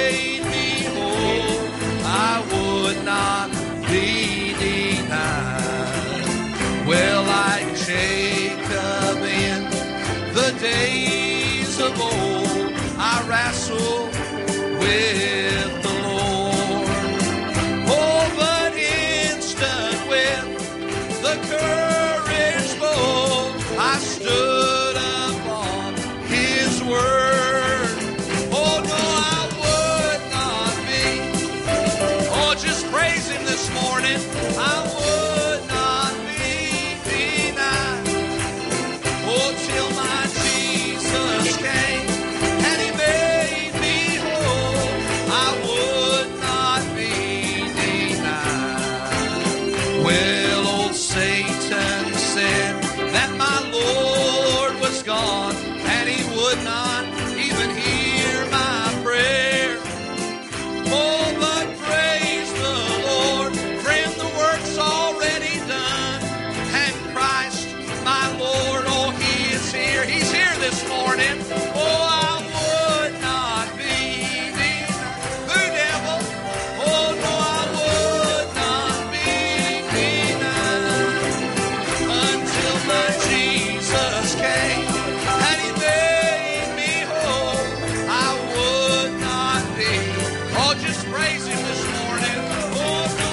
of old, I wrestle with the Lord. Oh, but instant with the courage bold, I stood upon His word. Oh, no, I would not be. Oh, just praise Him this morning. I would not be denied. Oh, till my Jesus came and He made me whole, I would not be denied. Well, old Satan said that my Lord was gone, and he would not even hear my prayer. Oh, but praise the Lord, friend, the work's already done, and Christ my Lord, oh, He is here. He's here this morning. Oh, I would not be denied. Who, devil? Oh, no, I would not be denied until my Jesus came and He made me whole. I would not be. Oh, just praise Him this morning. Oh, no.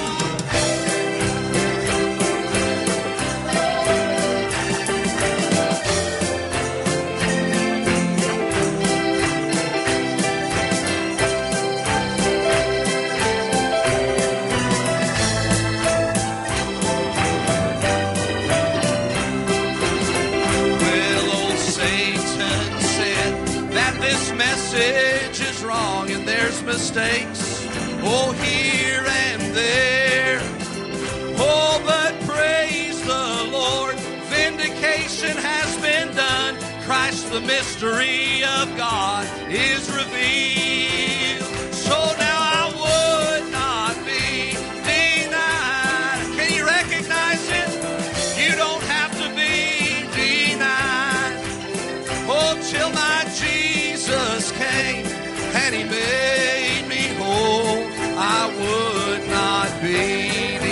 Well, old Satan said that this message is wrong and there's mistakes, oh, here and there. Oh, but praise the Lord, vindication has been done. Christ, the mystery of God, is revealed. So now I would not be denied. Can you recognize it? You don't have to be denied. Oh, till my Jesus came and He made me whole, I would not be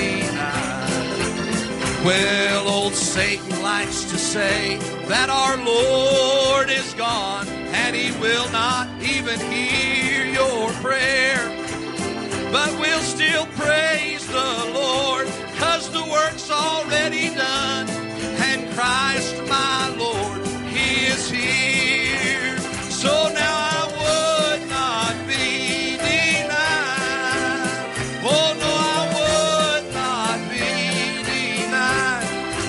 denied. Well, old Satan likes to say that our Lord is gone and He will not even hear your prayer. But we'll still praise the Lord, 'cause the work's already done, and Christ my Lord, He is here. So now I would not be denied. Oh, no, I would not be denied.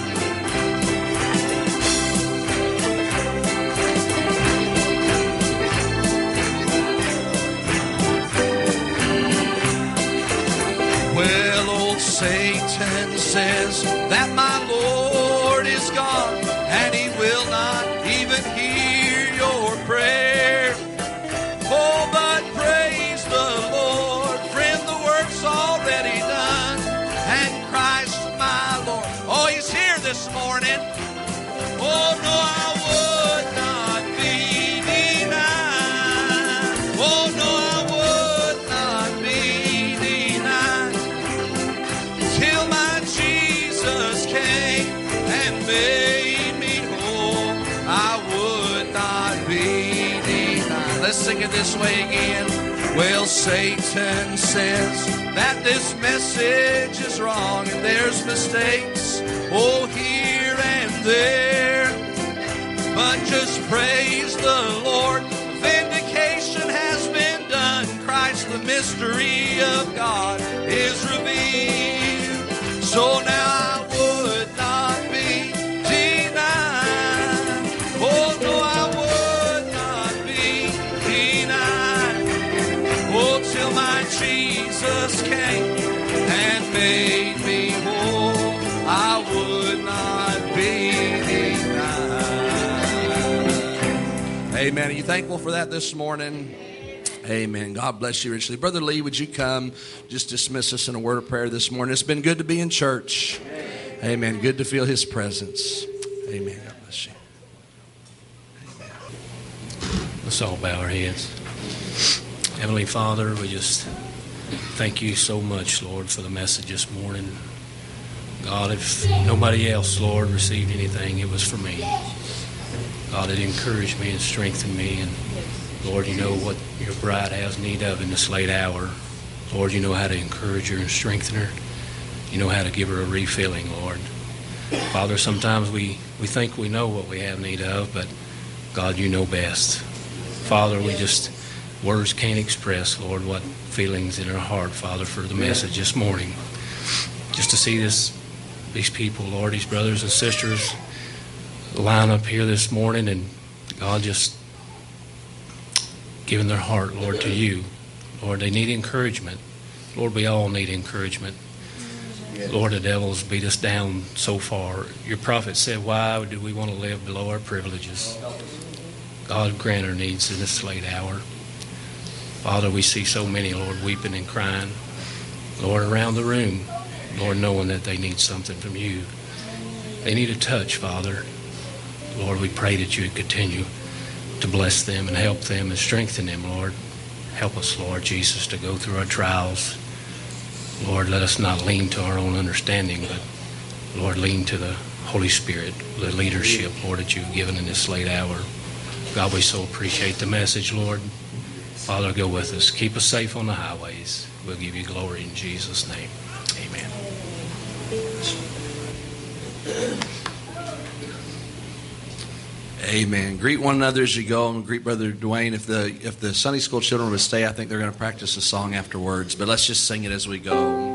Well, old Satan says that my Lord is gone and He will not even hear your prayer. Oh, but praise the Lord, friend, the work's already done, and Christ my Lord, oh, He's here this morning. Oh, no, I would not be denied. Oh, no, I would not be denied till my Jesus came and made me whole. I would not be denied. Let's sing it this way again. Well, Satan says that this message is wrong and there's mistakes, oh, here and there. But just praise the Lord, vindication has been done. Christ, the mystery of God, is revealed. So now I would not be denied. Oh, no, I would not be denied. Oh, till my Jesus came and made me whole, I would not be denied. Amen. Are you thankful for that this morning? Amen. God bless you richly. Brother Lee, would you come just dismiss us in a word of prayer this morning? It's been good to be in church. Amen. Good to feel His presence. Amen. God bless you. Amen. Let's all bow our heads. Heavenly Father, we just thank You so much, Lord, for the message this morning. God, if nobody else, Lord, received anything, it was for me. God, it encouraged me and strengthened me. And Lord, you know what your bride has need of in this late hour. Lord, you know how to encourage her and strengthen her. You know how to give her a refilling, Lord. Father, sometimes we think we know what we have need of, but God, you know best. Father, words can't express, Lord, what feelings in our heart, Father, for the message this morning. Just to see these people, Lord, these brothers and sisters line up here this morning, and God, just giving their heart, Lord, to you. Lord, they need encouragement. Lord, we all need encouragement. Lord, the devil's beat us down so far. Your prophet said, why do we want to live below our privileges? God, grant our needs in this late hour. Father, we see so many, Lord, weeping and crying. Lord, around the room, Lord, knowing that they need something from you. They need a touch, Father. Lord, we pray that you would continue to bless them and help them and strengthen them, Lord. Help us, Lord Jesus, to go through our trials. Lord, let us not lean to our own understanding, but, Lord, lean to the Holy Spirit, the leadership, Lord, that you've given in this late hour. God, we so appreciate the message, Lord. Father, go with us. Keep us safe on the highways. We'll give you glory in Jesus' name. Amen. Amen. Greet one another as you go, and greet Brother Dwayne. If the Sunday school children would stay, I think they're going to practice a song afterwards. But let's just sing it as we go.